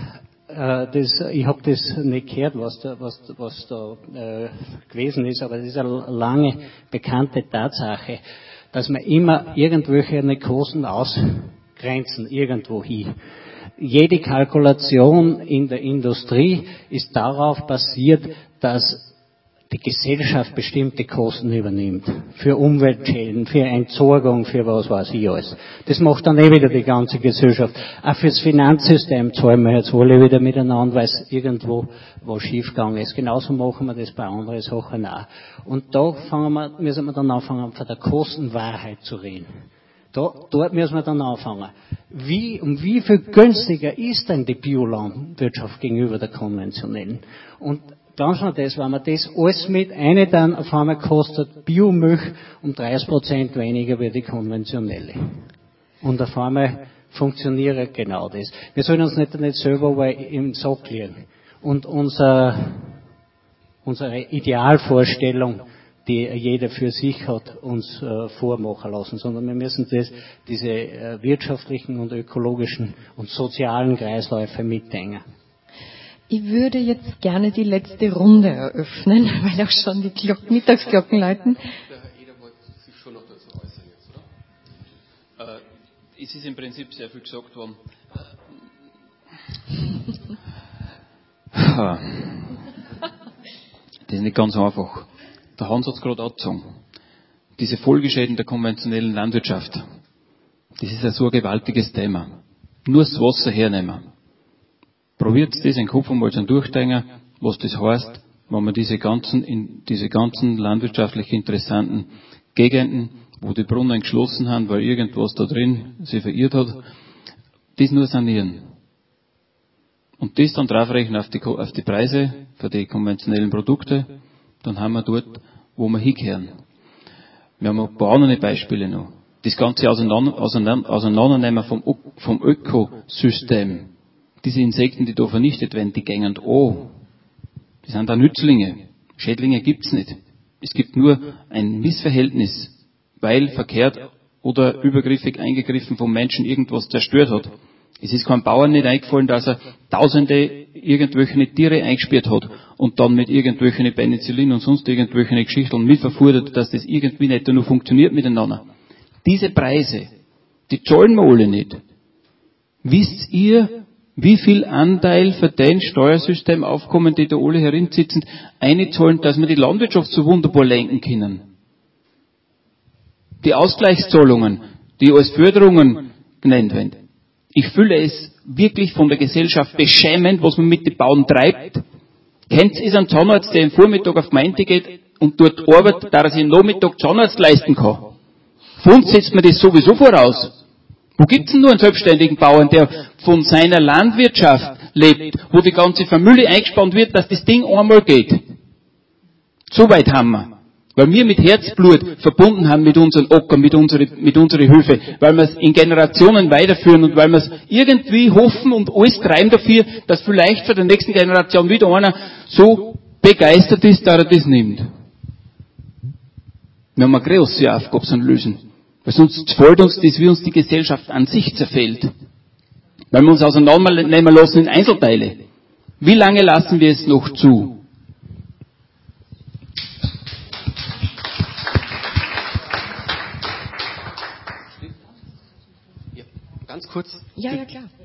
Das, ich habe das nicht gehört, was da, was, was da äh, gewesen ist, aber das ist eine lange bekannte Tatsache, dass man immer irgendwelche Kosten ausgrenzen, irgendwo hin. Jede Kalkulation in der Industrie ist darauf basiert, dass die Gesellschaft bestimmte Kosten übernimmt. Für Umweltschäden, für Entsorgung, für was weiß ich alles. Das macht dann eh wieder die ganze Gesellschaft. Auch fürs Finanzsystem zahlen wir jetzt alle wieder miteinander, weil es irgendwo was schiefgegangen ist. Genauso machen wir das bei anderen Sachen auch. Und da fangen wir, müssen wir dann anfangen, von der Kostenwahrheit zu reden. Da, dort müssen wir dann anfangen. Wie, um wie viel günstiger ist denn die Biolandwirtschaft gegenüber der konventionellen? Und dann schon das, wenn man das alles mit eine dann auf einmal kostet Biomilch um dreißig Prozent weniger wie die konventionelle. Und auf einmal funktioniert genau das. Wir sollen uns nicht, nicht selber aber im Sack liegen. Und unser, unsere Idealvorstellung, die jeder für sich hat, uns äh, vormachen lassen, sondern wir müssen das, diese äh, wirtschaftlichen und ökologischen und sozialen Kreisläufe mitdenken. Ich würde jetzt gerne die letzte Runde eröffnen, weil auch schon die Glock- Mittagsglocken läuten. Der Herr Eder wollte sich schon noch dazu äußern jetzt, oder? Äh, es ist im Prinzip sehr viel gesagt worden. Das ist nicht ganz einfach. Der Hans hat es gerade angezogen. Diese Folgeschäden der konventionellen Landwirtschaft, das ist ja so ein gewaltiges Thema. nur das Wasser hernehmen. Probiert das in den Kopf einmal zum Durchdenken, was das heißt, wenn man diese ganzen, in diese ganzen landwirtschaftlich interessanten Gegenden, wo die Brunnen geschlossen haben, weil irgendwas da drin sich verirrt hat, das nur sanieren. Und das dann draufrechnen auf die, auf die Preise für die konventionellen Produkte, dann haben wir dort, wo wir hinkehren. Wir haben ein paar andere Beispiele noch. Das Ganze auseinander, auseinander, auseinandernehmen vom, vom Ökosystem. Diese Insekten, die da vernichtet werden, die gängen an. Die sind da Nützlinge. Schädlinge gibt's nicht. Es gibt nur ein Missverhältnis, weil verkehrt oder übergriffig eingegriffen vom Menschen irgendwas zerstört hat. Es ist keinem Bauern nicht eingefallen, dass er tausende irgendwelche Tiere eingesperrt hat und dann mit irgendwelchen Penicillin und sonst irgendwelche Geschichten mitverfudert, dass das irgendwie nicht nur funktioniert miteinander. Diese Preise, die zahlen wir alle nicht. Wisst ihr, wie viel Anteil für dein Steuersystem aufkommen, die da alle herinsitzen, einzahlen, dass wir die Landwirtschaft so wunderbar lenken können? Die Ausgleichszahlungen, die als Förderungen genannt werden. Ich fühle es wirklich von der Gesellschaft beschämend, was man mit den Bauern treibt. Kennt ihr einen Zahnarzt, der am Vormittag auf Gemeinde geht und dort arbeitet, da er sich am Nachmittag Zahnarzt leisten kann? Von uns setzt man das sowieso voraus. Wo gibt's denn nur einen selbstständigen Bauern, der von seiner Landwirtschaft lebt, wo die ganze Familie eingespannt wird, dass das Ding einmal geht? So weit haben wir. Weil wir mit Herzblut verbunden haben mit unseren Ackern, mit unseren, mit unseren Höfen, weil wir es in Generationen weiterführen und weil wir es irgendwie hoffen und alles treiben dafür, dass vielleicht für die nächste Generation wieder einer so begeistert ist, dass er das nimmt. Wir haben eine große Aufgabe zu lösen. Weil sonst fällt uns das, wie uns die Gesellschaft an sich zerfällt. Weil wir uns auseinandernehmen lassen in Einzelteile. Wie lange lassen wir es noch zu? Ganz kurz. Ja, ja, klar.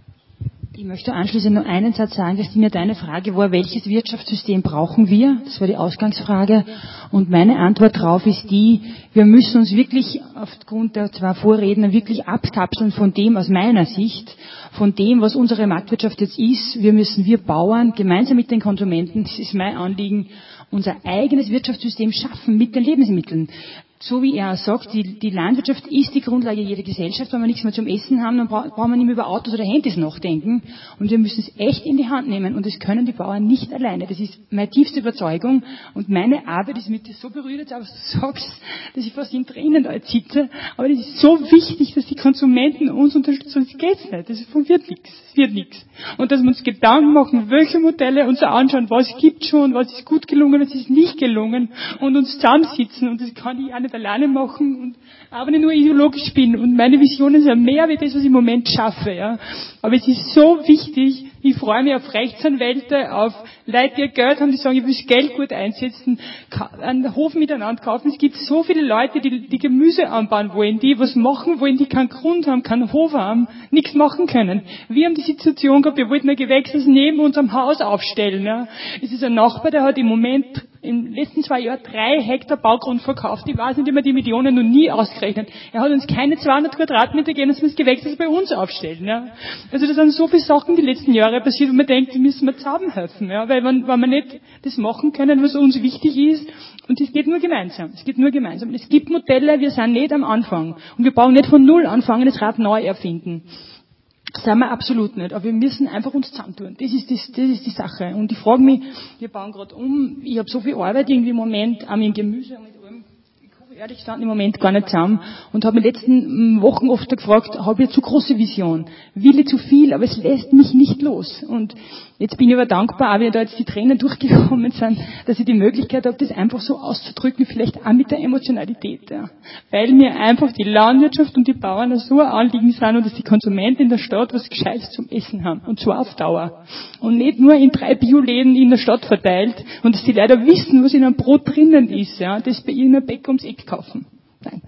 Ich möchte anschließend nur einen Satz sagen, Christine, deine Frage war, welches Wirtschaftssystem brauchen wir? Das war die Ausgangsfrage. Und meine Antwort darauf ist die, wir müssen uns wirklich aufgrund der zwei Vorredner wirklich abkapseln von dem, aus meiner Sicht, von dem, was unsere Marktwirtschaft jetzt ist. Wir müssen, wir Bauern, gemeinsam mit den Konsumenten, das ist mein Anliegen, unser eigenes Wirtschaftssystem schaffen mit den Lebensmitteln. So wie er sagt, die, die Landwirtschaft ist die Grundlage jeder Gesellschaft. Wenn wir nichts mehr zum Essen haben, dann bra- brauchen wir nicht mehr über Autos oder Handys nachdenken. Und wir müssen es echt in die Hand nehmen. Und das können die Bauern nicht alleine. Das ist meine tiefste Überzeugung. Und meine Arbeit ist mit dir so berührt, jetzt auch, was du sagst, dass ich fast in Tränen da jetzt sitze. Aber das ist so wichtig, dass die Konsumenten uns unterstützen. Sonst geht's nicht. Das wird nichts. Es wird nichts. Und dass wir uns Gedanken machen, welche Modelle uns anschauen, was gibt schon, was ist gut gelungen, was ist nicht gelungen. Und uns zusammensitzen. Und das kann ich auch nicht alleine machen und auch wenn ich nur ideologisch bin und meine Visionen sind mehr wie das, was ich im Moment schaffe, ja. Aber es ist so wichtig, ich freue mich auf Rechtsanwälte, auf Leute, die Geld haben, die sagen, ich will das Geld gut einsetzen, einen Hof miteinander kaufen. Es gibt so viele Leute, die, die Gemüse anbauen wollen, die was machen wollen, die keinen Grund haben, keinen Hof haben, nichts machen können. Wir haben die Situation gehabt, wir wollten ein Gewächshaus neben unserem Haus aufstellen, ja. Es ist ein Nachbar, der hat im Moment in den letzten zwei Jahren drei Hektar Baugrund verkauft. Ich weiß nicht, wie man die Millionen noch nie ausgerechnet. Er hat uns keine zweihundert Quadratmeter gegeben, dass wir das Gewächshaus bei uns aufstellen. Ja. Also das sind so viele Sachen die letzten Jahre passiert, wo man denkt, die müssen wir zusammenhelfen. Ja. Weil wenn, wenn wir nicht das machen können, was uns wichtig ist, und es geht nur gemeinsam. Es geht nur gemeinsam. Es gibt Modelle, wir sind nicht am Anfang. Und wir brauchen nicht von Null anfangen, das Rad neu erfinden. Das sind wir absolut nicht, aber wir müssen einfach uns zusammentun. Das ist, das, das ist die Sache. Und ich frage mich, wir bauen gerade um, ich habe so viel Arbeit irgendwie im Moment, auch mit dem Gemüse und mit allem, ich komme ehrlich gesagt im Moment gar nicht zusammen und habe in den letzten Wochen oft gefragt, habe ich zu große Vision, will ich zu viel, aber es lässt mich nicht los. Und jetzt bin ich aber dankbar, auch wenn da jetzt die Tränen durchgekommen sind, dass ich die Möglichkeit habe, das einfach so auszudrücken, vielleicht auch mit der Emotionalität. Ja. Weil mir einfach die Landwirtschaft und die Bauern so ein Anliegen sind und dass die Konsumenten in der Stadt was Gescheites zum Essen haben. Und zwar auf Dauer. Und nicht nur in drei Bioläden in der Stadt verteilt und dass die Leute wissen, was in einem Brot drinnen ist, ja, das bei ihnen Bäcker ums Eck kaufen. Danke.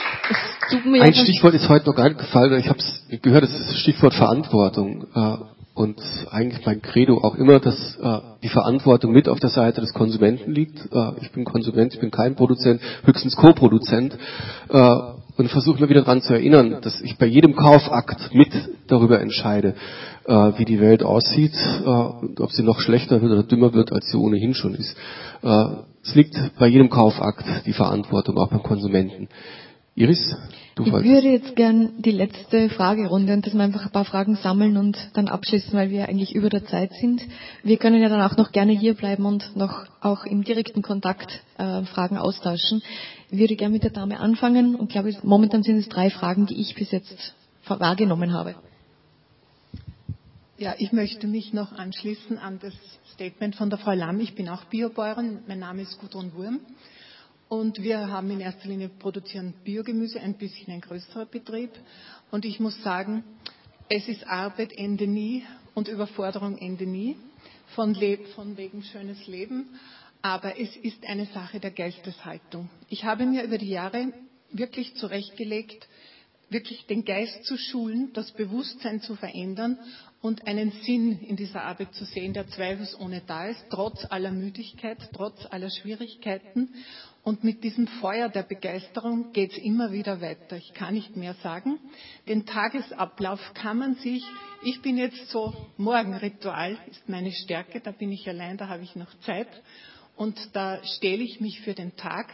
Ein Stichwort ist heute noch gar nicht gefallen. Ich habe es gehört, das ist das Stichwort Verantwortung. und eigentlich mein Credo auch immer, dass äh, die Verantwortung mit auf der Seite des Konsumenten liegt. Äh, ich bin Konsument, ich bin kein Produzent, höchstens Co-Produzent. Äh, und versuche mir wieder daran zu erinnern, dass ich bei jedem Kaufakt mit darüber entscheide, äh, wie die Welt aussieht, äh, und ob sie noch schlechter wird oder dümmer wird, als sie ohnehin schon ist. Äh, es liegt bei jedem Kaufakt die Verantwortung, auch beim Konsumenten. Iris, du Ich wolltest. würde jetzt gern die letzte Fragerunde und dass wir einfach ein paar Fragen sammeln und dann abschließen, weil wir eigentlich über der Zeit sind. Wir können ja dann auch noch gerne hier bleiben und noch auch im direkten Kontakt äh, Fragen austauschen. Ich würde gerne mit der Dame anfangen und glaube, momentan sind es drei Fragen, die ich bis jetzt wahrgenommen habe. Ja, ich möchte mich noch anschließen an das Statement von der Frau Lamm. Ich bin auch Biobäuerin. Mein Name ist Gudrun Wurm. Und wir haben in erster Linie produzieren Biogemüse, ein bisschen ein größerer Betrieb. Und ich muss sagen, es ist Arbeit Ende nie und Überforderung Ende nie, von, Leb- von wegen schönes Leben. Aber es ist eine Sache der Geisteshaltung. Ich habe mir über die Jahre wirklich zurechtgelegt, wirklich den Geist zu schulen, das Bewusstsein zu verändern und einen Sinn in dieser Arbeit zu sehen, der zweifelsohne da ist, trotz aller Müdigkeit, trotz aller Schwierigkeiten. Und mit diesem Feuer der Begeisterung geht es immer wieder weiter. Ich kann nicht mehr sagen. Den Tagesablauf kann man sich, ich bin jetzt so, Morgenritual ist meine Stärke, da bin ich allein, da habe ich noch Zeit. Und da stelle ich mich für den Tag.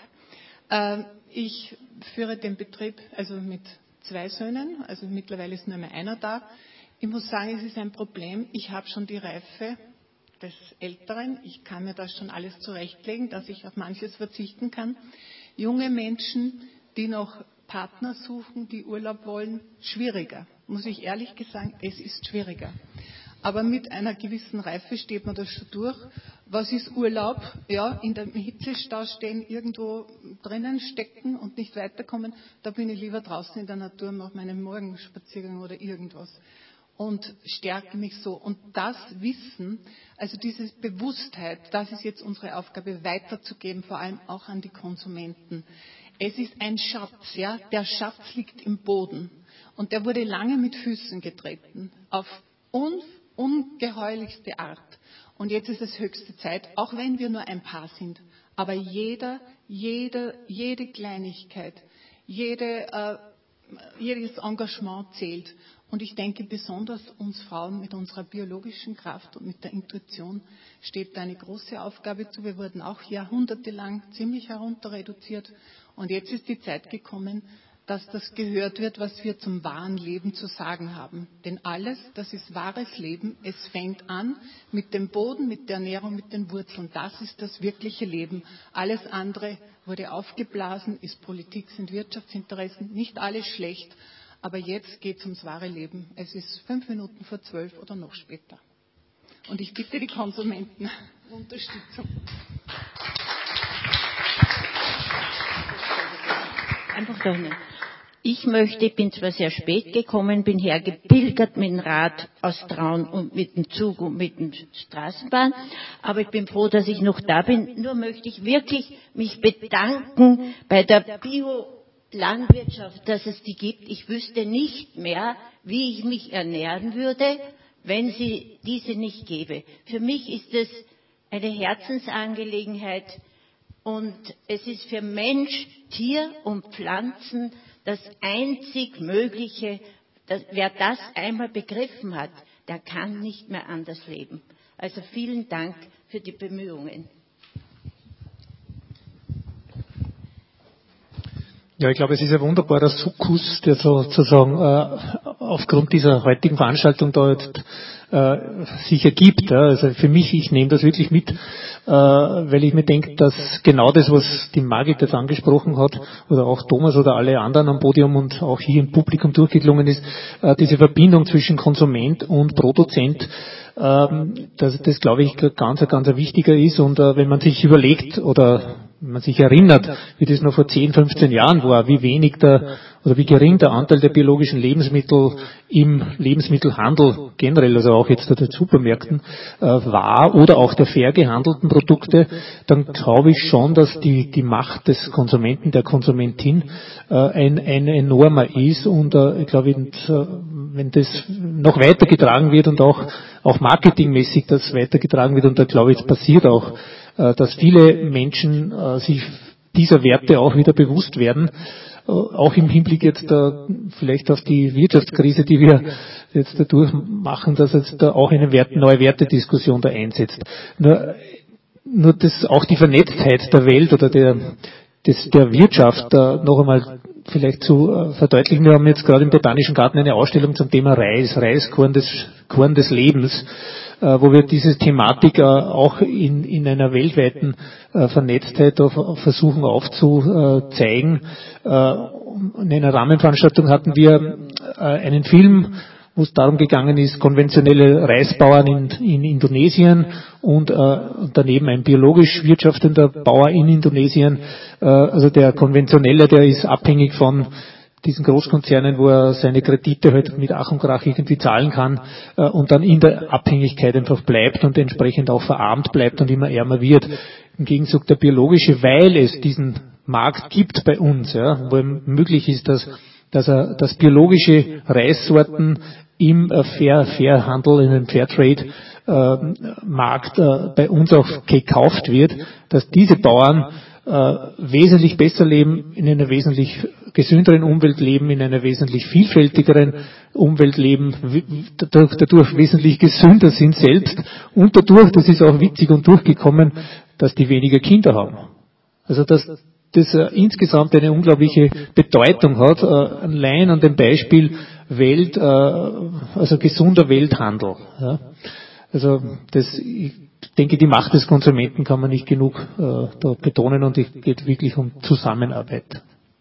Ich führe den Betrieb also mit zwei Söhnen, also mittlerweile ist nur mehr einer da. Ich muss sagen, es ist ein Problem. Ich habe schon die Reife des Älteren. Ich kann mir das schon alles zurechtlegen, dass ich auf manches verzichten kann. Junge Menschen, die noch Partner suchen, die Urlaub wollen, schwieriger. Muss ich ehrlich sagen, es ist schwieriger. Aber mit einer gewissen Reife steht man das schon durch. Was ist Urlaub? Ja, in dem Hitzestau stehen, irgendwo drinnen stecken und nicht weiterkommen. Da bin ich lieber draußen in der Natur, mache meinen Morgenspaziergang oder irgendwas. Und stärke mich so. Und das Wissen, also diese Bewusstheit, das ist jetzt unsere Aufgabe, weiterzugeben, vor allem auch an die Konsumenten. Es ist ein Schatz, ja. Der Schatz liegt im Boden. Und der wurde lange mit Füßen getreten. Auf un, ungeheuerlichste Art. Und jetzt ist es höchste Zeit, auch wenn wir nur ein Paar sind. Aber jeder, jeder, jede Kleinigkeit, jede, äh, jedes Engagement zählt. Und ich denke, besonders uns Frauen mit unserer biologischen Kraft und mit der Intuition steht da eine große Aufgabe zu. Wir wurden auch jahrhundertelang ziemlich herunter reduziert. Und jetzt ist die Zeit gekommen, dass das gehört wird, was wir zum wahren Leben zu sagen haben. Denn alles, das ist wahres Leben. Es fängt an mit dem Boden, mit der Ernährung, mit den Wurzeln. Das ist das wirkliche Leben. Alles andere wurde aufgeblasen, ist Politik, sind Wirtschaftsinteressen, nicht alles schlecht. Aber jetzt geht es ums wahre Leben. Es ist fünf Minuten vor zwölf oder noch später. Und ich bitte die Konsumenten um Unterstützung. Einfach da hinten. Ich möchte, ich bin zwar sehr spät gekommen, bin hergepilgert mit dem Rad aus Traun und mit dem Zug und mit der Straßenbahn, aber ich bin froh, dass ich noch da bin. Nur möchte ich wirklich mich bedanken bei der Bio Landwirtschaft, dass es die gibt. Ich wüsste nicht mehr, wie ich mich ernähren würde, wenn sie diese nicht gäbe. Für mich ist es eine Herzensangelegenheit und es ist für Mensch, Tier und Pflanzen das einzig Mögliche. Dass, wer das einmal begriffen hat, der kann nicht mehr anders leben. Also vielen Dank für die Bemühungen. Ja, ich glaube, es ist ein wunderbarer Sukkus, der sozusagen äh, aufgrund dieser heutigen Veranstaltung da jetzt äh, sich ergibt. Ja. Also für mich, ich nehme das wirklich mit, äh, weil ich mir denke, dass genau das, was die Margit jetzt angesprochen hat, oder auch Thomas oder alle anderen am Podium und auch hier im Publikum durchgeklungen ist, äh, diese Verbindung zwischen Konsument und Produzent, ähm, dass das, glaube ich, ganz, ganz wichtiger ist. Und äh, wenn man sich überlegt oder wenn man sich erinnert, wie das noch vor zehn, fünfzehn Jahren war, wie wenig der oder wie gering der Anteil der biologischen Lebensmittel im Lebensmittelhandel generell, also auch jetzt der Supermärkten, äh, war oder auch der fair gehandelten Produkte, dann glaube ich schon, dass die die Macht des Konsumenten, der Konsumentin äh, ein, ein enormer ist und äh, ich glaube, wenn das noch weitergetragen wird und auch, auch marketingmäßig das weitergetragen wird, und da glaube ich, es passiert auch, äh, dass viele Menschen äh, sich dieser Werte auch wieder bewusst werden, äh, auch im Hinblick jetzt da vielleicht auf die Wirtschaftskrise, die wir jetzt dadurch machen, dass jetzt da auch eine Wert, neue Wertediskussion da einsetzt. Nur, nur das, auch die Vernetztheit der Welt oder der, des, der Wirtschaft äh, noch einmal vielleicht zu äh, verdeutlichen. Wir haben jetzt gerade im Botanischen Garten eine Ausstellung zum Thema Reis, Reiskorn des, Korn des Lebens, äh, wo wir diese Thematik äh, auch in, in einer weltweiten äh, Vernetztheit auf, auf versuchen aufzuzeigen. Äh, in einer Rahmenveranstaltung hatten wir äh, einen Film, wo es darum gegangen ist, konventionelle Reisbauern in, in Indonesien und äh, daneben ein biologisch wirtschaftender Bauer in Indonesien. Äh, also der konventionelle, der ist abhängig von diesen Großkonzernen, wo er seine Kredite halt mit Ach und Krach irgendwie zahlen kann äh, und dann in der Abhängigkeit einfach bleibt und entsprechend auch verarmt bleibt und immer ärmer wird. Im Gegenzug der biologische, weil es diesen Markt gibt bei uns, ja, wo möglich ist, dass dass er, dass biologische Reissorten im äh, Fair, Fairhandel, in einem Fairtrade äh, Markt äh, bei uns auch gekauft wird, dass diese Bauern äh, wesentlich besser leben, in einer wesentlich gesünderen Umwelt leben, in einer wesentlich vielfältigeren Umwelt leben, dadurch, dadurch wesentlich gesünder sind selbst und dadurch, das ist auch witzig und durchgekommen, dass die weniger Kinder haben. Also dass das äh, insgesamt eine unglaubliche Bedeutung hat, äh, allein an dem Beispiel Welt, äh, also gesunder Welthandel. Ja. Also das, ich denke, die Macht des Konsumenten kann man nicht genug äh, da betonen, und es geht wirklich um Zusammenarbeit.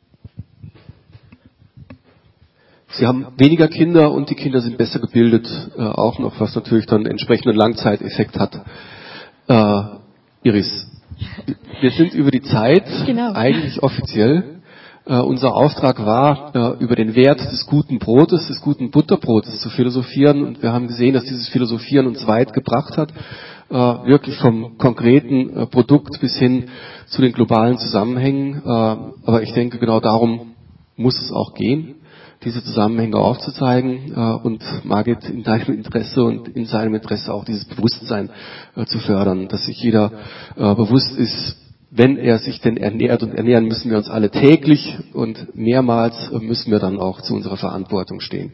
Sie haben weniger Kinder und die Kinder sind besser gebildet, äh, auch noch, was natürlich dann entsprechenden Langzeiteffekt hat. Äh, Iris, wir sind über die Zeit genau. eigentlich offiziell. Äh, unser Auftrag war, äh, über den Wert des guten Brotes, des guten Butterbrotes zu philosophieren, und wir haben gesehen, dass dieses Philosophieren uns weit gebracht hat, äh, wirklich vom konkreten äh, Produkt bis hin zu den globalen Zusammenhängen. Äh, aber ich denke, genau darum muss es auch gehen, diese Zusammenhänge aufzuzeigen, äh, und Margit, in deinem Interesse und in seinem Interesse auch dieses Bewusstsein äh, zu fördern, dass sich jeder äh, bewusst ist, wenn er sich denn ernährt, und ernähren müssen wir uns alle täglich, und mehrmals äh, müssen wir dann auch zu unserer Verantwortung stehen.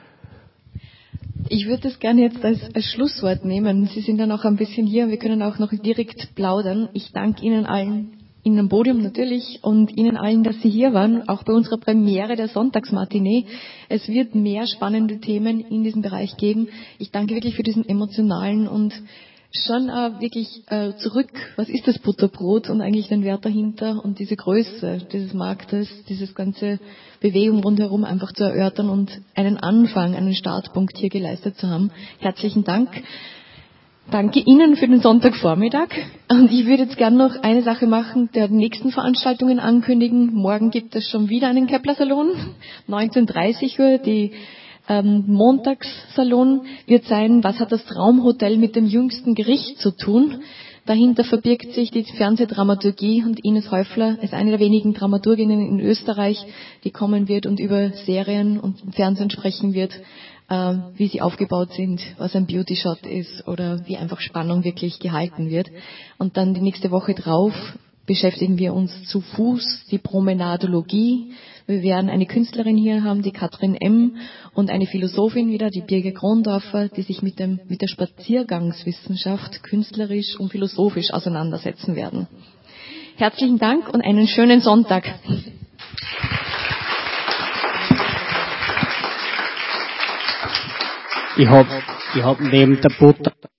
Ich würde das gerne jetzt als, als Schlusswort nehmen. Sie sind dann auch ein bisschen hier, wir können auch noch direkt plaudern. Ich danke Ihnen allen, Ihnen am Podium natürlich, und Ihnen allen, dass Sie hier waren, auch bei unserer Premiere der Sonntagsmatinee. Es wird mehr spannende Themen in diesem Bereich geben. Ich danke wirklich für diesen emotionalen und schon äh, wirklich äh, zurück, was ist das Butterbrot und eigentlich den Wert dahinter und diese Größe dieses Marktes, dieses ganze Bewegung rundherum einfach zu erörtern und einen Anfang, einen Startpunkt hier geleistet zu haben. Herzlichen Dank. Danke Ihnen für den Sonntagvormittag. Und ich würde jetzt gerne noch eine Sache machen, der nächsten Veranstaltungen ankündigen. Morgen gibt es schon wieder einen Kepler-Salon, neunzehn Uhr dreißig Uhr. Die ähm, Montagssalon wird sein, was hat das Traumhotel mit dem jüngsten Gericht zu tun? Dahinter verbirgt sich die Fernsehdramaturgie, und Ines Häufler ist eine der wenigen Dramaturginnen in Österreich, die kommen wird und über Serien und Fernsehen sprechen wird, äh, wie sie aufgebaut sind, was ein Beauty-Shot ist oder wie einfach Spannung wirklich gehalten wird. Und dann die nächste Woche drauf beschäftigen wir uns zu Fuß, die Promenadologie. Wir werden eine Künstlerin hier haben, die Katrin M., und eine Philosophin wieder, die Birgit Krondorfer, die sich mit, dem, mit der Spaziergangswissenschaft künstlerisch und philosophisch auseinandersetzen werden. Herzlichen Dank und einen schönen Sonntag. Ich habe ich hab neben der Butter